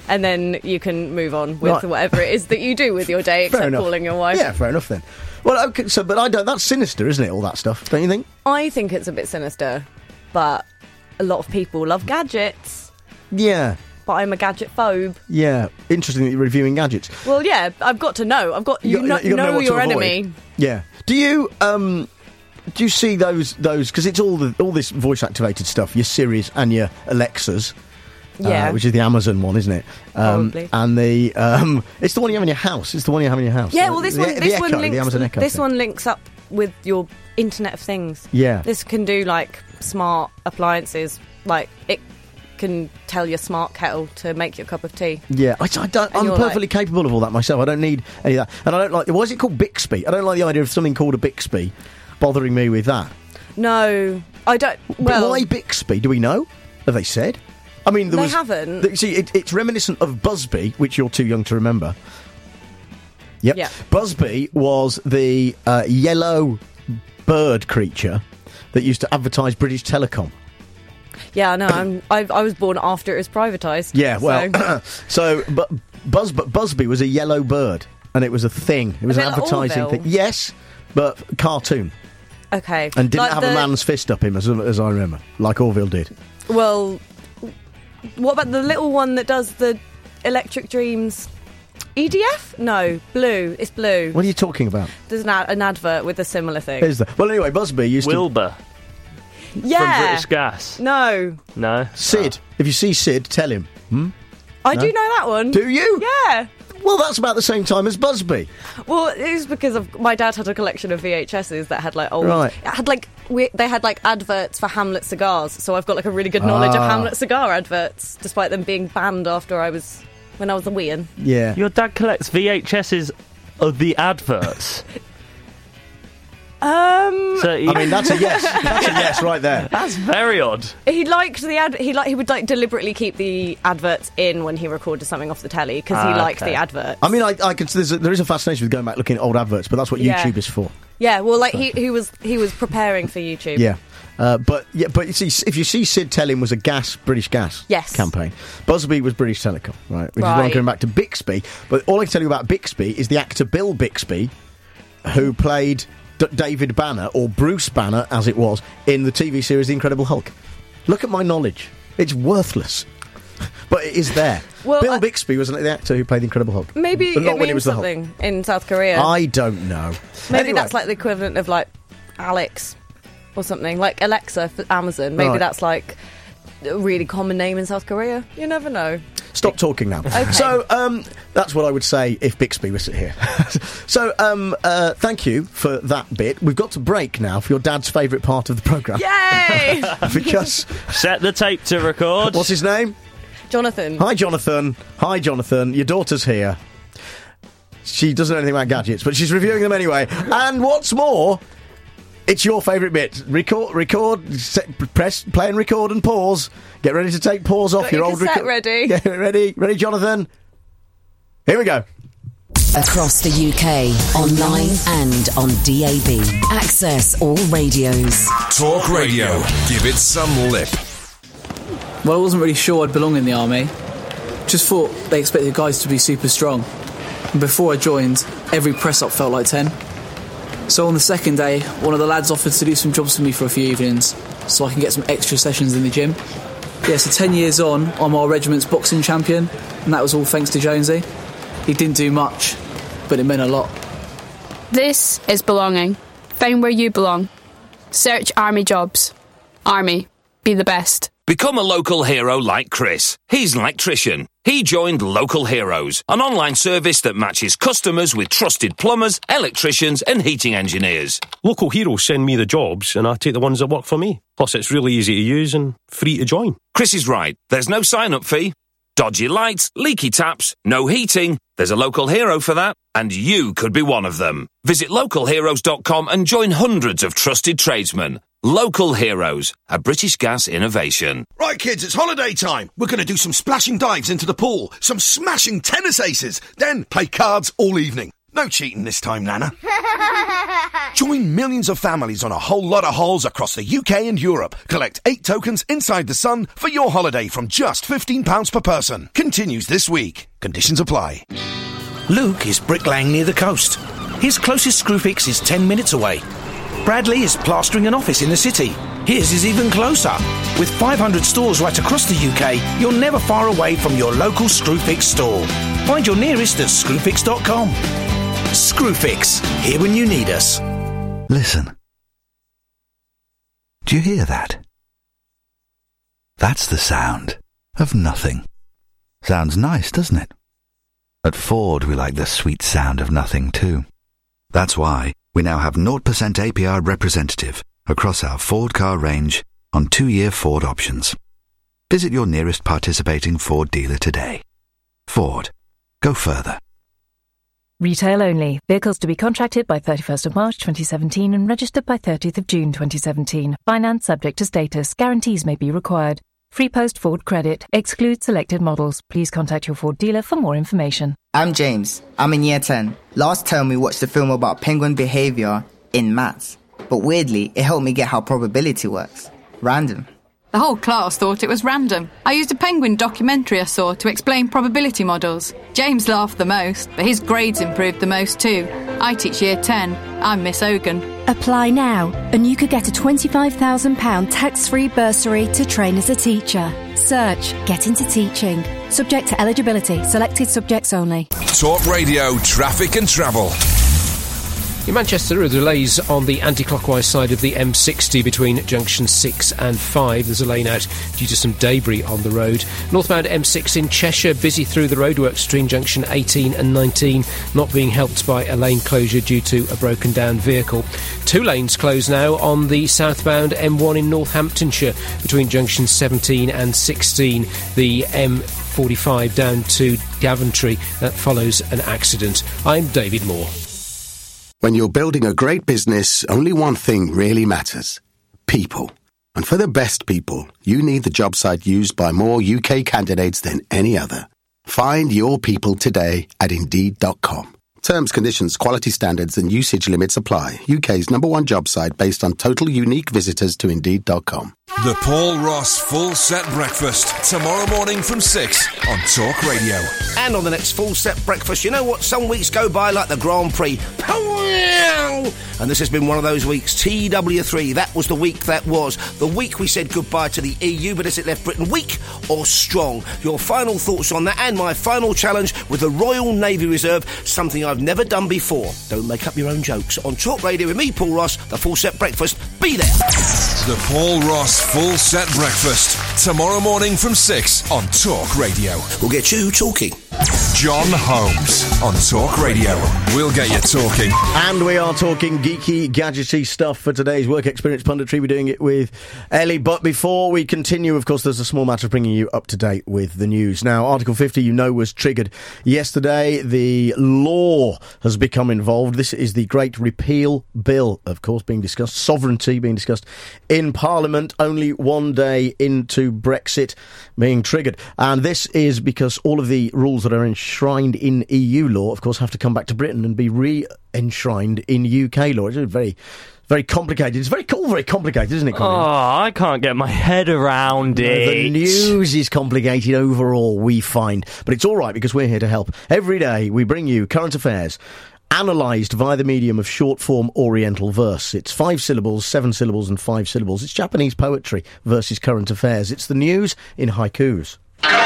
and then you can move on with Right. whatever it is that you do with your day, Fair except enough. calling your wife. Yeah, fair enough then. Well, okay, so, but I don't, that's sinister, isn't it, all that stuff, don't you think? I think it's a bit sinister, but a lot of people love gadgets. Yeah. But I'm a gadget phobe. Yeah. Interesting that you're reviewing gadgets. Well, yeah, I've got to know. I've got you, You know, got- you gotta know know what to your avoid. enemy. Yeah. Do you, um... Do you see those, those, because it's all the, all this voice-activated stuff, your Siris and your Alexas, Yeah. uh, which is the Amazon one, isn't it? Um, Probably. And the, um, it's the one you have in your house. It's the one you have in your house. Yeah, well, this the, one, the this Echo, one the links. Amazon Echo This thing. one links up with your Internet of Things. Yeah. This can do like smart appliances. Like it can tell your smart kettle to make your cup of tea. Yeah, I, I don't, And I'm you're perfectly like- capable of all that myself. I don't need any of that. And I don't like, why is it called Bixby? I don't like the idea of something called a Bixby bothering me with that. No, I don't. But Well, why Bixby? Do we know? Have they said? I mean, there They was, haven't. th- see, it, it's reminiscent of Busby, which you're too young to remember. Yep. Yeah. Busby was the uh, yellow bird creature that used to advertise British Telecom. yeah, I know. I'm. I, I was born after it was privatised. Yeah, well, so- so, but Buzz, but Busby was a yellow bird, and it was a thing. It was A an bit like advertising Orville. thing. Yes, but cartoon. okay, And didn't Like have the- a man's fist up him, as, as I remember, like Orville did. Well, what about the little one that does the Electric Dreams? E D F? No, Blue. It's Blue. What are you talking about? There's an, ad- an advert with a similar thing. Is there? Well, anyway, Busby used Wilbur yeah. from British Gas. No. No. to... Sid. If you see Sid, tell him. Hmm? I No? do know that one. Do you? Yeah. Well, that's about the same time as Busby. Well, it was because of my dad had a collection of V H S's that had like old. Right. It had like we, they had like adverts for Hamlet cigars, so I've got like a really good knowledge Ah. of Hamlet cigar adverts, despite them being banned after I was when I was a weean. Yeah. Your dad collects V H S's of the adverts. Um, So he- I mean, that's a yes. That's a yes right there. That's very odd. he liked the ad. He like he would like deliberately keep the adverts in when he recorded something off the telly because he Ah, liked okay. the adverts. I mean, I, I can, there's a, there is a fascination with going back looking at old adverts, but that's what Yeah. YouTube is for. Yeah, well, like he, he was he was preparing for YouTube. Yeah. Uh, but yeah, but you see, if you see Sid Telling was a gas, British Gas Yes. campaign. Busby was British Telecom, right? Which is why I'm Right. going back to Bixby. But all I can tell you about Bixby is the actor Bill Bixby, who played D- David Banner, or Bruce Banner, as it was, in the T V series The Incredible Hulk. Look at my knowledge. It's worthless. But it is there. Well, Bill I- Bixby was the actor who played The Incredible Hulk. Maybe But not it when he means was the Hulk. something in South Korea. I don't know. Maybe Anyway. that's like the equivalent of like Alex or something, like Alexa for Amazon. Maybe Right. that's like a really common name in South Korea. You never know. Stop talking now. Okay. So um, that's what I would say if Bixby was here. So um, uh, thank you for that bit. We've got to break now for your dad's favourite part of the programme. Yay! Because Set the tape to record. what's his name? Jonathan. Hi, Jonathan. Hi, Jonathan. Your daughter's here. She doesn't know anything about gadgets, but she's reviewing them anyway. And what's more, it's your favourite bit. Record, record, set, press, play and record and pause. Get ready to take pause off Got your your old cassette record. ready. Get ready, ready, Jonathan. Here we go. Across the U K, online and on D A B. Access all radios. Talk Radio. Give it some lip. Well, I wasn't really sure I'd belong in the army. Just thought they expected guys to be super strong. And before I joined, every press-up felt like ten. So on the second day, one of the lads offered to do some jobs for me for a few evenings, so I can get some extra sessions in the gym. Yeah, so ten years on, I'm our regiment's boxing champion, and that was all thanks to Jonesy. He didn't do much, but it meant a lot. This is belonging. Find where you belong. Search Army jobs. Army. Be the best. Become a local hero like Chris. He's an electrician. He joined Local Heroes, an online service that matches customers with trusted plumbers, electricians and heating engineers. Local Heroes send me the jobs and I take the ones that work for me. Plus it's really easy to use and free to join. Chris is right. There's no sign-up fee. Dodgy lights, leaky taps, no heating. There's a local hero for that, and you could be one of them. Visit local heroes dot com and join hundreds of trusted tradesmen. Local Heroes, a British Gas innovation. Right, kids, it's holiday time. We're going to do some splashing dives into the pool, some smashing tennis aces, then play cards all evening. No cheating this time, Nana. Join millions of families on a whole lot of hauls across the U K and Europe. Collect eight tokens inside the sun for your holiday from just fifteen pounds per person. Continues this week. Conditions apply. Luke is bricklaying near the coast. His closest Screwfix is ten minutes away. Bradley is plastering an office in the city. His is even closer. With five hundred stores right across the U K, you're never far away from your local Screwfix store. Find your nearest at screwfix dot com. Screwfix, here when you need us. Listen. Do you hear that? That's the sound of nothing. Sounds nice, doesn't it? At Ford, we like the sweet sound of nothing too. That's why we now have zero percent A P R representative across our Ford car range on two-year Ford options. Visit your nearest participating Ford dealer today. Ford. Go further. Retail only. Vehicles to be contracted by thirty-first of March twenty seventeen and registered by thirtieth of June twenty seventeen. Finance subject to status. Guarantees may be required. Free post Ford credit. Excludes selected models. Please contact your Ford dealer for more information. I'm James. I'm in year ten. Last term we watched a film about penguin behaviour in maths. But weirdly, it helped me get how probability works. Random. The whole class thought it was random. I used a penguin documentary I saw to explain probability models. James laughed the most, but his grades improved the most too. I teach year ten. I'm Miss Ogan. Apply now, and you could get a twenty-five thousand pounds tax-free bursary to train as a teacher. Search Get Into Teaching. Subject to eligibility. Selected subjects only. Talk Radio, traffic and travel. In Manchester, there are delays on the anti-clockwise side of the M sixty between junction six and five. There's a lane out due to some debris on the road. Northbound M six in Cheshire, busy through the roadworks between junction eighteen and nineteen, not being helped by a lane closure due to a broken down vehicle. Two lanes closed now on the southbound M one in Northamptonshire between junction seventeen and sixteen. The M forty-five down to Daventry, that follows an accident. I'm David Moore. When you're building a great business, only one thing really matters. People. And for the best people, you need the job site used by more U K candidates than any other. Find your people today at Indeed dot com. Terms, conditions, quality standards and usage limits apply. U K's number one job site based on total unique visitors to Indeed dot com. The Paul Ross Full Set Breakfast, tomorrow morning from six on Talk Radio. And on the next Full Set Breakfast, you know what? Some weeks go by like the Grand Prix. And this has been one of those weeks. T W three, that was the week that was. The week we said goodbye to the E U, but has it left Britain weak or strong? Your final thoughts on that and my final challenge with the Royal Navy Reserve, something I've never done before. Don't make up your own jokes. On Talk Radio with me, Paul Ross, the Full Set Breakfast. Be there. The Paul Ross Full Set Breakfast, tomorrow morning from six on Talk Radio. We'll get you talking. John Holmes on Talk Radio. We'll get you talking. And we are talking geeky, gadgety stuff for today's Work Experience Punditry. We're doing it with Ellie. But before we continue, of course, there's a small matter of bringing you up to date with the news. Now, Article fifty, you know, was triggered yesterday. The law has become involved. This is the Great Repeal Bill, of course, being discussed. Sovereignty being discussed in Parliament only one day into Brexit being triggered. And this is because all of the rules that are enshrined in E U law, of course, have to come back to Britain and be re-enshrined in U K law. It's very, very complicated. It's very cool, very complicated, isn't it, Colin? Oh, I can't get my head around it. The news is complicated overall, we find. But it's all right, because we're here to help. Every day we bring you current affairs analysed via the medium of short-form Oriental verse. It's five syllables, seven syllables and five syllables. It's Japanese poetry versus current affairs. It's the news in haikus.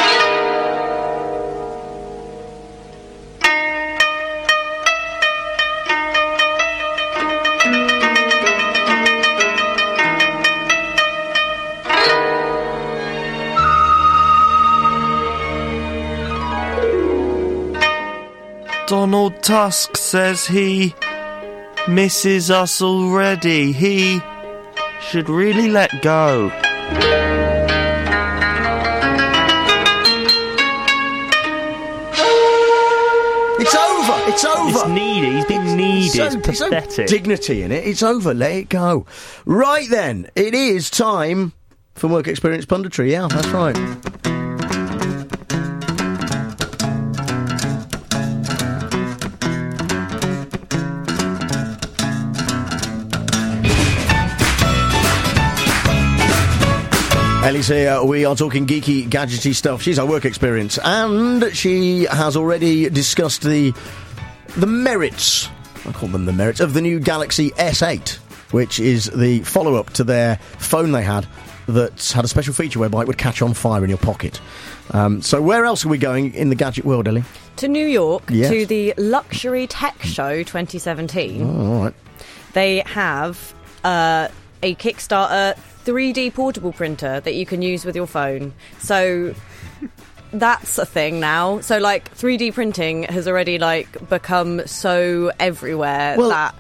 Donald Tusk says he misses us already. He should really let go. It's over. It's over. It's needy. He's been needy. So, it's pathetic. So dignity in it. It's over. Let it go. Right then, it is time for Work Experience Punditry. Yeah, that's right. Ellie's here. We are talking geeky, gadgety stuff. She's our work experience, and she has already discussed the the merits. I call them the merits of the new Galaxy S eight, which is the follow-up to their phone they had that had a special feature whereby it would catch on fire in your pocket. Um, so where else are we going in the gadget world, Ellie? To New York, Yes. to the Luxury Tech Show twenty seventeen. Oh, all right. They have uh, a Kickstarter three D portable printer that you can use with your phone. So that's a thing now. So, like, three D printing has already, like, become so everywhere Well, that...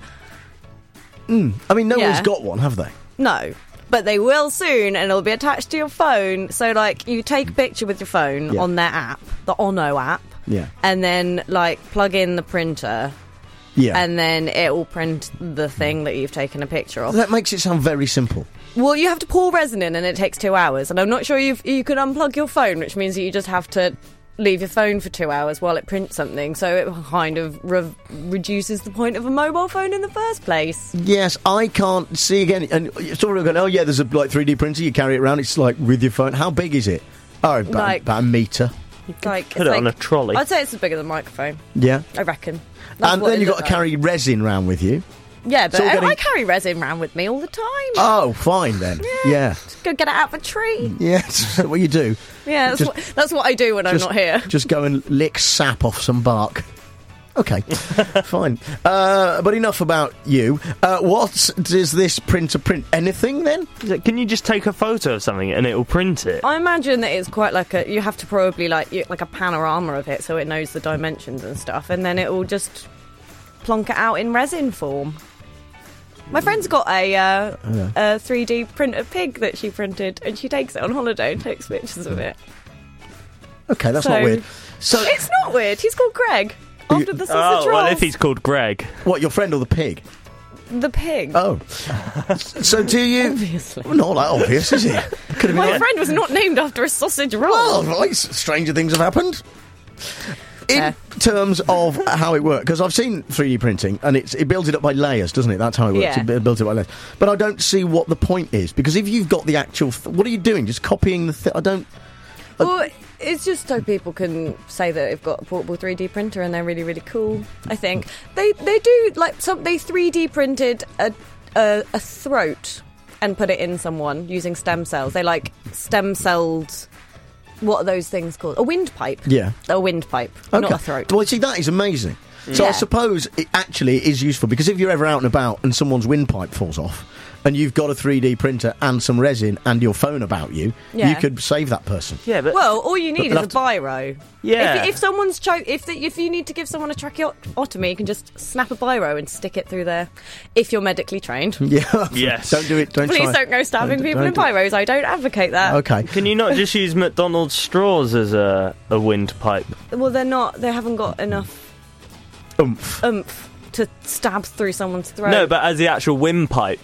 Mm, I mean, no Yeah. one's got one, have they? No. But they will soon, and it'll be attached to your phone. So, like, you take a picture with your phone Yeah. on their app, the Ono app, Yeah. and then, like, plug in the printer... Yeah. And then it will print the thing that you've taken a picture of. That makes it sound very simple. Well, you have to pour resin in, and it takes two hours. And I'm not sure you've, you can unplug your phone, which means that you just have to leave your phone for two hours while it prints something. So it kind of re- reduces the point of a mobile phone in the first place. Yes, I can't see again. And you're sort of going, oh, yeah, there's a like three D printer. You carry it around. It's like with your phone. How big is it? Oh, about, Like- about a metre. Like, Put it's it like- on a trolley. I'd say it's bigger than a microphone. Yeah. I reckon. That's And what then it you've got looked to like. carry resin round with you. Yeah, but So we're I- getting- I carry resin around with me all the time. Oh, fine then. Yeah. Just go get it out of a tree. Yeah, that's what you do. Yeah, that's, Just- what, that's what I do when just, I'm not here. Just go and lick sap off some bark. Okay, fine. Uh, but enough about you. Uh, what does this printer print? Anything then? Can you just take a photo of something and it will print it? I imagine that it's quite like a. You have to probably like you, like a panorama of it, so it knows the dimensions and stuff, and then it will just plonk it out in resin form. My friend's got a uh, Yeah. a three D printed pig that she printed, and she takes it on holiday and takes pictures of it. Okay, that's So- not weird. So It's not weird. He's called Greg after the sausage Oh, well, rolls. if he's called Greg. What, your friend or the pig? The pig. Oh. So do you... Obviously. Well, not that obvious, is it? Could have been My like- friend was not named after a sausage roll. Well, right, s- stranger things have happened. In terms of how it works, because I've seen three D printing, and it's, it builds it up by layers, doesn't it? That's how it works. Yeah. It bu- builds it by layers. But I don't see what the point is, because if you've got the actual... Th- what are you doing? Just copying the thing? I don't... Well, it's just so people can say that they've got a portable three D printer and they're really, really cool. I think they they do like some. They three D printed a, a a throat and put it in someone using stem cells. They like stem celled. What are those things called? A windpipe. Yeah. A windpipe, Okay. not a throat. Well, see, that is amazing. So I Yeah. suppose it actually is useful, because if you're ever out and about and someone's windpipe falls off, and you've got a three D printer and some resin and your phone about you, Yeah. you could save that person. Yeah, but Well, all you need But is a they'll biro. Yeah. If, if someone's cho- if the, if you need to give someone a tracheotomy, you can just snap a biro and stick it through there. If you're medically trained. Yeah. Yes. Don't do it. Don't Please try. don't go stabbing Don't- people in don't do it. biros. I don't advocate that. Okay. Can you not just use McDonald's straws as a, a windpipe? Well, they're not. They haven't got enough oomph, oomph to stab through someone's throat. No, but as the actual windpipe.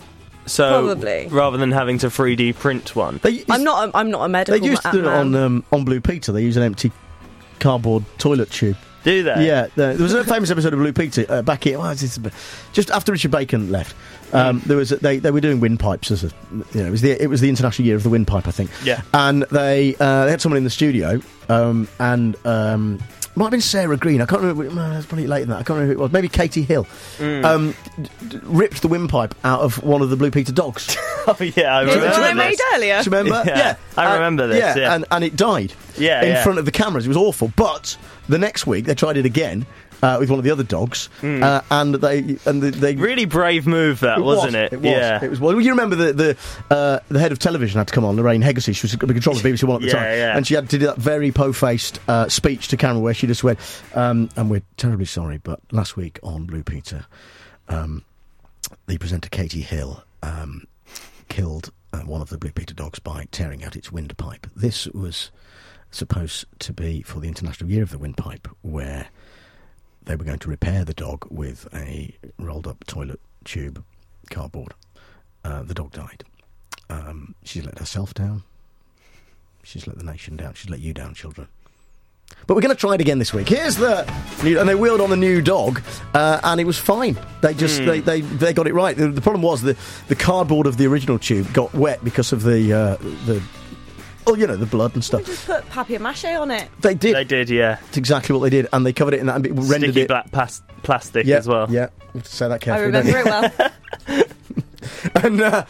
So Probably. rather than having to three D print one. I'm not. A, I'm not a medical. They used to ma- do it man. on um, on Blue Peter. They use an empty cardboard toilet tube. Do they? Yeah, there there was a famous episode of Blue Peter uh, back here. Oh, this, just after Richard Bacon left. Um, there was a, they they were doing windpipes as a you know it was the it was the International Year of the Windpipe, I think. Yeah. And they uh, they had someone in the studio um, and. Um, might have been Sarah Green. I can't remember. No, it was probably later than that. I can't remember who it was. Maybe Katie Hill. Mm. Um, d- d- ripped the windpipe out of one of the Blue Peter dogs. Oh yeah, I Yeah, remember the one I this. made earlier. Do you remember? Yeah, I Uh, remember this, yeah. And, and it died. Yeah, in yeah. front of the cameras. It was awful. But the next week they tried it again uh, with one of the other dogs, Mm. uh, and they and they, they Really brave move that, it was, wasn't it? It was. Yeah. It was. Well, you remember the the uh, the head of television had to come on, Lorraine Hegarty. She was the controller of B B C One at the Yeah, time, yeah. and she had to do that very po-faced uh, speech to camera where she just went, um, "And we're terribly sorry, but last week on Blue Peter, um, the presenter Katie Hill um, killed uh, one of the Blue Peter dogs by tearing out its windpipe. This was supposed to be for the International Year of the Windpipe, where they were going to repair the dog with a rolled-up toilet tube, cardboard. Uh, the dog died. Um, she's let herself down. She's let the nation down. She's let you down, children. But we're going to try it again this week. Here's the... And they wheeled on the new dog, uh, and it was fine. They just... Mm. They, they they got it right. The, the problem was the, the cardboard of the original tube got wet because of the... Uh, the oh, you know, the blood and stuff. Just put papier-mâché on it. They did. They did, yeah. That's exactly what they did. And they covered it in that and it rendered Sticky it... black pas- plastic yeah, as well. Yeah, you have to say that I carefully. remember it well. and, uh,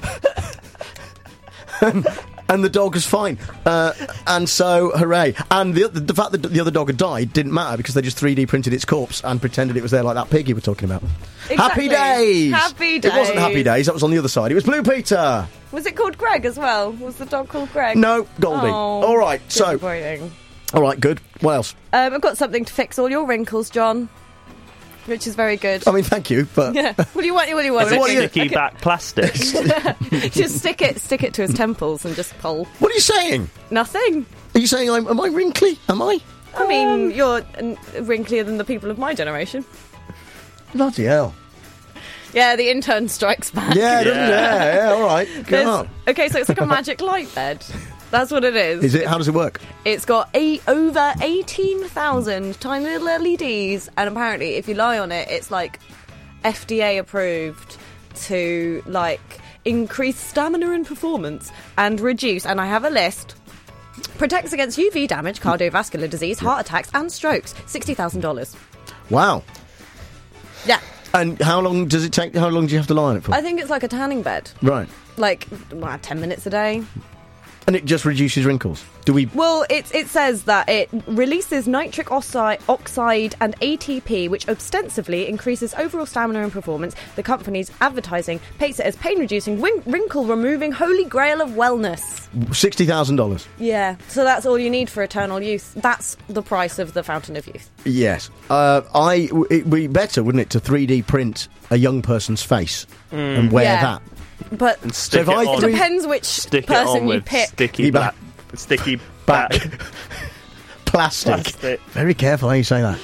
and, and the dog was fine. Uh, and so, hooray. And the, the, the fact that the other dog had died didn't matter because they just three D printed its corpse and pretended it was there like that pig you were talking about. Exactly. Happy Days! Happy Days. It wasn't Happy Days, that was on the other side. It was Blue Peter! Was it called Greg as well? Was the dog called Greg? No, Goldie. Oh, all right, so... disappointing. All right, good. What else? Um, I've got something to fix all your wrinkles, John. Which is very good. I mean, thank you, but... Yeah. What do you want? What do you want? Is it What do you- sticky okay. back plastic? Just stick it, stick it to his temples and just pull. What are you saying? Nothing. Are you saying I'm... Am I wrinkly? Am I? I mean, you're n- wrinklier than the people of my generation. Bloody hell. Yeah, the intern strikes back. Yeah, doesn't it? Yeah, yeah, all right. Go There's- on. Okay, so it's like a magic light bed. That's what it is. Is it? How does it work? It's got eight, over eighteen thousand tiny little L E Ds, and apparently if you lie on it, it's like F D A approved to like increase stamina and performance and reduce, and I have a list, protects against U V damage, cardiovascular disease, heart attacks and strokes, sixty thousand dollars. Wow. Yeah. And how long does it take? How long do you have to lie on it for? I think it's like a tanning bed. Right. Like, well, ten minutes a day. And it just reduces wrinkles. Do we... Well, it, it says that it releases nitric oxide, oxide and A T P, which ostensibly increases overall stamina and performance. The company's advertising paints it as pain-reducing, win- wrinkle-removing holy grail of wellness. sixty thousand dollars. Yeah, so that's all you need for eternal youth. That's the price of the Fountain of Youth. Yes. Uh, I, it'd be better, wouldn't it, to three D print a young person's face Mm. and wear Yeah. that. But And stick So if it I on. three- depends which Stick it person on you with pick. sticky back. back. Sticky Back. back. Plastic. Plastic. Very careful how you say that.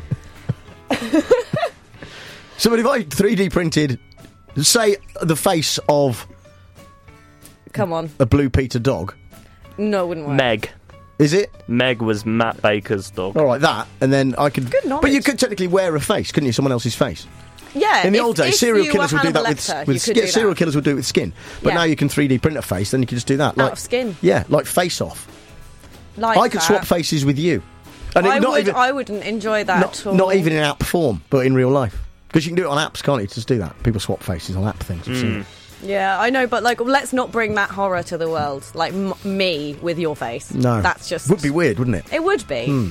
So, but if I three D printed, say, the face of Come on. a Blue Peter dog, No, it wouldn't work. Meg. is it? Meg was Matt Baker's dog. All right, that, and then I could... Good knowledge. But you could technically wear a face, couldn't you? Someone else's face. Yeah. In the if- old days, if serial you killers were would do that Hannibal with, Lecter, with you could yeah, do serial that. killers would do it with skin. But Yeah. now you can three D print a face, then you can just do that. Out like, of skin. Yeah, like Face Off. Like I could that. swap faces with you. And it- I not would. even, I wouldn't enjoy that. not, at all. not even in app form, but in real life. Because you can do it on apps, can't you? Just do that. People swap faces on app things. I've seen it. Yeah, I know, but like, let's not bring that horror to the world. Like m- me with your face. No. That's just. Would be weird, wouldn't it? It would be. Hmm.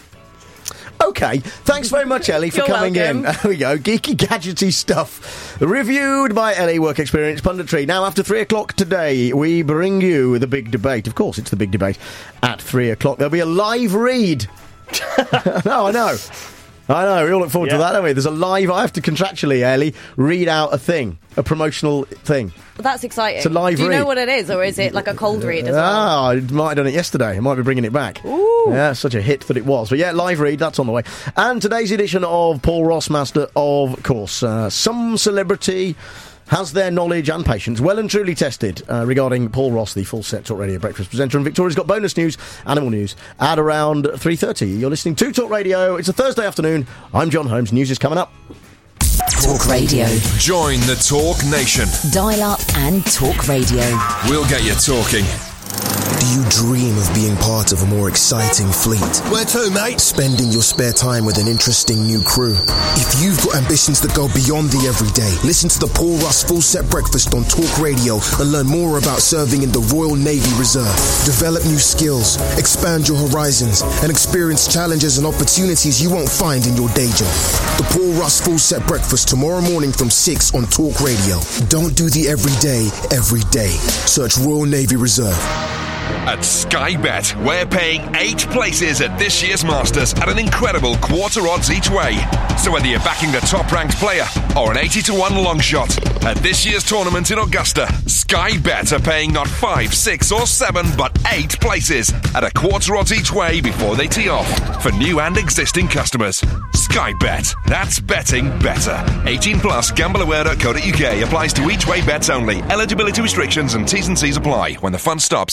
Okay, thanks very much, Ellie, for You're coming welcome. in. There we go, geeky, gadgety stuff. Reviewed by Ellie, Work Experience Punditry. Now, after three o'clock today, we bring you the big debate. Of course, it's the big debate at three o'clock. There'll be a live read. No, I know. I know, we all look forward Yeah. to that, don't we? There's a live, I have to contractually, Ellie, read out a thing, a promotional thing. That's exciting. It's a live Do you read. know what it is, or is it like a cold read as well? Ah, I might have done it yesterday. I might be bringing it back. Ooh. Yeah, such a hit that it was. But yeah, live read, that's on the way. And today's edition of Paul Ross Master, of course. Uh, some celebrity has their knowledge and patience well and truly tested uh, regarding Paul Ross, the full set Talk Radio breakfast presenter. And Victoria's got bonus news, animal news, at around three thirty. You're listening to Talk Radio. It's a Thursday afternoon. I'm John Holmes. News is coming up. Talk Radio. Join the Talk Nation. Dial up and talk radio. We'll get you talking. Do you dream of being part of a more exciting fleet? Where to, mate? Spending your spare time with an interesting new crew? If you've got ambitions that go beyond the everyday, listen to the Paul Russ Full Set Breakfast on Talk Radio and learn more about serving in the Royal Navy Reserve. Develop new skills, expand your horizons, and experience challenges and opportunities you won't find in your day job. The Paul Russ Full Set Breakfast tomorrow morning from six on Talk Radio. Don't do the everyday every day. Search Royal Navy Reserve. At Sky Bet, we're paying eight places at this year's Masters at an incredible quarter odds each way. So whether you're backing a top-ranked player or an eighty to one long shot, at this year's tournament in Augusta, Sky Bet are paying not five, six or seven, but eight places at a quarter odds each way before they tee off for new and existing customers. Sky Bet, that's betting better. eighteen plus, gamble aware dot co dot uk, applies to each way bets only. Eligibility restrictions and T's and C's apply. When the fun stops, stop.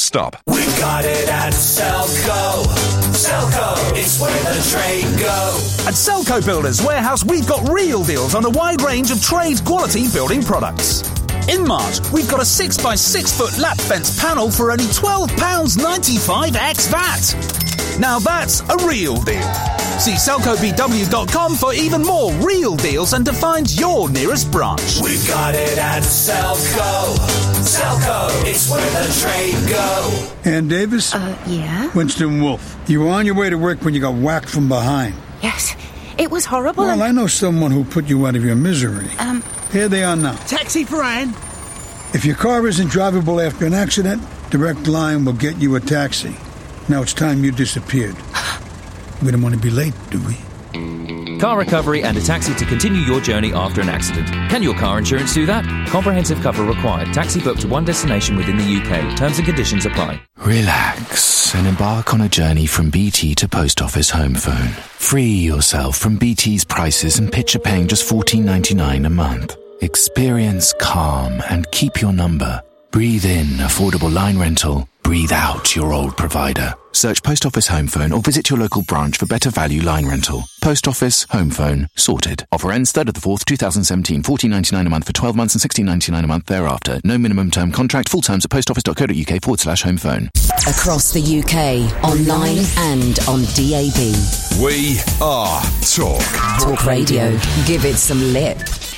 We got it at Selco. Selco, it's where the trade go. At Selco Builders Warehouse, we've got real deals on a wide range of trade-quality building products. In March, we've got a six by six foot lap fence panel for only twelve pounds ninety-five ex V A T. Now that's a real deal. See selco b w dot com for even more real deals and to find your nearest branch. We got it at Selco. Selco, it's where the trade go. Ann Davis? Uh, yeah? Winston Wolfe. You were on your way to work when you got whacked from behind. Yes. It was horrible. Well, I know someone who put you out of your misery. Um... Here they are now. Taxi for Anne. If your car isn't drivable after an accident, Direct Line will get you a taxi. Now it's time you disappeared. We don't want to be late, do we? Car recovery and a taxi to continue your journey after an accident. Can your car insurance do that? Comprehensive cover required. Taxi booked to one destination within the U K. Terms and conditions apply. Relax and embark on a journey from B T to Post Office Home Phone. Free yourself from B T's prices and picture paying just fourteen ninety-nine a month. Experience calm and keep your number. Breathe in affordable line rental. Breathe out your old provider. Search Post Office Home Phone or visit your local branch for better value line rental. Post Office Home Phone. Sorted. Offer ends third of the fourth, twenty seventeen. fourteen ninety-nine a month for twelve months and sixteen ninety-nine a month thereafter. No minimum term contract. Full terms at postoffice.co.uk forward slash home phone. Across the U K, online and on D A B. We are Talk. Talk Radio. Give it some lip.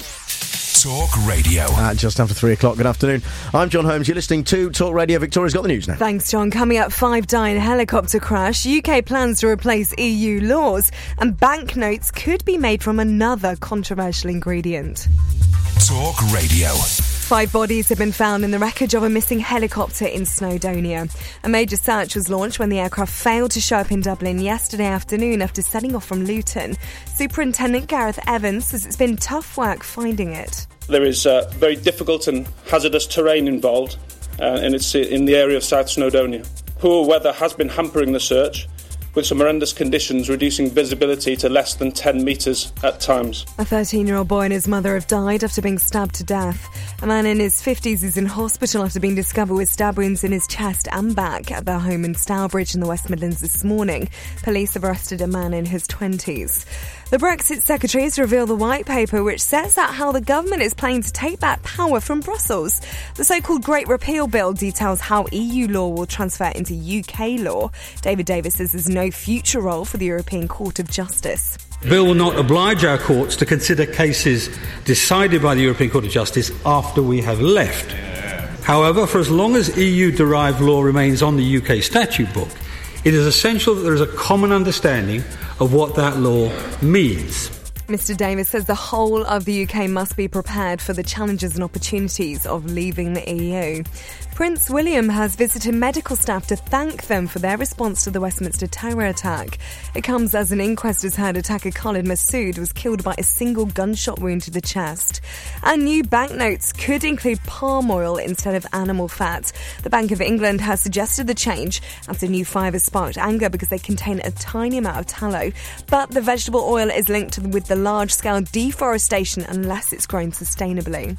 Talk Radio. At just after three o'clock, good afternoon. I'm John Holmes. You're listening to Talk Radio. Victoria's got the news now. Thanks, John. Coming up, five die in helicopter crash. U K plans to replace E U laws. And banknotes could be made from another controversial ingredient. Talk Radio. Five bodies have been found in the wreckage of a missing helicopter in Snowdonia. A major search was launched when the aircraft failed to show up in Dublin yesterday afternoon after setting off from Luton. Superintendent Gareth Evans says it's been tough work finding it. There is uh, very difficult and hazardous terrain involved, uh, and it's in the area of South Snowdonia. Poor weather has been hampering the search, with some horrendous conditions reducing visibility to less than ten metres at times. A thirteen-year-old boy and his mother have died after being stabbed to death. A man in his fifties is in hospital after being discovered with stab wounds in his chest and back at their home in Stourbridge in the West Midlands this morning. Police have arrested a man in his twenties. The Brexit Secretary has revealed the white paper which sets out how the government is planning to take back power from Brussels. The so-called Great Repeal Bill details how E U law will transfer into U K law. David Davis says there's no future role for the European Court of Justice. The bill will not oblige our courts to consider cases decided by the European Court of Justice after we have left. However, for as long as E U-derived law remains on the U K statute book, it is essential that there is a common understanding of what that law means. Mister Davis says the whole of the U K must be prepared for the challenges and opportunities of leaving the E U. Prince William has visited medical staff to thank them for their response to the Westminster terror attack. It comes as an inquest has heard attacker Khalid Masood was killed by a single gunshot wound to the chest. And new banknotes could include palm oil instead of animal fat. The Bank of England has suggested the change after new fivers sparked anger because they contain a tiny amount of tallow. But the vegetable oil is linked with the large-scale deforestation unless it's grown sustainably.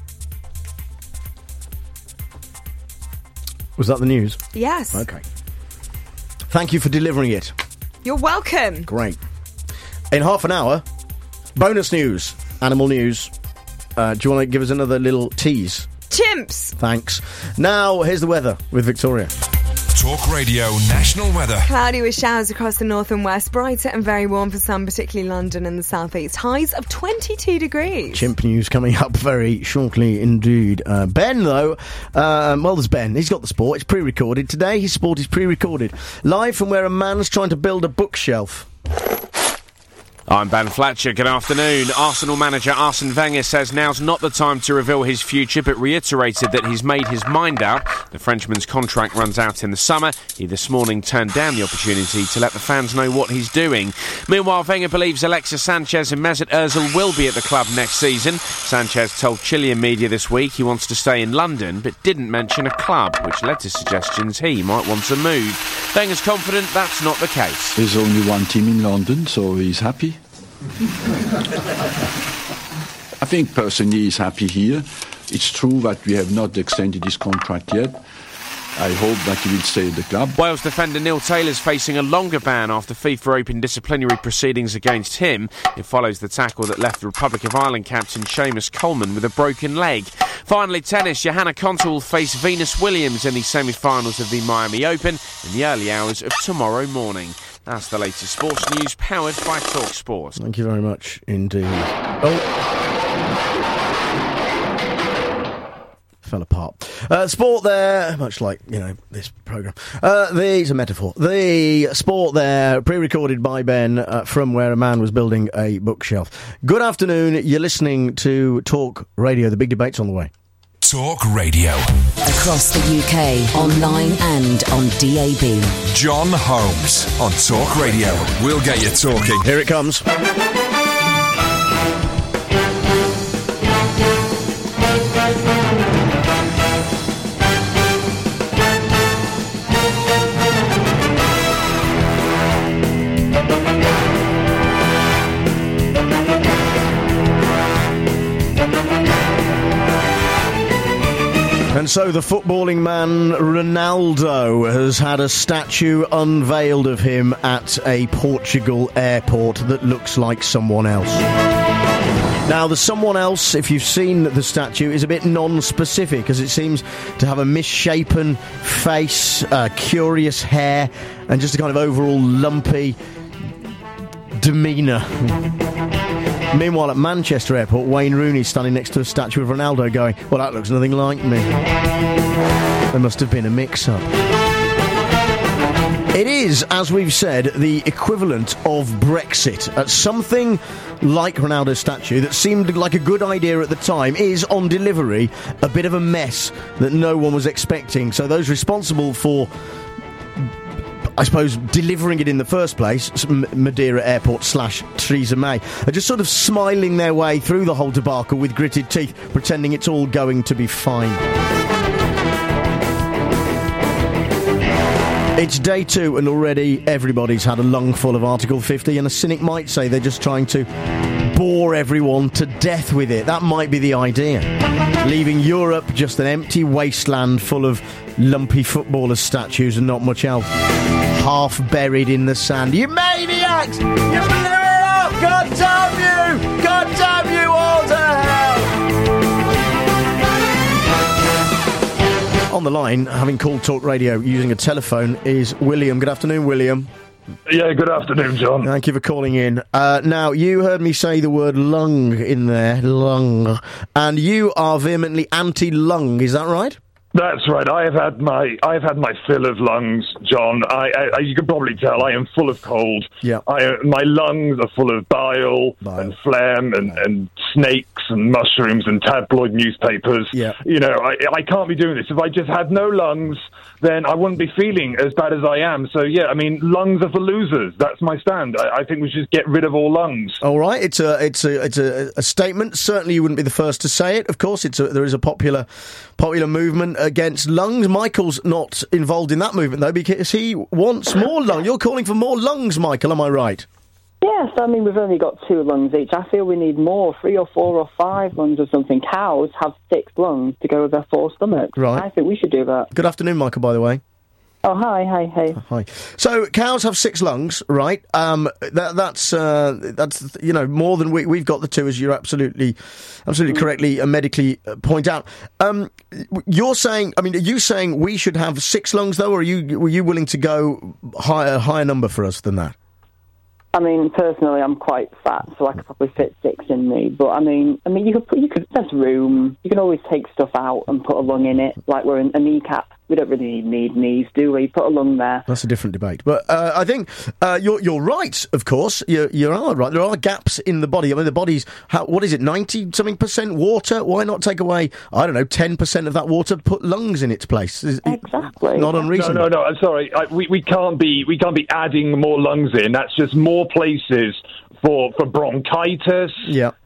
Was that the news? Yes. Okay. Thank you for delivering it. You're welcome. Great. In half an hour, bonus news, animal news. Uh, do you want to give us another little tease? Chimps. Thanks. Now, here's the weather with Victoria. Talk Radio National Weather. Cloudy with showers across the north and west, brighter and very warm for some, particularly London and the southeast. Highs of twenty-two degrees. Chimp news coming up very shortly indeed. Uh, Ben, though, um, well, there's Ben. He's got the sport. It's pre-recorded. Today, his sport is pre-recorded. Live from where a man's trying to build a bookshelf. I'm Ben Fletcher. Good afternoon. Arsenal manager Arsene Wenger says now's not the time to reveal his future, but reiterated that he's made his mind out. The Frenchman's contract runs out in the summer. He this morning turned down the opportunity to let the fans know what he's doing. Meanwhile, Wenger believes Alexis Sanchez and Mesut Ozil will be at the club next season. Sanchez told Chilean media this week he wants to stay in London, but didn't mention a club, which led to suggestions he might want to move. Wenger's confident that's not the case. There's only one team in London, so he's happy. I think personally he's happy here. It's true that we have not extended his contract yet. I hope that he will stay at the club. Wales defender Neil Taylor's facing a longer ban after FIFA opened disciplinary proceedings against him. It follows the tackle that left the Republic of Ireland captain Seamus Coleman with a broken leg. Finally, tennis. Johanna Konta will face Venus Williams in the semi-finals of the Miami Open in the early hours of tomorrow morning. That's the latest sports news, powered by Talk Sports. Thank you very much indeed. Oh. Fell apart. Uh, sport there, much like, you know, this programme. Uh, the, it's a metaphor. The sport there, pre-recorded by Ben uh, from where a man was building a bookshelf. Good afternoon. You're listening to Talk Radio. The big debate's on the way. Talk Radio. Across the U K, online and on D A B. John Holmes on Talk Radio. We'll get you talking. Here it comes. And so the footballing man Ronaldo has had a statue unveiled of him at a Portugal airport that looks like someone else. Now, the someone else, if you've seen the statue, is a bit non-specific, as it seems to have a misshapen face, uh, curious hair, and just a kind of overall lumpy demeanour. Meanwhile, at Manchester Airport, Wayne Rooney standing next to a statue of Ronaldo going, well, that looks nothing like me. There must have been a mix-up. It is, as we've said, the equivalent of Brexit. Uh, something like Ronaldo's statue that seemed like a good idea at the time is, on delivery, a bit of a mess that no one was expecting. So those responsible for, I suppose, delivering it in the first place, Madeira Airport slash Theresa May, are just sort of smiling their way through the whole debacle with gritted teeth, pretending it's all going to be fine. It's day two, and already everybody's had a lungful of Article fifty, and a cynic might say they're just trying to bore everyone to death with it. That might be the idea. Leaving Europe just an empty wasteland full of lumpy footballer statues and not much else. Half buried in the sand. You maniacs! You blew it up! God damn you! God damn you all to hell! On the line, having called Talk Radio using a telephone, is William. Good afternoon, William. Yeah, good afternoon, John. Thank you for calling in. Uh, now, you heard me say the word lung in there, lung, and you are vehemently anti-lung, is that right? That's right. I have had my I have had my fill of lungs, John. I, I you can probably tell I am full of cold. Yeah. I, my lungs are full of bile, bile. and phlegm and, and snakes and mushrooms and tabloid newspapers. Yeah. You know, I I can't be doing this. If I just had no lungs, then I wouldn't be feeling as bad as I am. So yeah, I mean, lungs are for losers. That's my stand. I, I think we should get rid of all lungs. All right. It's a it's a it's a, a statement. Certainly, you wouldn't be the first to say it. Of course, it's a, there is a popular popular movement against lungs. Michael's not involved in that movement, though, because he wants more lungs. You're calling for more lungs, Michael, am I right? Yes, I mean, we've only got two lungs each. I feel we need more, three or four or five lungs or something. Cows have six lungs to go with their four stomachs. Right. I think we should do that. Good afternoon, Michael, by the way. Oh, hi, hi, hey. Hi. So, cows have six lungs, right? Um, that, that's, uh, that's, you know, more than we, we've got the two, as you absolutely, absolutely correctly uh, medically uh, point out. Um, you're saying, I mean, are you saying we should have six lungs, though, or are you, were you willing to go higher, higher number for us than that? I mean, personally, I'm quite fat, so I could probably fit six in me. But I mean, I mean, you could, you could. There's room. You can always take stuff out and put a lung in it, like we're in a kneecap. We don't really need knees, do we? Put a lung there. That's a different debate. But uh, I think uh, you're you're right. Of course, you you are right. There are gaps in the body. I mean, the body's how, what is it? Ninety something percent water. Why not take away? I don't know, ten percent of that water. Put lungs in its place. Is, exactly. Not unreasonable. No, no, no. I'm sorry. I, we we can't be we can't be adding more lungs in. That's just more places for for bronchitis. Yeah.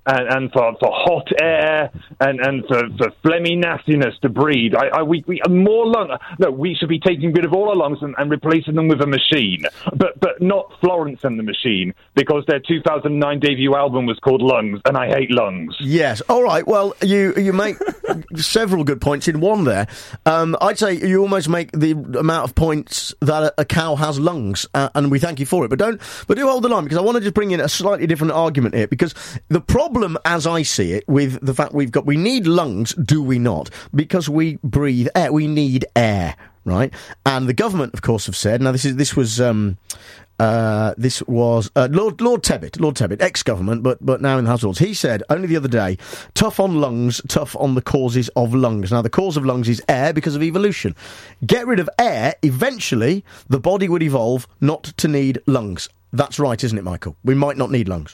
and, and for, for hot air and, and for, for phlegmy nastiness to breathe. I, I, we, we more lung. No, we should be taking rid of all our lungs and, and replacing them with a machine. But but not Florence and the Machine, because their two thousand nine debut album was called Lungs, and I hate lungs. Yes. All right. Well, you you make several good points in one there. Um, I'd say you almost make the amount of points that a, a cow has lungs, uh, and we thank you for it. But don't. But do hold the line, because I want to just bring in a slightly different argument here, because the problem. Problem, as I see it, with the fact we've got, we need lungs, do we not? Because we breathe air. We need air, right? And the government, of course, have said. Now, this is this was um, uh, this was uh, Lord Lord Tebbit, Lord Tebbit, ex-government, but but now in the House of Lords. He said only the other day, tough on lungs, tough on the causes of lungs. Now, the cause of lungs is air because of evolution. Get rid of air, eventually, the body would evolve not to need lungs. That's right, isn't it, Michael? We might not need lungs.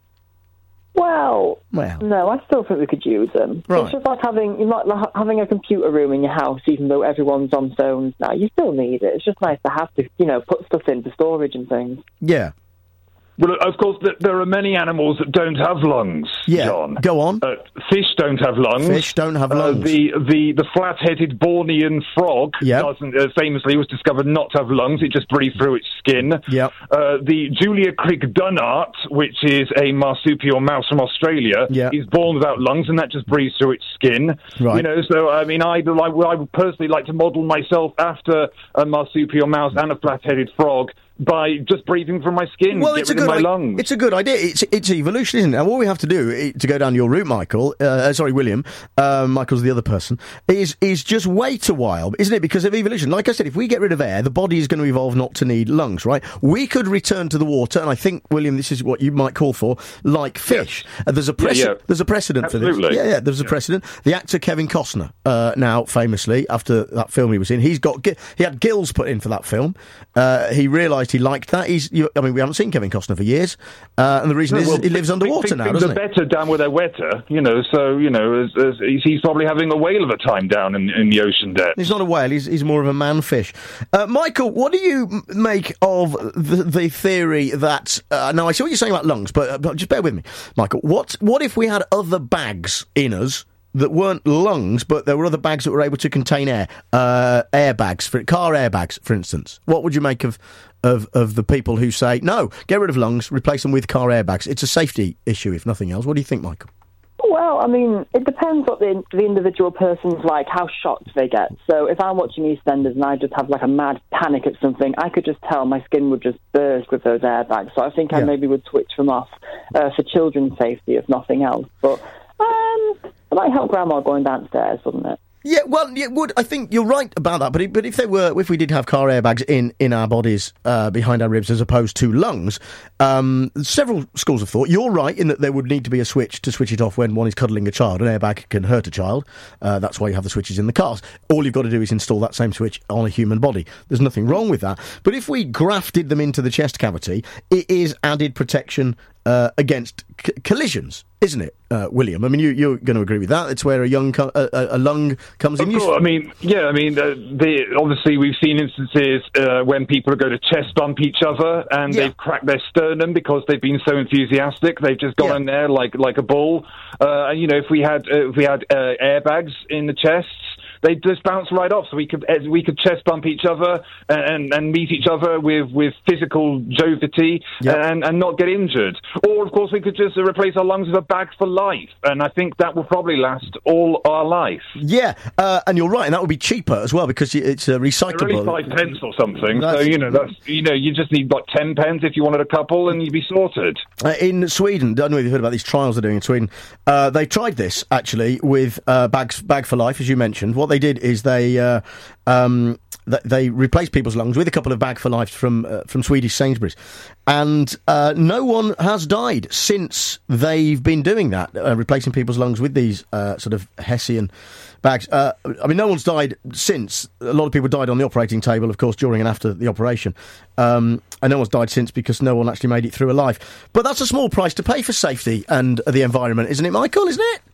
Well, well, no, I still think we could use them. Right. It's just like having you might like having a computer room in your house, even though everyone's on phones now. You still need it. It's just nice to have to, you know, put stuff in for storage and things. Yeah. Well, of course, th- there are many animals that don't have lungs, yeah. John. Go on. Uh, fish don't have lungs. Fish don't have uh, lungs. The, the, the flat-headed Bornean frog yep. doesn't, uh, famously was discovered not to have lungs. It just breathes through its skin. Yep. Uh, the Julia Crick Dunnart, which is a marsupial mouse from Australia, yep. is born without lungs, and that just breathes through its skin. Right. You know, so, I mean, I, I, I would personally like to model myself after a marsupial mouse and a flat-headed frog by just breathing from my skin, well, get it's rid a good of my I- lungs. It's a good idea. It's it's evolution, isn't it? And what we have to do i- to go down your route, Michael, uh, sorry, William, uh, Michael's the other person, is is just wait a while, isn't it? Because of evolution. Like I said, if we get rid of air, the body is going to evolve not to need lungs, right? We could return to the water, and I think, William, this is what you might call for, like fish. Yes. Uh, there's a prece- yeah, yeah. There's a precedent Absolutely. for this. Yeah, yeah, there's a yeah. precedent. The actor Kevin Costner, uh, now famously, after that film he was in, he's got gi- he had gills put in for that film. Uh, he realised he liked that. He's You, I mean, we haven't seen Kevin Costner for years, uh, and the reason No, is well, he lives th- underwater th- now, things doesn't are he? better down where they're wetter, you know, so, you know, as, as he's, he's probably having a whale of a time down in, in the ocean depths. He's not a whale, he's, he's more of a man-fish. Uh, Michael, what do you m- make of the, the theory that... Uh, now, I see what you're saying about lungs, but, uh, but just bear with me, Michael. What, what if we had other bags in us that weren't lungs, but there were other bags that were able to contain air? Uh, airbags, for car airbags, for instance. What would you make of... Of, of the people who say, no, get rid of lungs, replace them with car airbags? It's a safety issue, if nothing else. What do you think, Michael? Well, I mean, it depends what the, the individual person's like, how shocked they get. So if I'm watching EastEnders and I just have like a mad panic at something, I could just tell my skin would just burst with those airbags. So I think yeah. I maybe would switch them off uh, for children's safety, if nothing else. But um, it might help Grandma going downstairs, wouldn't it? Yeah, well, it would. I think you're right about that. But it, but if they were, if we did have car airbags in, in our bodies, uh, behind our ribs, as opposed to lungs, um, several schools of thought. You're right in that there would need to be a switch to switch it off when one is cuddling a child. An airbag can hurt a child. Uh, that's why you have the switches in the cars. All you've got to do is install that same switch on a human body. There's nothing wrong with that. But if we grafted them into the chest cavity, it is added protection uh, against c- collisions, isn't it, uh, William? I mean, you, you're going to agree with that. It's where a young co- a, a lung comes Of in. course, I mean, yeah, I mean, uh, the, obviously we've seen instances uh, when people go to chest bump each other and Yeah. they've cracked their sternum because they've been so enthusiastic. They've just gone Yeah. in there like like a bull. Uh, and you know, if we had uh, if we had uh, airbags in the chests, they'd just bounce right off. So we could uh, we could chest bump each other and, and meet each other with, with physical joviality Yep. and, and not get injured. Or, of course, we could just uh, replace our lungs with a bag for life. And I think that will probably last all our life. Yeah, uh, and you're right, and that would be cheaper as well because it's uh, They're recyclable. only five pence or something. That's- So, you know, that's, you know, you just need, like, ten pence if you wanted a couple and you'd be sorted. Uh, in Sweden, I don't know if you've heard about these trials they're doing in Sweden. Uh, they tried this, actually, with uh, bags, Bag for Life, as you mentioned. What they did is they uh, um, th- they replaced people's lungs with a couple of Bag for Life from, uh, from Swedish Sainsbury's. And uh, no one has died since they've been doing that, uh, replacing people's lungs with these uh, sort of Hessian bags. Uh, I mean, no one's died since. A lot of people died on the operating table, of course, during and after the operation. Um, and no one's died since because no one actually made it through alive. But that's a small price to pay for safety and the environment, isn't it, Michael, isn't it?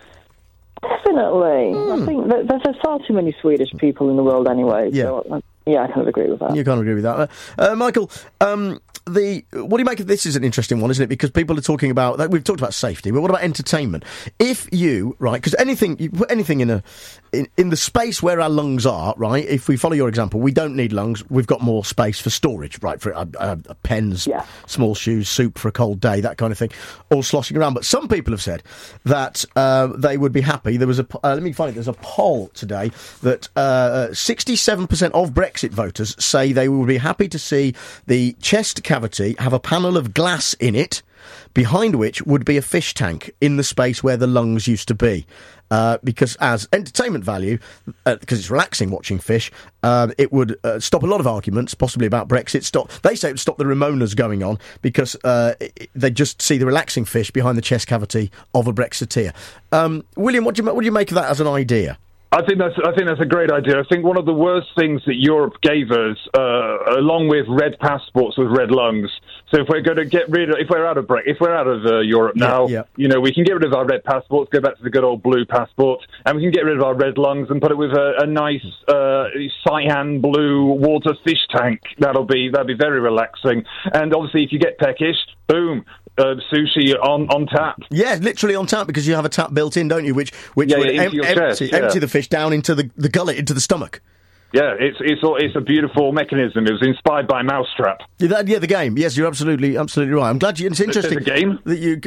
Definitely. Mm. I think that there's, there's far too many Swedish people in the world anyway. Yeah. So, uh, yeah, I kind of agree with that. You can't agree with that. Uh, uh, Michael, um, the what do you make of this? Is an interesting one, isn't it? Because people are talking about like, we've talked about safety, but what about entertainment? If you right, because anything you put anything in a in, in the space where our lungs are, right? If we follow your example, we don't need lungs. We've got more space for storage, right? For uh, uh, pens, yeah. small shoes, soup for a cold day, that kind of thing, all sloshing around. But some people have said that uh, they would be happy. There was a uh, let me find it. There's a poll today that uh, sixty-seven percent of Brexit voters say they would be happy to see the chest cavity have a panel of glass in it, behind which would be a fish tank in the space where the lungs used to be. Uh, because as entertainment value, uh, because it's relaxing watching fish, um, it would uh, stop a lot of arguments, possibly about Brexit. Stop. They say it would stop the Ramonas going on because uh, it, they just see the relaxing fish behind the chest cavity of a Brexiteer. Um, William, what do you what do you make of that as an idea? I think that's I think that's a great idea. I think one of the worst things that Europe gave us, uh, along with red passports, was red lungs. So if we're going to get rid of, if we're out of break, if we're out of uh, Europe now, yeah, yeah. you know, we can get rid of our red passports, go back to the good old blue passport, and we can get rid of our red lungs and put it with a, a nice uh, cyan blue water fish tank. That'll be that'll be very relaxing. And obviously, if you get peckish, boom. Uh, sushi on, on tap. Yeah, literally on tap, because you have a tap built in, don't you? Which which yeah, would yeah, em- empty, chest, yeah. empty the fish down into the, the gullet, into the stomach. Yeah, it's it's it's a beautiful mechanism. It was inspired by Mousetrap. Yeah, that, yeah, the game. Yes, you're absolutely absolutely right. I'm glad you. It's interesting. The game that you.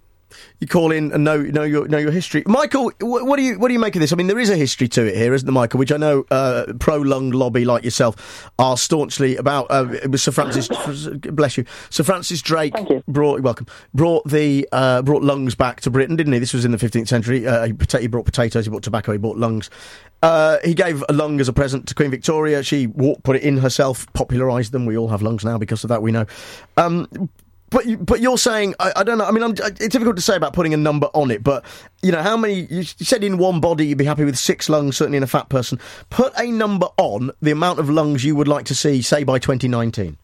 You call in and know know your know your history, Michael. What, what do you what do you make of this? I mean, there is a history to it here, isn't there, Michael? Which I know uh, pro lung lobby like yourself are staunchly about. Uh, it was Sir Francis, bless you, Sir Francis Drake brought welcome brought the uh, brought lungs back to Britain, didn't he? This was in the fifteenth century. Uh, he, he brought potatoes, he brought tobacco, he brought lungs. Uh, he gave a lung as a present to Queen Victoria. She walked, put it in herself, popularised them. We all have lungs now because of that. We know. Um, But you, but you're saying I, I don't know. I mean, I'm, it's difficult to say about putting a number on it. But you know, how many? You said in one body you'd be happy with six lungs, certainly in a fat person. Put a number on the amount of lungs you would like to see, say by twenty nineteen.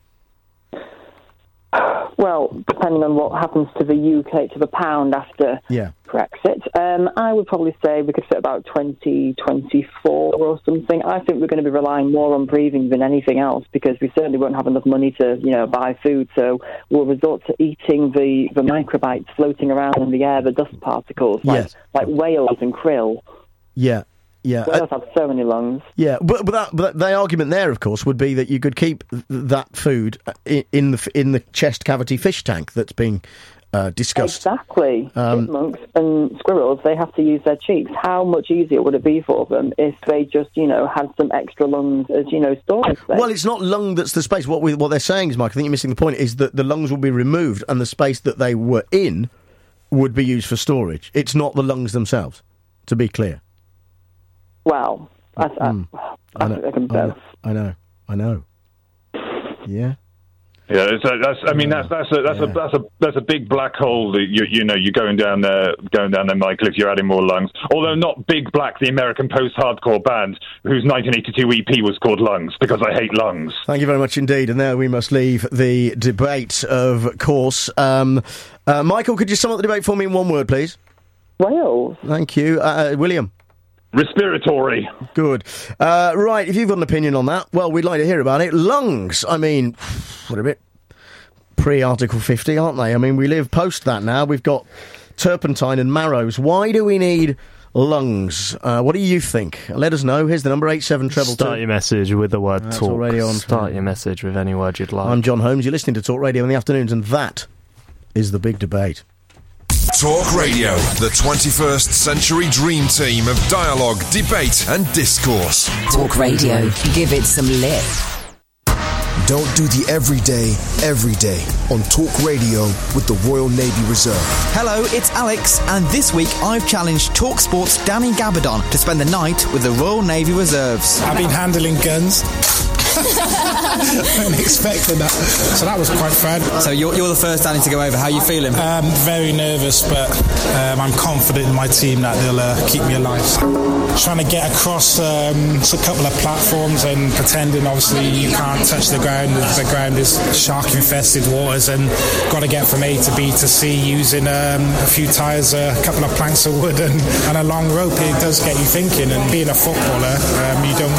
Well, depending on what happens to the U K, to the pound after yeah. Brexit, um, I would probably say we could fit about twenty twenty-four or something. I think we're going to be relying more on breathing than anything else, because we certainly won't have enough money to, you know, buy food. So we'll resort to eating the, the microbites floating around in the air, the dust particles, like, yes. like whales and krill. Yeah. Yeah, whales uh, have so many lungs. Yeah, but but, that, but the argument there, of course, would be that you could keep th- that food in, in the in the chest cavity fish tank that's being uh, discussed. Exactly. Um, Chipmunks and squirrels, they have to use their cheeks. How much easier would it be for them if they just, you know, had some extra lungs as, you know, storage space? Well, it's not lung that's the space. What we, what they're saying is, Mike, I think you're missing the point, is that the lungs will be removed and the space that they were in would be used for storage. It's not the lungs themselves, to be clear. Well, I, I, mm. I, I, know, I, can both. I know, I know. Yeah. Yeah, it's a, that's. I mean, that's that's a that's yeah. a that's a that's a big black hole that you you know you're going down there, going down there, Michael. If you're adding more lungs, although not Big Black, the American post-hardcore band whose nineteen eighty-two E P was called Lungs, because I hate lungs. Thank you very much indeed. And there we must leave the debate, of course. Um, uh, Michael, could you sum up the debate for me in one word, please? Wales. Thank you, uh, William. Respiratory. Good. Uh, right, if you've got an opinion on that, well, we'd like to hear about it. Lungs. I mean, what a bit pre-Article fifty, aren't they? I mean, we live post that now. We've got turpentine and marrows. Why do we need lungs? Uh, what do you think? Let us know. Here's the number, eight seven treble two. Start your message with the word That's talk. Already on. Start your message with any word you'd like. I'm John Holmes. You're listening to Talk Radio in the afternoons, and that is the big debate. Talk Radio, the twenty-first century dream team of dialogue, debate and discourse. Talk Radio, give it some lip. Don't do the everyday, every day on Talk Radio with the Royal Navy Reserve. Hello, it's Alex, and this week I've challenged TalkSport's Danny Gabardon to spend the night with the Royal Navy Reserves. I've been handling guns. I wasn't expecting that, so that was quite fun. So you're, you're the first Danny to go over. How are you feeling? Um, very nervous, but um, I'm confident in my team that they'll uh, keep me alive. Trying to get across um, a couple of platforms and pretending obviously you can't touch the ground. The ground is shark infested waters, and got to get from A to B to C using um, a few tyres, a couple of planks of wood and, and a long rope. It does get you thinking, and being a footballer, um, you don't normally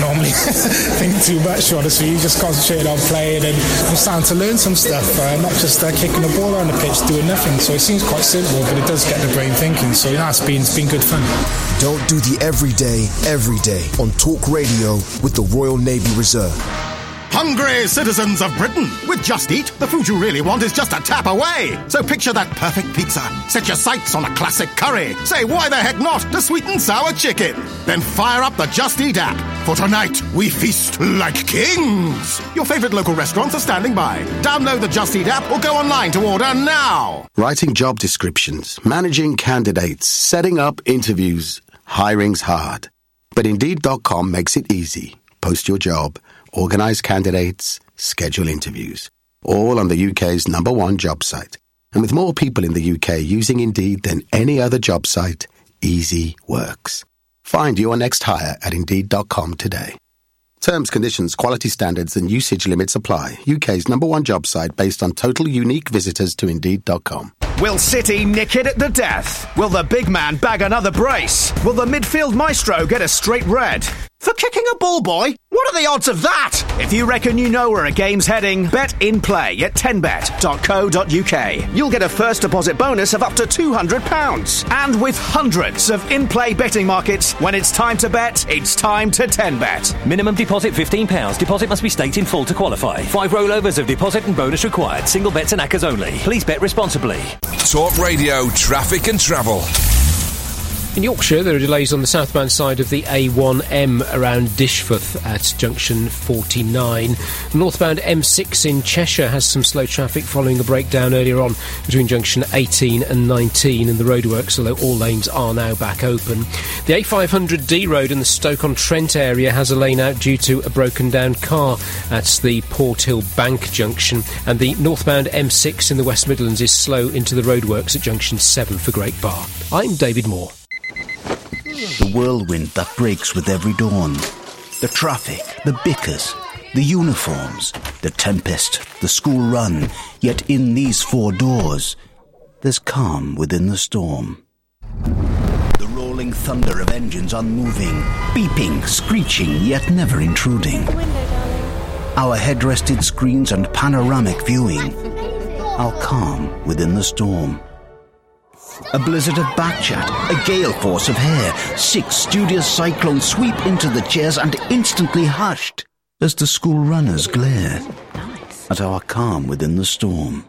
think too much, to be honest with you. Just concentrated on playing, and I'm starting to learn some stuff, uh, not just uh, kicking the ball around the pitch, doing nothing. So it seems quite simple, but it does get the brain thinking. So yeah, it's been, it's been good fun. Don't do the everyday, every day on Talk Radio with the Royal Navy Reserve. Hungry citizens of Britain, with Just Eat, the food you really want is just a tap away. So picture that perfect pizza. Set your sights on a classic curry. Say, why the heck not the sweet and sour chicken? Then fire up the Just Eat app. For tonight, we feast like kings. Your favourite local restaurants are standing by. Download the Just Eat app or go online to order now. Writing job descriptions, managing candidates, setting up interviews. Hiring's hard. But Indeed dot com makes it easy. Post your job. Organise candidates, schedule interviews, all on the U K's number one job site. And with more people in the U K using Indeed than any other job site, easy works. Find your next hire at Indeed dot com today. Terms, conditions, quality standards and usage limits apply. U K's number one job site based on total unique visitors to Indeed dot com. Will City nick it at the death? Will the big man bag another brace? Will the midfield maestro get a straight red? For kicking a ball boy? What are the odds of that? If you reckon you know where a game's heading, bet in play at ten bet dot co dot U K. You'll get a first deposit bonus of up to two hundred pounds. And with hundreds of in-play betting markets, when it's time to bet, it's time to ten bet. Minimum deposit fifteen pounds. Deposit must be staked in full to qualify. Five rollovers of deposit and bonus required. Single bets and accas only. Please bet responsibly. Talk Radio Traffic and Travel. In Yorkshire, there are delays on the southbound side of the A one M around Dishforth at junction forty-nine. Northbound M six in Cheshire has some slow traffic following a breakdown earlier on between junction eighteen and nineteen in the roadworks, although all lanes are now back open. The A five hundred D road in the Stoke-on-Trent area has a lane out due to a broken down car at the Port Hill Bank junction, and the northbound M six in the West Midlands is slow into the roadworks at junction seven for Great Bar. I'm David Moore. The whirlwind that breaks with every dawn. The traffic, the bickers, the uniforms, the tempest, the school run. Yet in these four doors, there's calm within the storm. The rolling thunder of engines unmoving, beeping, screeching, yet never intruding. Our head-rested screens and panoramic viewing. Our calm within the storm. A blizzard of backchat, a gale force of hair, six studious cyclones sweep into the chairs and instantly hushed as the school runners glare at our calm within the storm.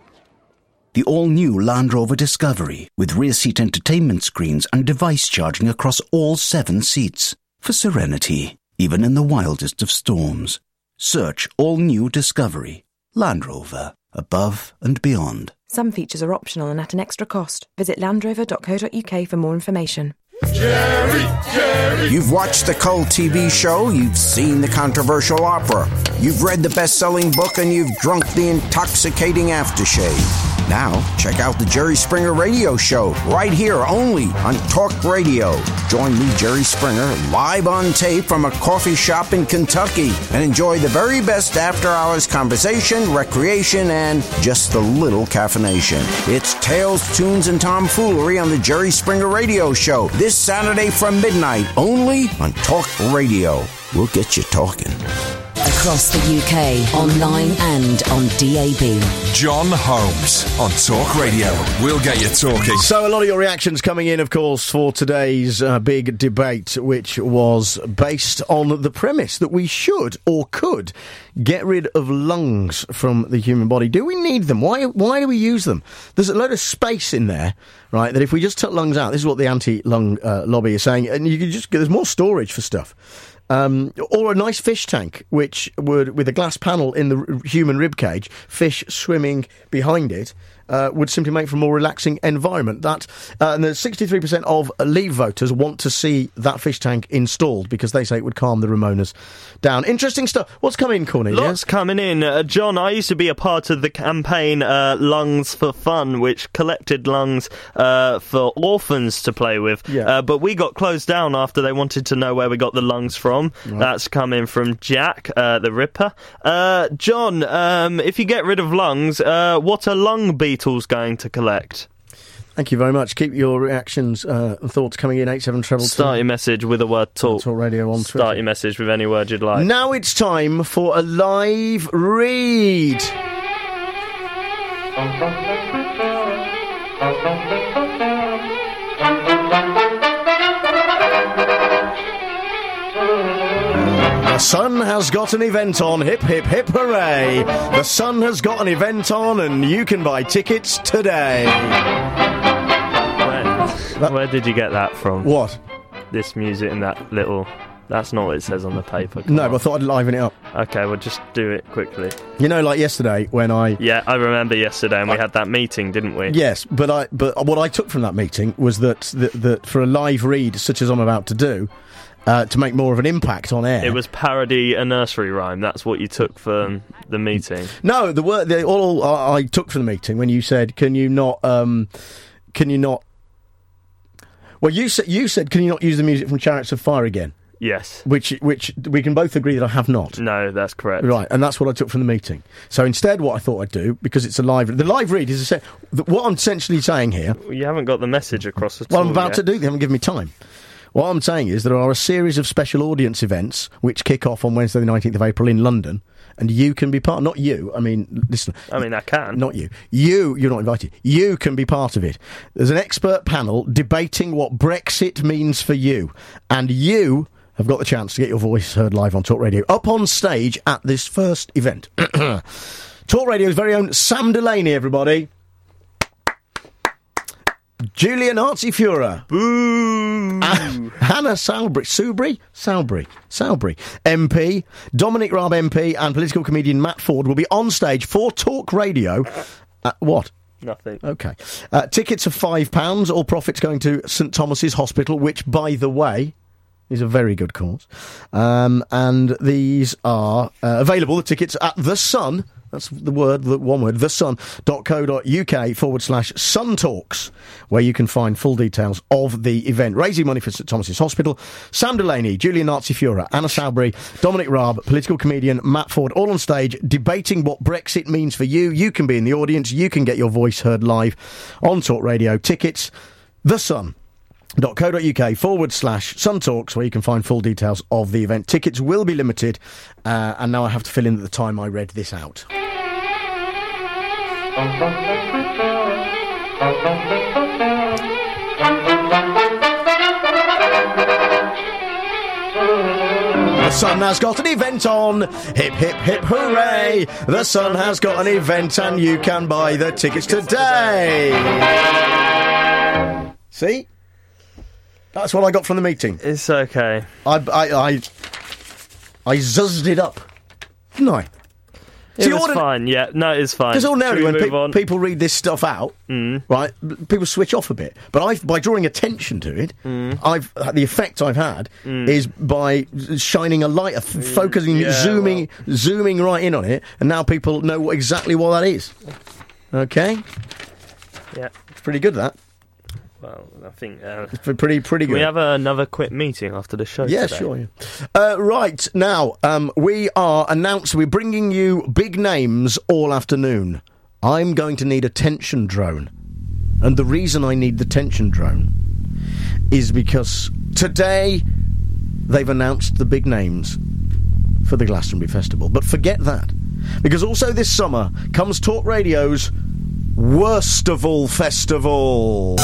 The all-new Land Rover Discovery with rear seat entertainment screens and device charging across all seven seats for serenity, even in the wildest of storms. Search all-new Discovery, Land Rover, above and beyond. Some features are optional and at an extra cost. Visit land rover dot co dot U K for more information. Jerry, Jerry. You've watched the cult T V show, you've seen the controversial opera, you've read the best-selling book, and you've drunk the intoxicating aftershave. Now, check out the Jerry Springer Radio Show, right here only on Talk Radio. Join me, Jerry Springer, live on tape from a coffee shop in Kentucky, and enjoy the very best after-hours conversation, recreation, and just a little caffeination. It's Tales, Tunes, and Tomfoolery on the Jerry Springer Radio Show, this Saturday from midnight, only on Talk Radio. We'll get you talking. Across the U K, online and on D A B. John Holmes on Talk Radio. We'll get you talking. So a lot of your reactions coming in, of course, for today's uh, big debate, which was based on the premise that we should or could get rid of lungs from the human body. Do we need them? Why Why do we use them? There's a load of space in there, right, that if we just took lungs out, this is what the anti-lung uh, lobby is saying, and you can just there's more storage for stuff. Um, or a nice fish tank, which would, with a glass panel in the human rib cage, fish swimming behind it, uh, would simply make for a more relaxing environment. That uh, and the sixty-three percent of Leave voters want to see that fish tank installed because they say it would calm the Ramonas down. Interesting stuff. What's coming in, Cornelius? Lots coming in. Uh, John, I used to be a part of the campaign uh, Lungs for Fun, which collected lungs uh, for orphans to play with. Yeah. Uh, but we got closed down after they wanted to know where we got the lungs from. Right. That's coming from Jack, uh, the Ripper. Uh, John, um, if you get rid of lungs, uh, what are lung beetles going to collect? Thank you very much. Keep your reactions uh, and thoughts coming in. eight seven treble two. Start your message with the word talk. Talk Radio on Twitter. Start your message with any word you'd like. Now it's time for a live read. The Sun has got an event on, hip hip hip hooray! The Sun has got an event on and you can buy tickets today. Where, where did you get that from? What? This music and that little... That's not what it says on the paper. No, but I thought I'd liven it up. Okay, well just do it quickly. You know, like yesterday when I... Yeah, I remember yesterday and we had that meeting, didn't we? Yes, but I but what I took from that meeting was that, that, that for a live read such as I'm about to do, Uh, to make more of an impact on air. It was parody a nursery rhyme. That's what you took from the meeting. No, the word the, all I, I took from the meeting when you said, "Can you not? Um, can you not?" Well, you said you said, "Can you not use the music from Chariots of Fire again?" Yes. Which which we can both agree that I have not. No, that's correct. Right, and that's what I took from the meeting. So instead, what I thought I'd do, because it's a live, the live read is a, what I'm essentially saying here. You haven't got the message across at well, all I'm about yet. to do. They haven't given me time. What I'm saying is there are a series of special audience events which kick off on Wednesday the nineteenth of April in London, and you can be part... Not you, I mean, listen... I mean, I can. Not you. You, you're not invited. You can be part of it. There's an expert panel debating what Brexit means for you, and you have got the chance to get your voice heard live on Talk Radio, up on stage at this first event. Talk Radio's very own Sam Delaney, everybody. Julia Nazi-Fuhrer. Boo! Uh, Hannah Salisbury. Soubry? Salisbury. Salisbury. M P. Dominic Raab M P and political comedian Matt Ford will be on stage for Talk Radio. Uh, what? Nothing. Okay. Uh, tickets are five pounds, all profits going to St Thomas's Hospital, which, by the way, is a very good cause. Um, and these are uh, available, the tickets, at The Sun. That's the word, the one word, thesun.co.uk forward slash Sun Talks, where you can find full details of the event. Raising money for St Thomas's Hospital. Sam Delaney, Julia Nazi-Fuhrer, Anna Salisbury, Dominic Raab, political comedian Matt Ford, all on stage debating what Brexit means for you. You can be in the audience. You can get your voice heard live on Talk Radio. Tickets, The Sun. .co.uk forward slash Sun Talks, where you can find full details of the event. Tickets will be limited, uh, and now I have to fill in at the time I read this out. The Sun has got an event on, hip hip hip hooray! The Sun has got an event and you can buy the tickets today! See? That's what I got from the meeting. It's okay. I, I, I, I zuzzed it up, didn't I? It See, was ordin- fine, yeah. No, it's fine. Because ordinarily when move pe- on? people read this stuff out, Mm. right, people switch off a bit. But I've, by drawing attention to it, Mm. I've the effect I've had Mm. is by shining a light, f- focusing, yeah, zooming, zooming right in on it, and now people know what, exactly what that is. Okay, Yeah. it's pretty good, that. Well, I think... Uh, It's pretty, pretty Can good. we have uh, another quick meeting after the show Yeah, today? sure. Yeah. Uh, right, now, um, we are announcing, we're bringing you big names all afternoon. I'm going to need a tension drone. And the reason I need the tension drone is because today they've announced the big names for the Glastonbury Festival. But forget that, because also this summer comes Talk Radio's Worstival Festival.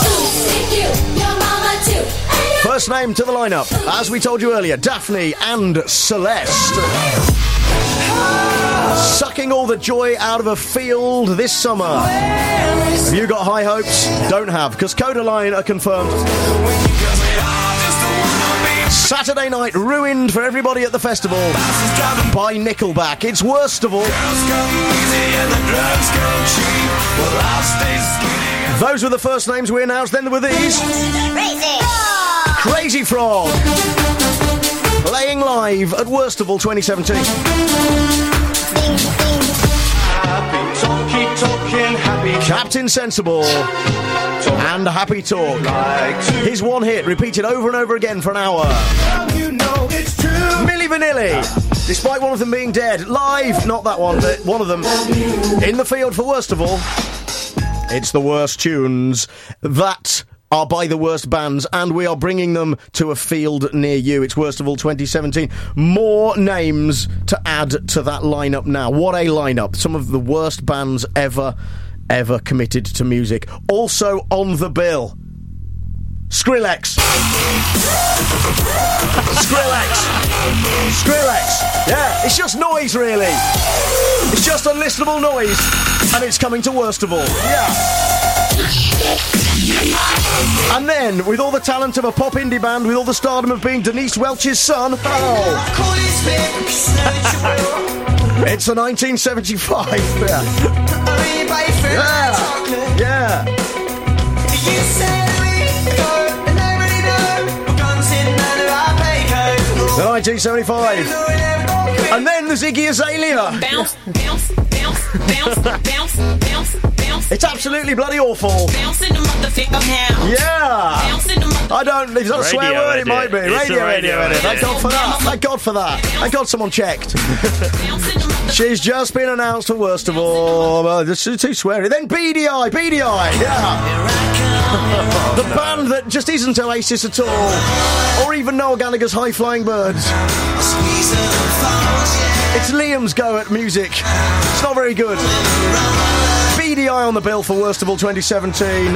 First name to the lineup, as we told you earlier, Daphne and Celeste. Sucking all the joy out of a field this summer. Have you got high hopes? Don't have, because Coda Line are confirmed. Saturday night ruined for everybody at the festival by Nickelback. It's Worstival. Those were the first names we announced. Then there were these. Crazy, Crazy Frog. Playing live at Worstival twenty seventeen. Happy talk, keep talking, happy Captain Sensible. And Happy Talk. His one hit, repeated over and over again for an hour. You know it's true. Milli Vanilli. Despite one of them being dead. Live, not that one, but one of them. In the field for Worstival. It's the worst tunes that are by the worst bands, and we are bringing them to a field near you. It's Worst of All twenty seventeen. More names to add to that lineup now. What a lineup. Some of the worst bands ever, ever committed to music. Also on the bill, Skrillex. Skrillex. Skrillex. Yeah, it's just noise, really. It's just unlistenable noise, and it's coming to Worst of All. Yeah. And then, with all the talent of a pop indie band, with all the stardom of being Denise Welch's son, oh, it's the nineteen seventy-five. Yeah. Yeah. Yeah. The nineteen seventy-five. And then there's Iggy Azalea. Bounce, bounce, bounce, bounce, bounce, bounce, bounce. It's absolutely bloody awful. Bouncing the motherfucker now. Yeah. Bouncing the mother- I don't. If it's not a swear Radio word, edit. it might be. It's a radio, radio radio edit. edit. Thank God for that. Thank God for that. Thank God someone checked. She's just been announced for Worst of All. Uh, this is too sweary. Then B D I. B D I. Yeah. The band that just isn't Oasis at all, or even Noel Gallagher's High Flying Birds. It's Liam's go at music. It's not very good. B D I on the bill for Worst of All twenty seventeen.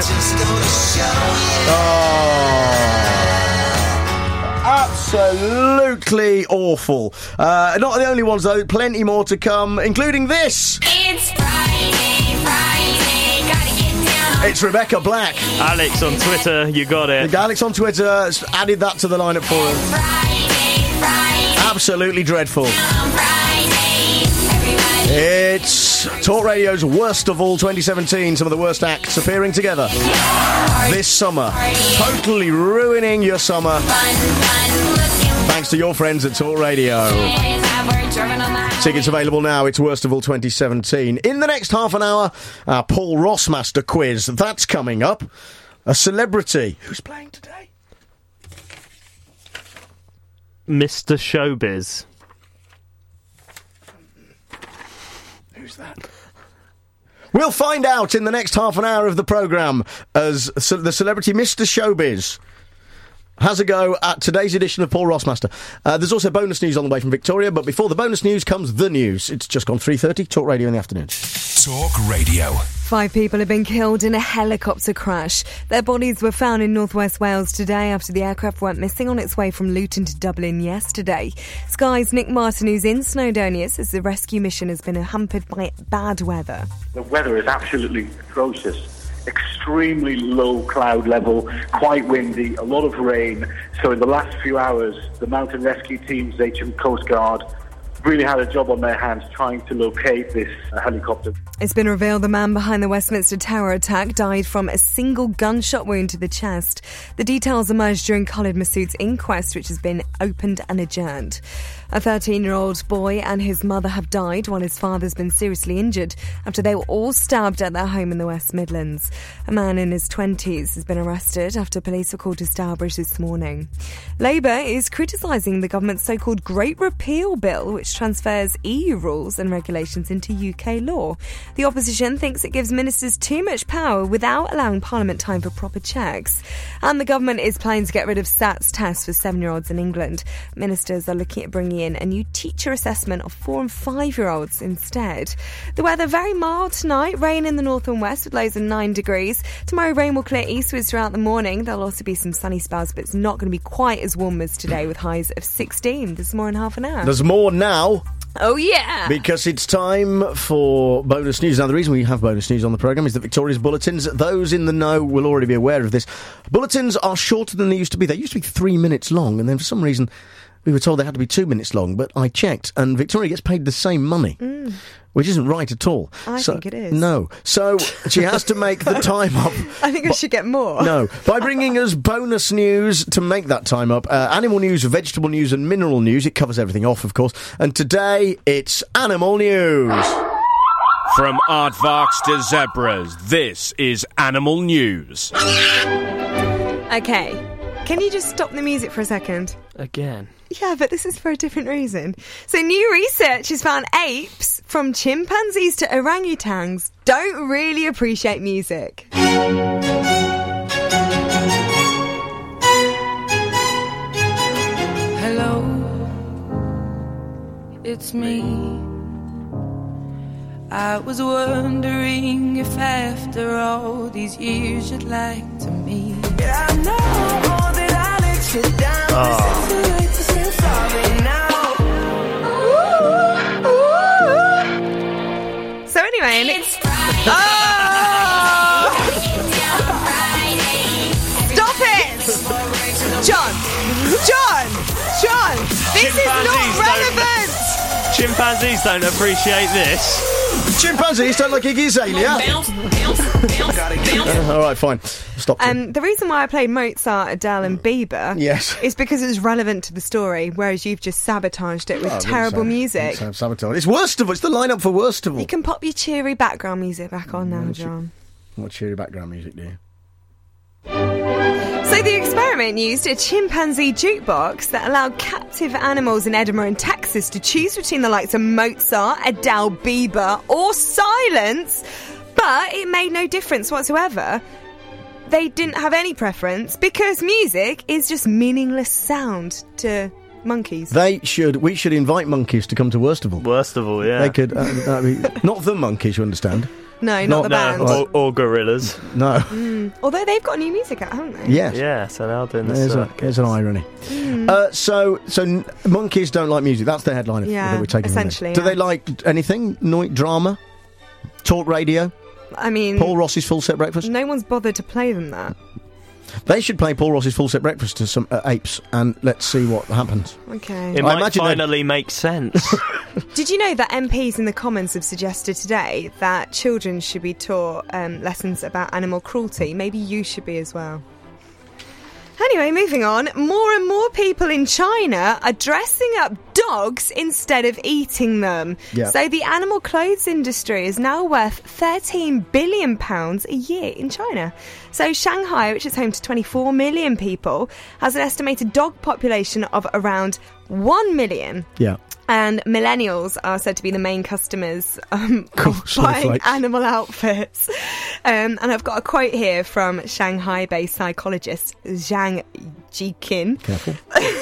Oh, absolutely awful. Uh, not the only ones, though. Plenty more to come, including this. It's Friday, Friday, gotta get down. It's Rebecca Black. Alex on Twitter, you got it. Alex on Twitter added that to the lineup for us. Friday, Friday, Absolutely dreadful. Friday, everybody. It's Talk Radio's Worst of All twenty seventeen. Some of the worst acts appearing together this summer. Totally ruining your summer. Thanks to your friends at Talk Radio. Tickets available now. It's Worst of All twenty seventeen. In the next half an hour, our Paul Rossmaster quiz. That's coming up. A celebrity. Who's playing today? Mister Showbiz. Who's that? We'll find out in the next half an hour of the programme as ce- the celebrity Mister Showbiz has a go at today's edition of Paul Rossmaster. Uh, there's also bonus news on the way from Victoria, but before the bonus news comes the news. It's just gone three thirty. Talk Radio in the afternoon. Talk Radio. Five people have been killed in a helicopter crash. Their bodies were found in northwest Wales today after the aircraft went missing on its way from Luton to Dublin yesterday. Sky's Nick Martin, who's in Snowdonia, says the rescue mission has been hampered by bad weather. The weather is absolutely atrocious. Extremely low cloud level, quite windy, a lot of rain. So in the last few hours, the mountain rescue teams, H M Coast Guard, really had a job on their hands trying to locate this uh, helicopter. It's been revealed the man behind the Westminster Tower attack died from a single gunshot wound to the chest. The details emerged during Khalid Massoud's inquest, which has been opened and adjourned. A thirteen-year-old boy and his mother have died while his father's been seriously injured after they were all stabbed at their home in the West Midlands. A man in his twenties has been arrested after police were called to Stourbridge this morning. Labour is criticising the government's so-called Great Repeal Bill, which transfers E U rules and regulations into U K law. The opposition thinks it gives ministers too much power without allowing Parliament time for proper checks. And the government is planning to get rid of SATS tests for seven-year-olds in England. Ministers are looking at bringing in a new teacher assessment of four and five-year-olds instead. The weather very mild tonight, rain in the north and west with lows of nine degrees. Tomorrow rain will clear eastwards throughout the morning. There'll also be some sunny spells, but it's not going to be quite as warm as today with highs of sixteen. There's more in half an hour. There's more now. Oh, yeah. Because it's time for bonus news. Now, the reason we have bonus news on the programme is that Victoria's bulletins, those in the know will already be aware of this. Bulletins are shorter than they used to be. They used to be three minutes long, and then for some reason we were told they had to be two minutes long, but I checked, and Victoria gets paid the same money, mm. which isn't right at all. I so, think it is. No. So she has to make the time up. I think I should get more. No. By bringing us bonus news to make that time up. Uh, animal news, vegetable news and mineral news. It covers everything off, of course. And today, it's animal news. From aardvarks to zebras, this is Animal News. Okay. Can you just stop the music for a second? Again. Yeah, but this is for a different reason. So new research has found apes from chimpanzees to orangutans don't really appreciate music. Hello, it's me. I was wondering if after all these years you'd like to meet. Yeah, I know that I let you down. Oh. So anyway, and it's oh! Stop it, John, John, John. This is not relevant. Chimpanzees don't appreciate this. Chimpanzees don't like Iggy Azalea. uh, all right, fine. Stop. Um, the reason why I played Mozart, Adele, and Bieber, yes, is because it's relevant to the story, whereas you've just sabotaged it with Oh, I terrible wouldn't say- music. wouldn't say I've sabotaged. It's Worstival. It's the lineup for Worstival. You can pop your cheery background music back on now, John. What cheery background music do you? So the experiment used a chimpanzee jukebox that allowed captive animals in Edinburgh and Texas to choose between the likes of Mozart, Adele, Bieber, or silence, but it made no difference whatsoever. They didn't have any preference because music is just meaningless sound to monkeys. They should. We should invite monkeys to come to Worstival. Worstival, yeah. They could. Uh, that'd be, not the monkeys, you understand? No, not, the band. Or, or gorillas. No. Mm. Although they've got new music out, haven't they? Yes. Yeah, so they're doing the There's, a, circuit. there's an irony. Mm. Uh, so, so n- monkeys don't like music. That's the headline of, Yeah, that we're taking. from there. essentially, Do yeah. they like anything? No, drama, talk radio, I mean, Paul Ross's Full Set Breakfast. no one's bothered to play them that. They should play Paul Ross's Full Set Breakfast to some uh, apes, and let's see what happens. Okay. It I might imagine they'd- finally make sense. Did you know that M Ps in the Commons have suggested today that children should be taught um, lessons about animal cruelty? Maybe you should be as well. Anyway, moving on. More and more people in China are dressing up dogs instead of eating them. Yeah. So the animal clothes industry is now worth thirteen billion pounds a year in China. So Shanghai, which is home to twenty-four million people, has an estimated dog population of around one million. Yeah. And millennials are said to be the main customers um, Cool, of buying snowflakes. animal outfits. Um, and I've got a quote here from Shanghai-based psychologist Zhang Jiqin. Careful.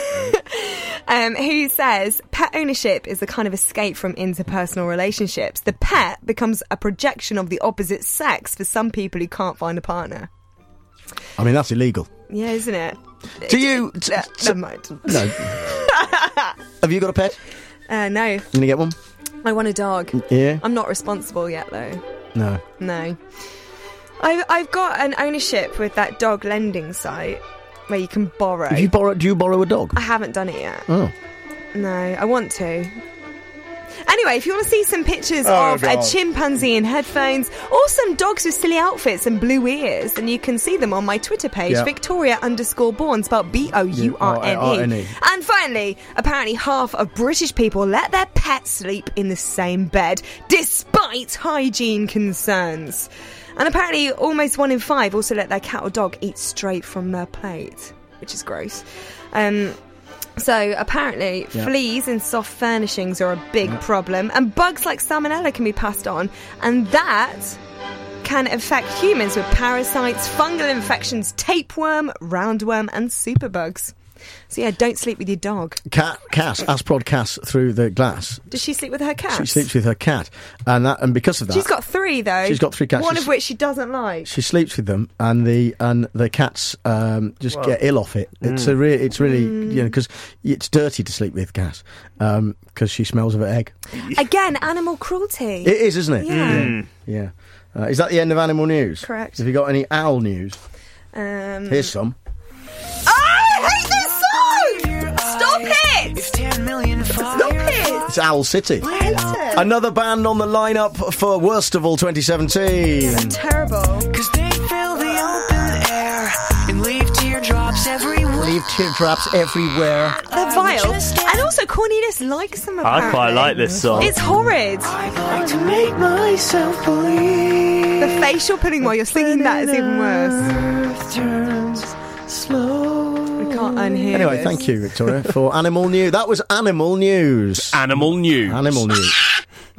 Um, who says pet ownership is the kind of escape from interpersonal relationships. The pet becomes a projection of the opposite sex for some people who can't find a partner. I mean, that's illegal. Yeah, isn't it? Do you? T- uh, never mind. No. Have you got a pet? Uh, no, You gonna get one? I want a dog. Yeah. I'm not responsible yet, though. No. No. I, I've got an ownership with that dog lending site where you can borrow. If you borrow, do you borrow a dog? I haven't done it yet. Oh. No, I want to. Anyway, if you want to see some pictures Oh, of God. a chimpanzee in headphones or some dogs with silly outfits and blue ears, then you can see them on my Twitter page, Yeah. Victoria underscore Bourne, spelled B O U R N R N E. E. And finally, apparently half of British people let their pets sleep in the same bed, despite hygiene concerns. And apparently almost one in five also let their cat or dog eat straight from their plate, which is gross. Um... So, apparently, Yeah. fleas in soft furnishings are a big Yeah. problem, and bugs like salmonella can be passed on, and that can affect humans with parasites, fungal infections, tapeworm, roundworm, and superbugs. So, yeah, don't sleep with your dog. Cat, Cass, Asprod Cass through the glass. Does she sleep with her cat? She sleeps with her cat, and that, and because of that, She's got three, though. She's got three cats. One She's- of which she doesn't like. she sleeps with them, and the and the cats um, just Wow. get ill off it. It's a Mm. re- it's really Mm. you know because it's dirty to sleep with Cass because she smells of her egg. Again, animal cruelty. It is, isn't it? Yeah. Yeah. yeah. Uh, is that the end of animal news? Correct. Have you got any owl news? Um, Here's some. I hate this song! Stop it! Stop it! It's Owl City. I hate it. Another band on the lineup for Worstival twenty seventeen. Terrible. Cause they fill the open air and leave teardrops everywhere. Leave teardrops everywhere. They're vile. And also, Cornelius likes them, apparently. I quite like this song. It's horrid. I'd like to make myself believe. The facial putting while you're singing that is even worse. Earth turns slow. We can't unhear Anyway, this. thank you, Victoria, for Animal News. That was Animal News. Animal News. Animal News.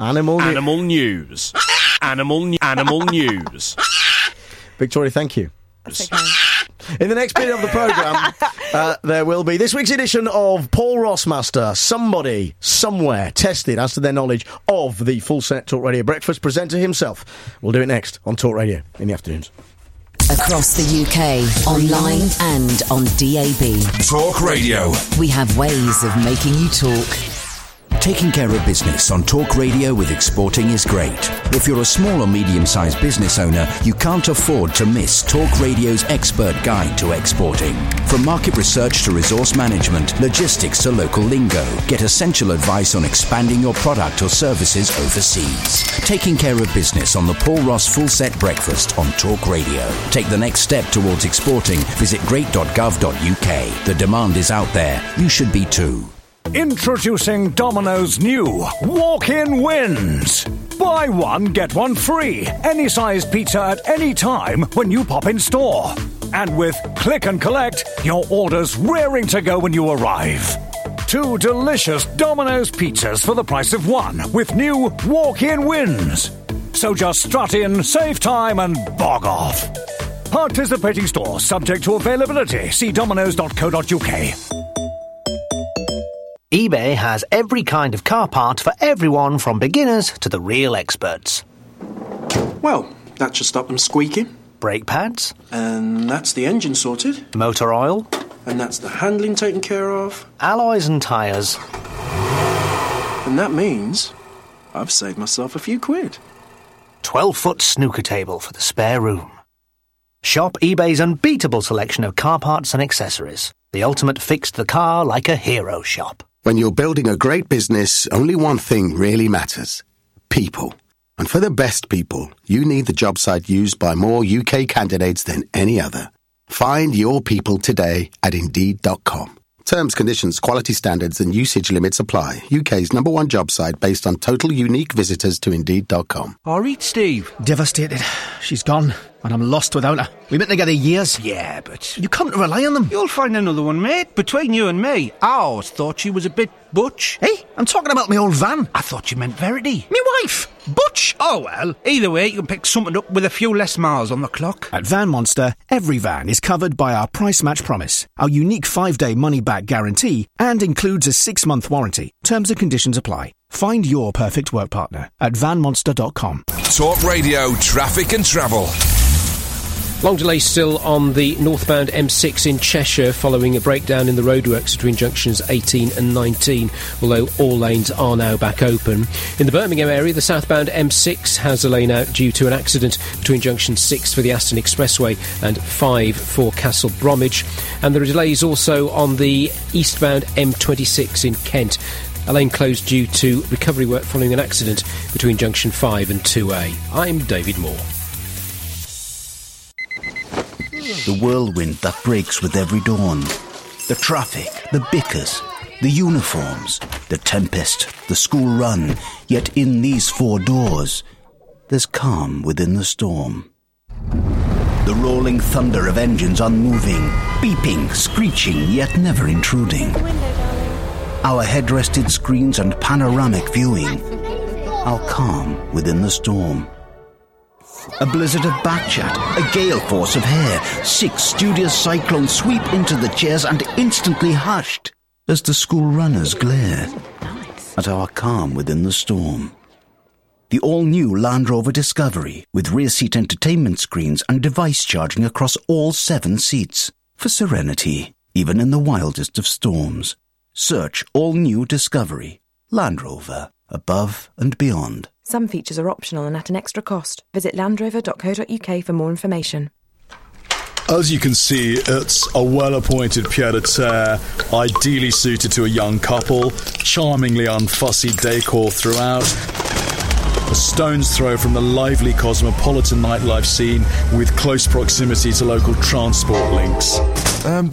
Animal news. Animal news. Animal, n- animal news. Victoria, thank you. In the next bit of the programme, uh, there will be this week's edition of Paul Rossmaster. Somebody, somewhere, tested as to their knowledge of the full set Talk Radio Breakfast. Presenter himself. We'll do it next on Talk Radio in the afternoons. Across the U K, online and on D A B. Talk Radio. We have ways of making you talk. Taking care of business on Talk Radio with exporting is great. If you're a small or medium-sized business owner, you can't afford to miss Talk Radio's expert guide to exporting. From market research to resource management, logistics to local lingo, get essential advice on expanding your product or services overseas. Taking care of business on the Paul Ross Full Set Breakfast on Talk Radio. Take the next step towards exporting. Visit great dot gov dot U K. The demand is out there. You should be too. Introducing Domino's new Walk-In Wins. Buy one, get one free. Any size pizza at any time when you pop in store. And with Click and Collect, your order's raring to go when you arrive. Two delicious Domino's pizzas for the price of one with new Walk-In Wins. So just strut in, save time and bog off. Participating stores subject to availability. See dominos dot co dot U K. eBay has every kind of car part for everyone from beginners to the real experts. Well, that should stop them squeaking. Brake pads. And that's the engine sorted. Motor oil. And that's the handling taken care of. Alloys and tyres. And that means I've saved myself a few quid. twelve-foot snooker table for the spare room. Shop eBay's unbeatable selection of car parts and accessories. The ultimate fix the car like a hero shop. When you're building a great business, only one thing really matters. People. And for the best people, you need the job site used by more U K candidates than any other. Find your people today at Indeed dot com. Terms, conditions, quality standards and usage limits apply. U K's number one job site based on total unique visitors to Indeed dot com. All right, Steve. Devastated. She's gone, and I'm lost without her. We've been together years. Yeah, but You can't rely on them. you'll find another one, mate. Between you and me, I always thought she was a bit butch. Hey, I'm talking about my old van. I thought you meant Verity. Me wife. Butch. Oh, well, either way, you can pick something up with a few less miles on the clock. At Van Monster, every van is covered by our price match promise, our unique five-day money-back guarantee, and includes a six-month warranty. Terms and conditions apply. Find your perfect work partner at van monster dot com. Talk Radio Traffic and Travel. Long delay still on the northbound M six in Cheshire following a breakdown in the roadworks between junctions eighteen and nineteen, although all lanes are now back open. In the Birmingham area, the southbound M six has a lane out due to an accident between junction six for the Aston Expressway and five for Castle Bromwich. And there are delays also on the eastbound M twenty-six in Kent. A lane closed due to recovery work following an accident between junction five and two A. I'm David Moore. The whirlwind that breaks with every dawn. The traffic, the bickers, the uniforms, the tempest, the school run. Yet in these four doors, there's calm within the storm. The rolling thunder of engines unmoving, beeping, screeching, yet never intruding. Our head-rested screens and panoramic viewing. Our calm within the storm. A blizzard of backchat, a gale force of hair, six studious cyclones sweep into the chairs and instantly hushed as the school runners glare at our calm within the storm. The all-new Land Rover Discovery with rear seat entertainment screens and device charging across all seven seats for serenity, even in the wildest of storms. Search all-new Discovery, Land Rover, above and beyond. Some features are optional and at an extra cost. Visit land rover dot co dot U K for more information. As you can see, it's a well-appointed pied-à-terre, ideally suited to a young couple, charmingly unfussy decor throughout, a stone's throw from the lively cosmopolitan nightlife scene with close proximity to local transport links. Um,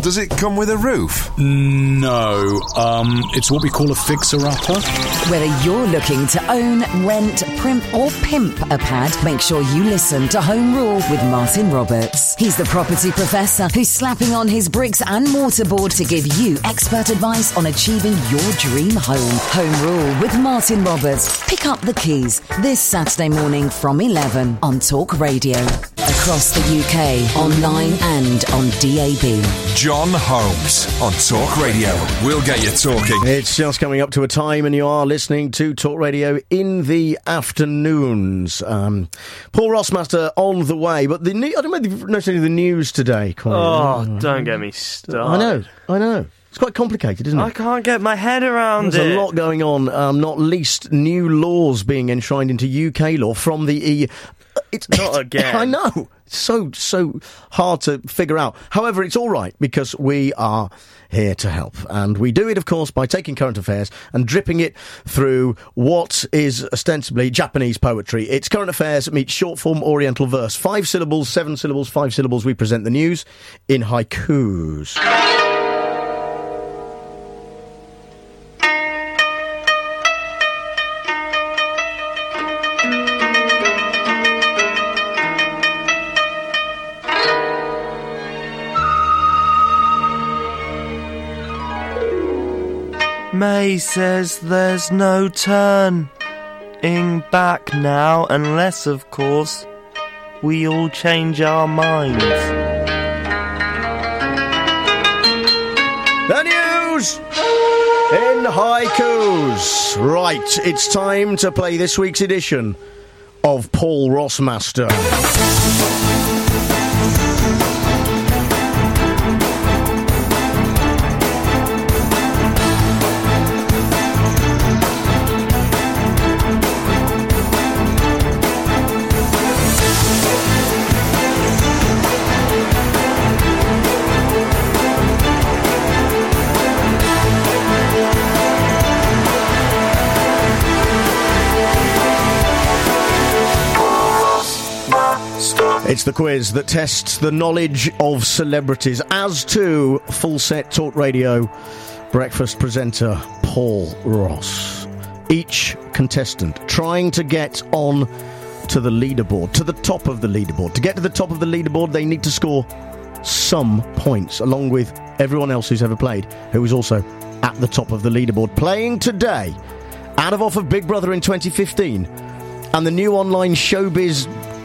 Does it come with a roof? No, um, it's what we call a fixer-upper. Whether you're looking to own, rent, primp or pimp a pad, make sure you listen to Home Rule with Martin Roberts. He's the property professor who's slapping on his bricks and mortarboard to give you expert advice on achieving your dream home. Home Rule with Martin Roberts. Pick up the keys this Saturday morning from eleven on Talk Radio. Across the U K, online and on D A B. John Holmes on Talk Radio. We'll get you talking. It's just coming up to a time and you are listening to Talk Radio in the afternoons. Um, Paul Rossmaster on the way, but the new, I don't know if you've noticed any of the news today, Colin. Oh, don't get me started. I know, I know. It's quite complicated, isn't it? I can't get my head around There's it. a lot going on, um, not least new laws being enshrined into U K law from the E. It's not again. I know. It's so, so hard to figure out. However, it's all right because we are here to help. And we do it, of course, by taking current affairs and dripping it through what is ostensibly Japanese poetry. It's current affairs meets short form Oriental verse. Five syllables, seven syllables, five syllables. We present the news in haikus. May says there's no turning back now, unless, of course, we all change our minds. The news in haikus. Right, it's time to play this week's edition of Paul Rossmaster. It's the quiz that tests the knowledge of celebrities, as to Full Set Talk Radio breakfast presenter Paul Ross. Each contestant trying to get on to the leaderboard, to the top of the leaderboard. To get to the top of the leaderboard, they need to score some points, along with everyone else who's ever played, who is also at the top of the leaderboard. Playing today, out of off of Big Brother in twenty fifteen, and the new online showbiz.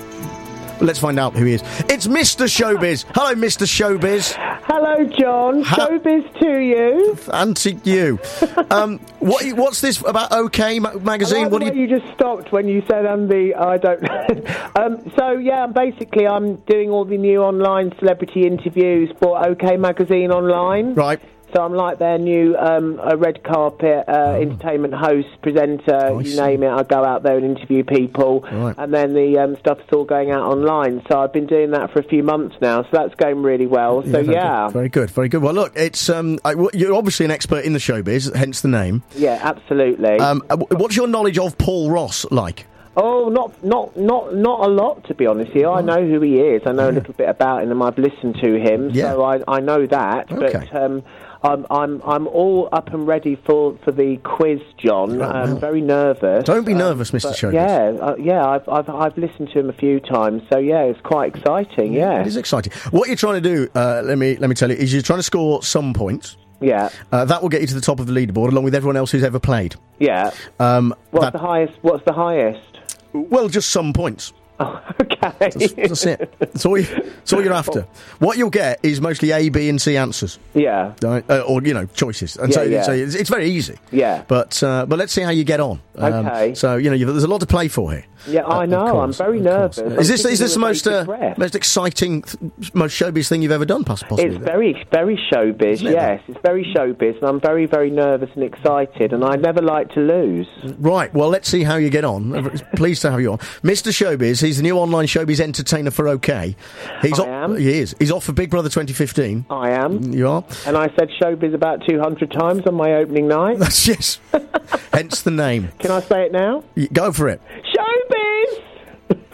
Let's find out who he is. It's Mister Showbiz. Hello, Mister Showbiz. Hello, John. Ha- Showbiz to you. And to you. um, what, what's this about OK ma- magazine? I like what the do way you... you just stopped when you said I'm the... I don't know. um, so, yeah, basically I'm doing all the new online celebrity interviews for OK Magazine online. Right. So I'm like their new um, a red carpet uh, oh. entertainment host, presenter, oh, you name it. I go out there and interview people, right. and then the um, stuff's all going out online. So I've been doing that for a few months now, so that's going really well. So, yeah. Very, yeah. Good. very good, very good. Well, look, it's um, I, w- you're obviously an expert in the showbiz, hence the name. Yeah, absolutely. Um, what's your knowledge of Paul Ross like? Oh, not not not not a lot, to be honest with you. I know who he is. I know yeah. a little bit about him, and I've listened to him, yeah. so I, I know that. Okay. But um, I'm I'm I'm all up and ready for, for the quiz, John. Right, I'm well. very nervous. Don't be um, nervous, Mister Showbiz. Yeah, uh, yeah. I've I've I've listened to him a few times, so yeah, it's quite exciting. Yeah, it is exciting. What you're trying to do, uh, let me let me tell you, is you're trying to score some points. Yeah. Uh, that will get you to the top of the leaderboard, along with everyone else who's ever played. Yeah. Um, what's that, the highest? What's the highest? Well, just some points. Oh, okay. That's, that's it. That's all, you, that's all you're after. What you'll get is mostly A, B, and C answers. Yeah. Right? Uh, or, you know, choices. And yeah, so, yeah. so it's, it's very easy. Yeah. But uh, but let's see how you get on. Um, okay. So, you know, you've, there's a lot to play for here. Yeah, uh, I know. I'm very nervous. I'm is this is this the most uh, breath. most exciting, th- most showbiz thing you've ever done, possibly? It's very, very showbiz, it? yes. It's very showbiz, and I'm very, very nervous and excited, and I never like to lose. Right, well, let's see how you get on. Pleased to have you on. Mister Showbiz, he's the new online showbiz entertainer for OK. He's I off, am. He is. He's off for Big Brother twenty fifteen. I am. You are? And I said showbiz about two hundred times on my opening night. That's yes. Hence the name. Can I say it now? Y- Go for it. Showbiz!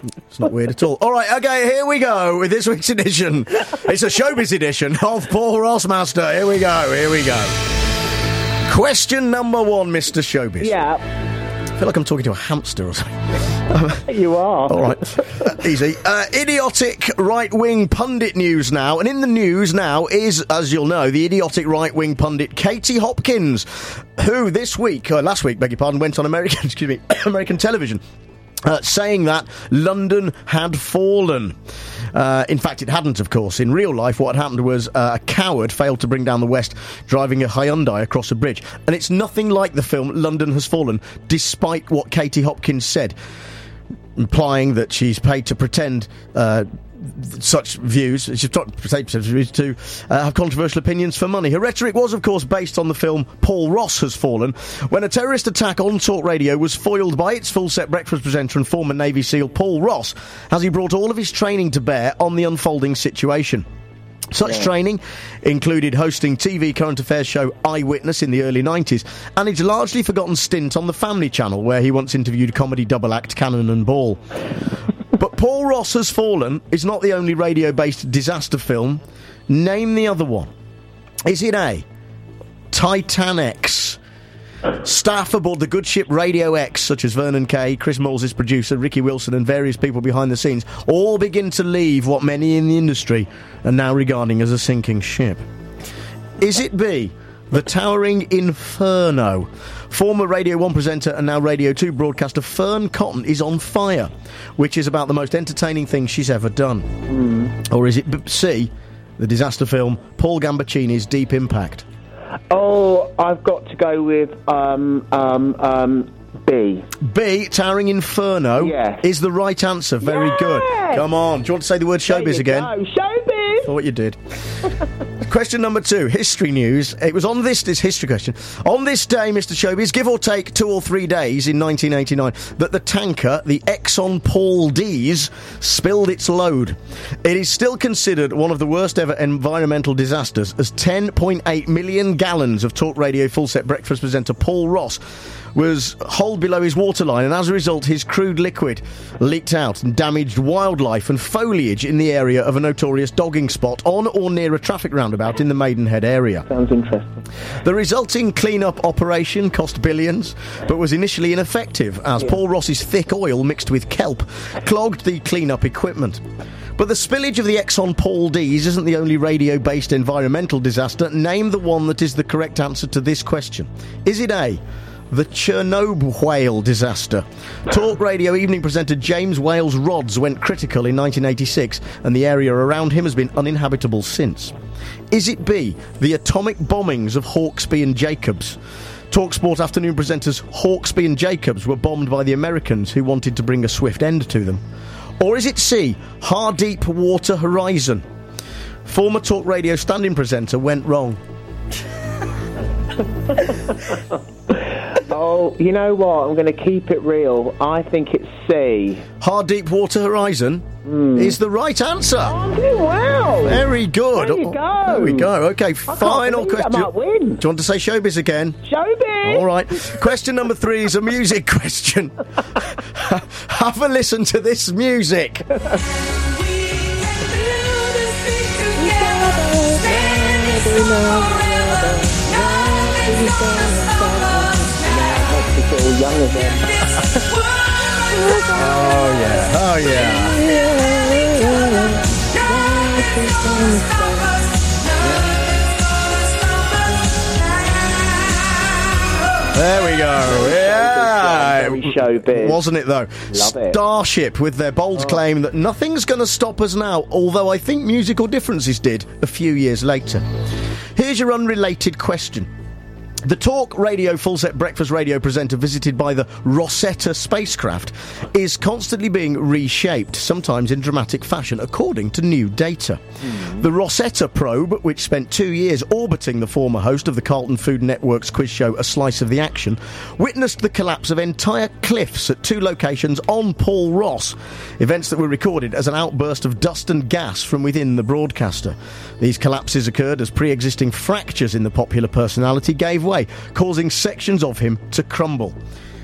It's not weird at all. All right, okay, here we go with this week's edition. It's a showbiz edition of Paul Rossmaster. Here we go, here we go. Question number one, Mister Showbiz. Yeah. I feel like I'm talking to a hamster or something. You are. All right. Uh, easy. Uh, idiotic right-wing pundit news now. And in the news now is, as you'll know, the idiotic right-wing pundit Katie Hopkins, who this week, uh, last week, beg your pardon, went on American, excuse me, American television. Uh, saying that London had fallen. Uh, in fact, it hadn't, of course. In real life, what had happened was uh, a coward failed to bring down the West driving a Hyundai across a bridge. And it's nothing like the film London Has Fallen, despite what Katie Hopkins said, implying that she's paid to pretend uh, such views, she's paid to uh, have controversial opinions for money. Her rhetoric was, of course, based on the film Paul Ross Has Fallen, when a terrorist attack on Talk Radio was foiled by its full-set breakfast presenter and former Navy SEAL Paul Ross, as he brought all of his training to bear on the unfolding situation. Such yeah. training included hosting T V current affairs show Eyewitness in the early nineties, and his largely forgotten stint on the Family Channel, where he once interviewed comedy double act Cannon and Ball. But Paul Ross Has Fallen is not the only radio-based disaster film. Name the other one. Is it A, Titanex? Staff aboard the good ship Radio X, such as Vernon Kay, Chris Moles' producer, Ricky Wilson and various people behind the scenes, all begin to leave what many in the industry are now regarding as a sinking ship. Is it B, the towering Inferno? Former Radio one presenter and now Radio two broadcaster Fern Cotton is on fire, which is about the most entertaining thing she's ever done. Mm. Or is it B- C, the disaster film Paul Gambaccini's Deep Impact? Oh, I've got to go with um, um, um, B. B, Towering Inferno, yes. is the right answer. Very yes. good. Come on. Do you want to say the word showbiz again? Go. Showbiz! Thought you did. Question number two, history news. It was on this, this history question. On this day, Mister Showbiz, give or take two or three days in nineteen eighty-nine, that the tanker, the Exxon Paul D's, spilled its load. It is still considered one of the worst ever environmental disasters, as ten point eight million gallons of Talk Radio full-set breakfast presenter Paul Ross was holed below his waterline, and as a result his crude liquid leaked out and damaged wildlife and foliage in the area of a notorious dogging spot on or near a traffic roundabout in the Maidenhead area. Sounds interesting. The resulting clean-up operation cost billions, but was initially ineffective, as yeah. Paul Ross's thick oil mixed with kelp clogged the clean-up equipment. But the spillage of the Exxon Paul D's isn't the only radio-based environmental disaster. Name the one that is the correct answer to this question. Is it A, the Chernobyl whale disaster? Talk Radio evening presenter James Wales Rhodes went critical in nineteen eighty-six, and the area around him has been uninhabitable since. Is it B, the atomic bombings of Hawksby and Jacobs? TalkSport afternoon presenters Hawksby and Jacobs were bombed by the Americans, who wanted to bring a swift end to them. Or is it C, Hardeep Water Horizon? Former Talk Radio stand-in presenter went wrong. Oh, you know what? I'm going to keep it real. I think it's C. Hardeep Water Horizon mm. is the right answer. Oh, doing well. Very good. There you go. There we go. Okay, final question. I might win. Do you want to say showbiz again? Showbiz. All right. Question number three is a music question. Have a listen to this music. All young again. Oh yeah, oh yeah. There we go. Yeah, showbiz, wasn't it though? Love it. Starship with their bold oh. claim that nothing's going to stop us now. Although I think Musical Differences did a few years later. Here's your unrelated question. The Talk Radio full-set breakfast radio presenter visited by the Rosetta spacecraft is constantly being reshaped, sometimes in dramatic fashion, according to new data. Mm. The Rosetta probe, which spent two years orbiting the former host of the Carlton Food Network's quiz show A Slice of the Action, witnessed the collapse of entire cliffs at two locations on Paul Ross, events that were recorded as an outburst of dust and gas from within the broadcaster. These collapses occurred as pre-existing fractures in the popular personality gave way, causing sections of him to crumble.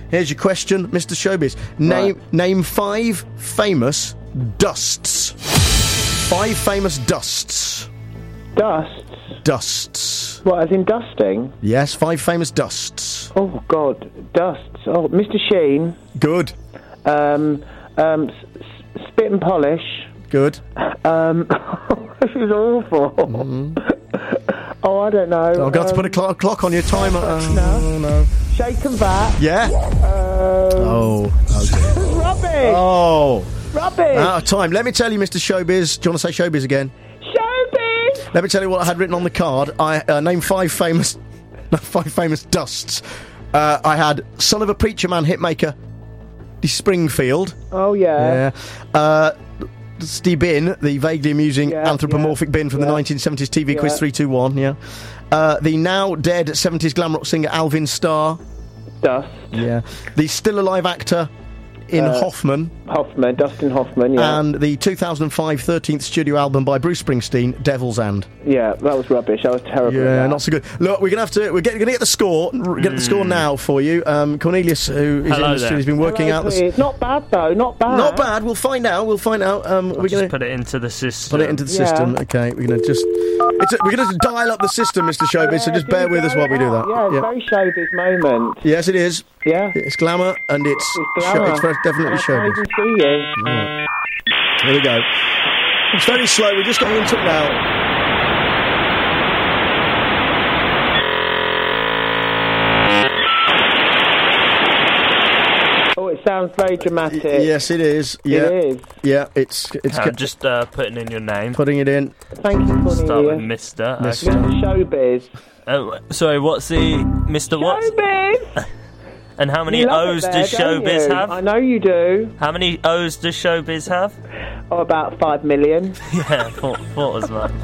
Here's your question, Mister Showbiz. Name Right. name five famous dusts. Five famous dusts. Dusts? Dusts. What, as in dusting? Yes, five famous dusts. Oh, God. Dusts. Oh, Mister Sheen. Good. Um, um, s- s- Spit and Polish. Good. Um, this is awful. Oh, I don't know. I've got to Um, put a clock, clock on your timer. Oh, no. no. Shake and Bat. Yeah? Um, Oh. Okay. Rubbish. Oh. Rubbish. Out of time. Let me tell you, Mister Showbiz. Do you want to say Showbiz again? Showbiz. Let me tell you what I had written on the card. I uh, named five famous, five famous dusts. Uh, I had son of a preacher man hitmaker, the Springfield. Oh, yeah. Yeah. Uh, Steve Bin, the vaguely amusing Yeah, anthropomorphic yeah, Bin from the yeah. nineteen seventies T V quiz Yeah. three two one. Yeah. Uh, the now dead seventies glam rock singer Alvin Starr. Dust. Yeah. The still alive actor in Uh, Hoffman. Hoffman. Dustin Hoffman, yeah. And the two thousand five thirteenth studio album by Bruce Springsteen, Devil's Hand. Yeah, that was rubbish. That was terrible. Yeah, that. not so good. Look, we're gonna have to. We're going to get the score. We're Get the score now for you. Um, Cornelius, who is Hello in the studio, there. has been working Hello, out. The, please. Not bad, though. Not bad. not bad. We'll find out. We'll find out. Um, I'll we're just going to put it into the system. put it into the Yeah. system. Okay, we're going to just. It's a, we're going to dial up the system, Mister Showbiz. so Yeah, just do bear we with us go? while we do that. Yeah, it's very showbiz moment. Yes, it is. Yeah. It's glamour and it's. It's show- glamour. it's very, definitely I showbiz. can't even see you. Right. Here we go. It's very slow. We're just getting into it now. Oh, it sounds very dramatic. Yes, it is. Yeah. It is. Yeah, it's it's I'm just uh, putting in your name. putting it in. Thank you, Start with Cornelia. Mister Mister. Okay. Mister Showbiz. Oh, sorry, what's the Mister what? Showbiz! And how many You love O's it there, does don't Showbiz you? have? I know you do. How many O's does Showbiz have? Oh, about five million. Yeah, thought, thought as much.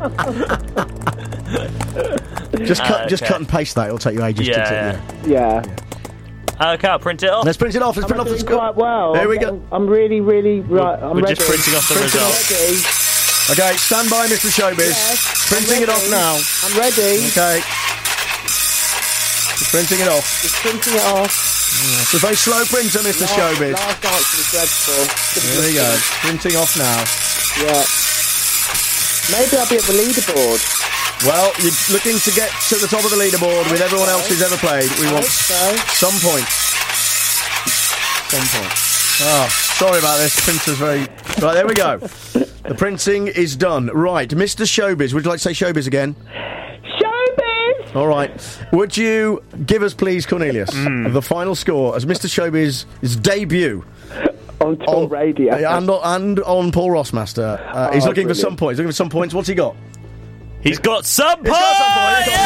Just cut, Ah, just okay. cut and paste that. It'll take you ages Yeah, to do. Yeah. Okay, I'll print it off. Let's print it off. Let's I'm print it off the doing score. quite well. There I'm we go. getting- I'm really, really right. I'm We're ready. just printing off the Printing results. ready. Okay, stand by, Mister Showbiz. Yes, Printing I'm it off ready. now. I'm ready. Okay. Just printing it off. Just printing it off. It's a very slow printer, Mister Last- Showbiz. Last answer was dreadful. There we go. Printing off now. Yeah. Maybe I'll be at the leaderboard. Well, you're looking to get to the top of the leaderboard with everyone else who's ever played. We I want hope so. some points. Some points. Oh, sorry about this. Printer's very... Right, there we go. The printing is done. Right, Mister Showbiz. Would you like to say Showbiz again? Showbiz! All right. Would you give us, please, Cornelius, Hmm. the final score as Mister Showbiz's debut On Talk Radio. uh, and, and on Paul Rossmaster? Uh, he's Oh, looking for brilliant. some points. Looking for some points. What's he got? He's got some He's points! got some points. He's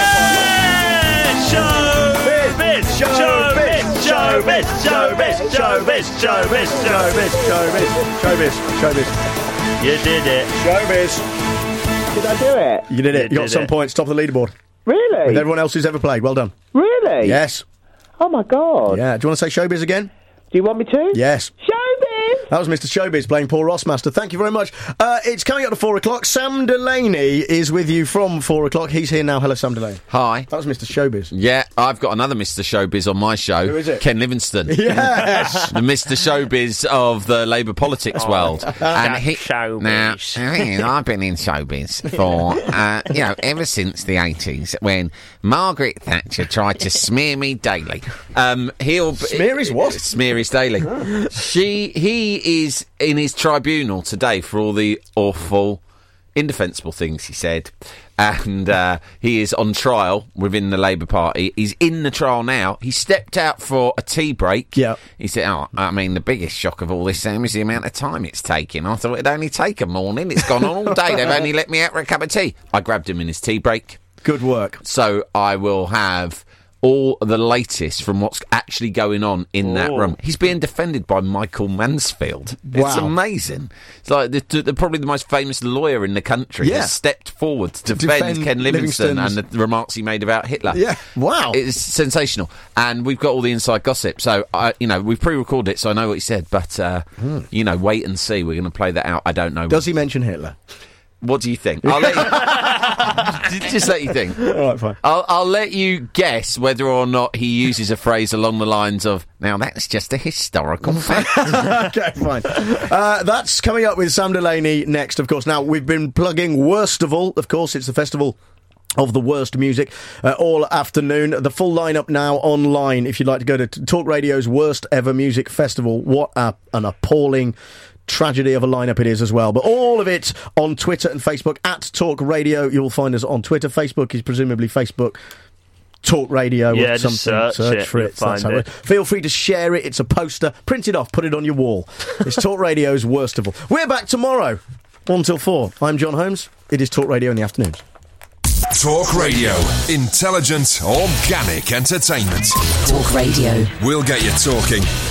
got some points. Showbiz! Showbiz! Showbiz! Showbiz! Showbiz! Showbiz! Showbiz, showbiz, showbiz, showbiz. You did it. Showbiz. Did I do it? You did it. You You got did some it. points. Top of the leaderboard. Really? With everyone else who's ever played. Well done. Really? Yes. Oh my god. Yeah. Do you want to say Showbiz again? Do you want me to? Yes. Showbiz! That was Mister Showbiz playing Paul Rossmaster. Thank you very much. Uh, it's coming up to four o'clock. Sam Delaney is with you from four o'clock. He's here now. Hello, Sam Delaney. Hi. That was Mister Showbiz. Yeah, I've got another Mister Showbiz on my show. Who is it? Ken Livingstone. Yes. The Mister Showbiz of the Labour politics Oh, world. that he, showbiz. Now, the thing is, I've been in showbiz for, uh, you know, ever since the eighties when Margaret Thatcher tried to smear me daily. Um, he'll Smear his what? Smear his daily. She, he is in his tribunal today for all the awful, indefensible things he said. And uh, he is on trial within the Labour Party. He's in the trial now. He stepped out for a tea break. Yeah. He said, oh, I mean, the biggest shock of all this, Sam, is the amount of time it's taking. I thought it'd only take a morning. It's gone on all day. They've only let me out for a cup of tea. I grabbed him in his tea break. Good work. So I will have all the latest from what's actually going on in that Oh. room. He's being defended by Michael Mansfield. It's Wow. amazing. It's like the, the, probably the most famous lawyer in the country Yeah. has stepped forward to defend, defend Ken Livingstone and Livingstone's- the remarks he made about Hitler. Yeah. Wow. It's sensational. And we've got all the inside gossip. So, I, you know, we've pre-recorded it, so I know what he said. But, uh, you know, wait and see. We're going to play that out. I don't know. Does he mention Hitler? What do you think? I'll let you, just let you think. All right, fine. I'll, I'll let you guess whether or not he uses a phrase along the lines of, now that's just a historical fact. Okay, fine. Uh, that's coming up with Sam Delaney next, of course. Now, we've been plugging Worstival. Of course, it's the festival of the worst music uh, all afternoon. The full lineup now online. If you'd like to go to Talk Radio's Worst Ever Music Festival, what a, an appalling tragedy of a lineup it is as well. But all of it on Twitter and Facebook at Talk Radio. You'll find us on Twitter. Facebook is presumably Facebook Talk Radio. Yeah, with just something. search, search it, for it. find That's how it. it. Feel free to share it. It's a poster. Print it off. Put it on your wall. It's Talk Radio's Worst of all. We're back tomorrow, one till four. I'm John Holmes. It is Talk Radio in the afternoons. Talk Radio. Intelligent, organic entertainment. Talk Radio. We'll get you talking.